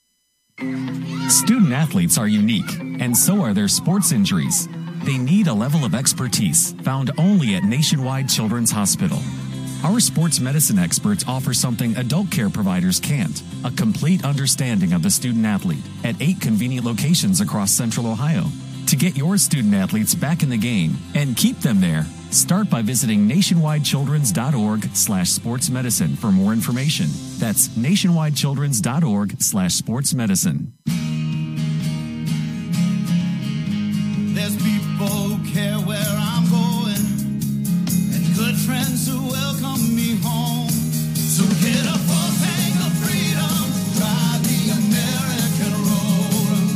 Student athletes are unique, and so are their sports injuries. They need a level of expertise found only at Nationwide Children's Hospital. Our sports medicine experts offer something adult care providers can't, a complete understanding of the student athlete at eight convenient locations across Central Ohio. To get your student athletes back in the game and keep them there, start by visiting nationwidechildrens.org slash sports medicine for more information. That's nationwidechildrens.org slash sports medicine. There's people who care where I'm going and good friends who welcome me home. So get a full tank of freedom, drive the American road.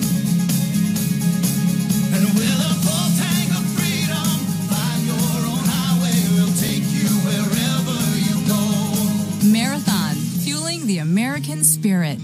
And with a full tank of freedom, find your own highway, we'll take you wherever you go. Marathon, fueling the American spirit.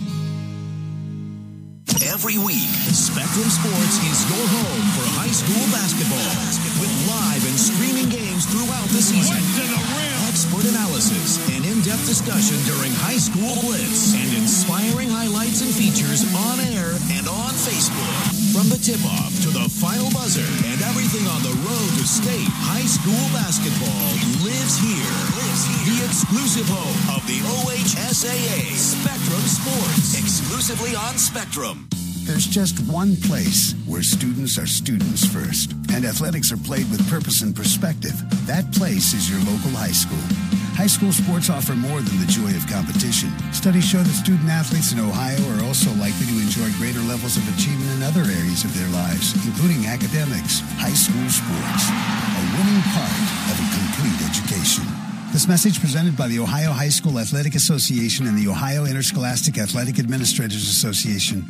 Every week, Spectrum Sports is your home for high school basketball. With live and streaming games throughout the season. Expert analysis and in-depth discussion during High School Blitz. And inspiring highlights and features on air and on Facebook. From the tip-off to the final buzzer and everything on the road to state, high school basketball lives here. Lives here. The exclusive home of the O H S A A, Spectrum Sports. Exclusively on Spectrum. There's just one place where students are students first, and athletics are played with purpose and perspective. That place is your local high school. High school sports offer more than the joy of competition. Studies show that student athletes in Ohio are also likely to enjoy greater levels of achievement in other areas of their lives, including academics. High school sports, a winning part of a complete education. This message presented by the Ohio High School Athletic Association and the Ohio Interscholastic Athletic Administrators Association.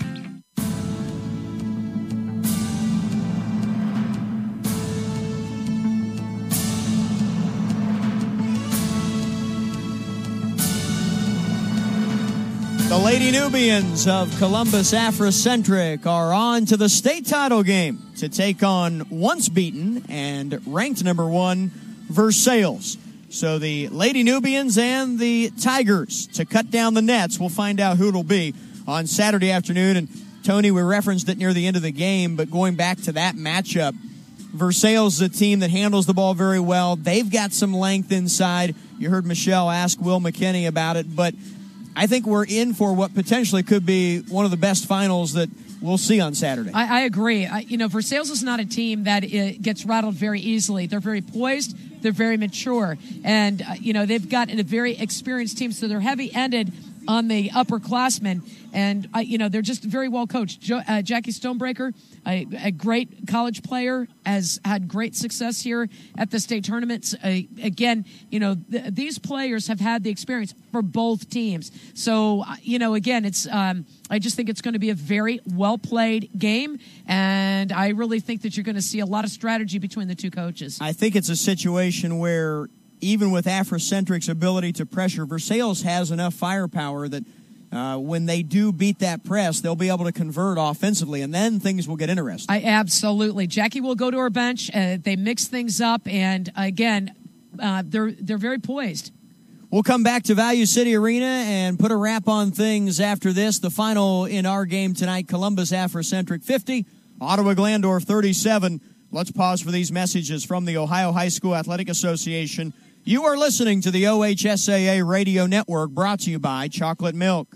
The Lady Nubians of Columbus Afrocentric are on to the state title game to take on once beaten and ranked number one Versailles. So the Lady Nubians and the Tigers to cut down the nets. We'll find out who it'll be on Saturday afternoon. And Tony, we referenced it near the end of the game, but going back to that matchup, Versailles is a team that handles the ball very well. They've got some length inside. You heard Michelle ask Will McKinney about it, but I think we're in for what potentially could be one of the best finals that we'll see on Saturday. I, I agree. I, you know, Versailles is not a team that uh, gets rattled very easily. They're very poised. They're very mature. And, uh, you know, they've got a very experienced team, so they're heavy-ended on the upperclassmen. And, uh, you know, they're just very well coached. Jo- uh, Jackie Stonebreaker, a, a great college player, has had great success here at the state tournaments. Uh, again, you know, th- these players have had the experience for both teams. So, uh, you know, again, it's um, I just think it's going to be a very well-played game. And I really think that you're going to see a lot of strategy between the two coaches. I think it's a situation where even with Afrocentric's ability to pressure, Versailles has enough firepower that Uh, when they do beat that press, they'll be able to convert offensively, and then things will get interesting. I absolutely. Jackie will go to her bench. Uh, they mix things up, and again, uh, they're they're very poised. We'll come back to Value City Arena and put a wrap on things after this. The final in our game tonight, Columbus Afrocentric fifty, Ottawa Glandorf thirty-seven. Let's pause for these messages from the Ohio High School Athletic Association. You are listening to the O H S A A Radio Network, brought to you by Chocolate Milk.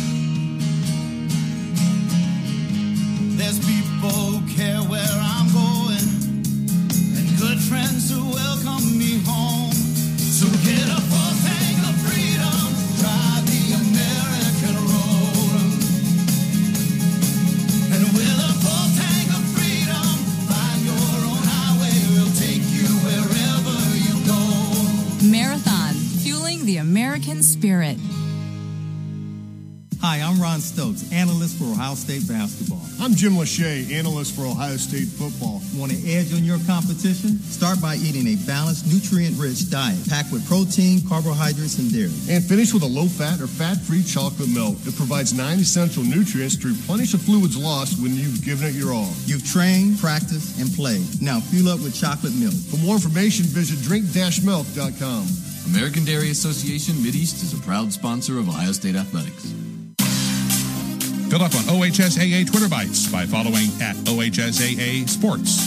There's people who care where I'm going, and good friends who welcome me home. So get a full tank of freedom, drive the American road. And with a full tank of freedom, find your own highway, we'll take you wherever you go. Marathon, fueling the American spirit. Hi, I'm Ron Stokes, analyst for Ohio State basketball. I'm Jim Lachey, analyst for Ohio State football. Want an edge on your competition? Start by eating a balanced, nutrient-rich diet packed with protein, carbohydrates, and dairy. And finish with a low-fat or fat-free chocolate milk. It provides nine essential nutrients to replenish the fluids lost when you've given it your all. You've trained, practiced, and played. Now fuel up with chocolate milk. For more information, visit drink dash milk dot com. American Dairy Association Mideast is a proud sponsor of Ohio State Athletics. Fill up on O H S A A Twitter Bites by following at O H S A A Sports.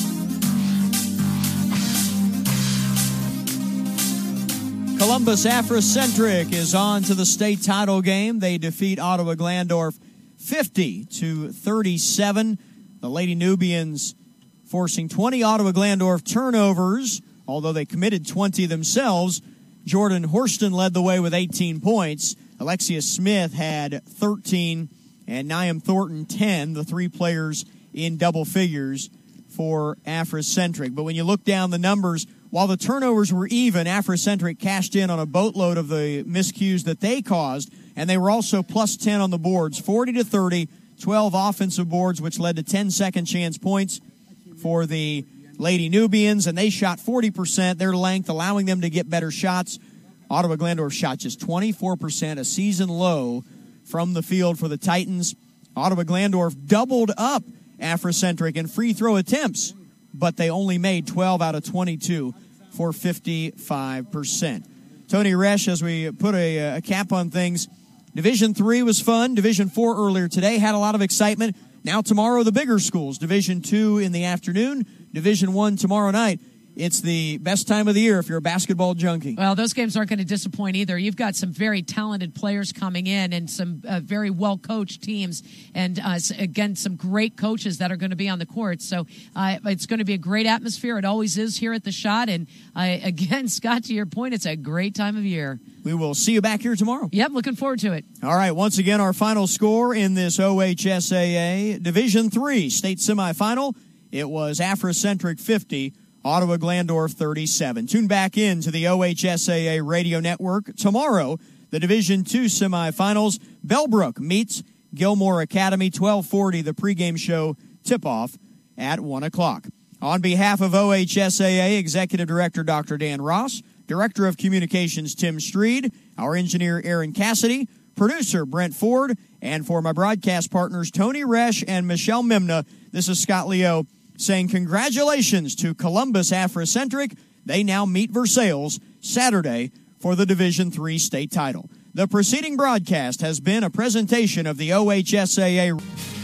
Columbus Afrocentric is on to the state title game. They defeat Ottawa Glandorf fifty to thirty-seven. The Lady Nubians forcing twenty Ottawa Glandorf turnovers, although they committed twenty themselves. Jordan Horston led the way with eighteen points. Alexia Smith had thirteen. And Niam Thornton, ten, the three players in double figures for Afrocentric. But when you look down the numbers, while the turnovers were even, Afrocentric cashed in on a boatload of the miscues that they caused, and they were also plus ten on the boards, forty to thirty, twelve offensive boards, which led to ten second chance points for the Lady Nubians, and they shot forty percent, their length, allowing them to get better shots. Ottawa Glandorf shot just twenty-four percent, a season low from the field for the Titans. Ottawa Glandorf doubled up Afrocentric in free throw attempts, but they only made twelve out of twenty-two for fifty-five percent. Tony Resch, as we put a, a cap on things, Division three was fun. Division four earlier today had a lot of excitement. Now tomorrow, the bigger schools. Division two in the afternoon, Division one tomorrow night. It's the best time of the year if you're a basketball junkie. Well, those games aren't going to disappoint either. You've got some very talented players coming in and some uh, very well-coached teams. And, uh, again, some great coaches that are going to be on the court. So uh, it's going to be a great atmosphere. It always is here at the Shot. And, uh, again, Scott, to your point, it's a great time of year. We will see you back here tomorrow. Yep, looking forward to it. All right, once again, our final score in this O H S A A Division three state semifinal. It was Afrocentric fifty, Ottawa Glandorf thirty-seven. Tune back in to the O H S A A Radio Network. Tomorrow, the Division two semifinals. Bellbrook meets Gilmore Academy, twelve forty, the pregame show tip-off at one o'clock. On behalf of O H S A A Executive Director Doctor Dan Ross, Director of Communications Tim Streed, our engineer Aaron Cassidy, producer Brent Ford, and for my broadcast partners Tony Resch and Michelle Mimna, this is Scott Leo saying congratulations to Columbus Afrocentric. They now meet Versailles Saturday for the Division three state title. The preceding broadcast has been a presentation of the O H S A A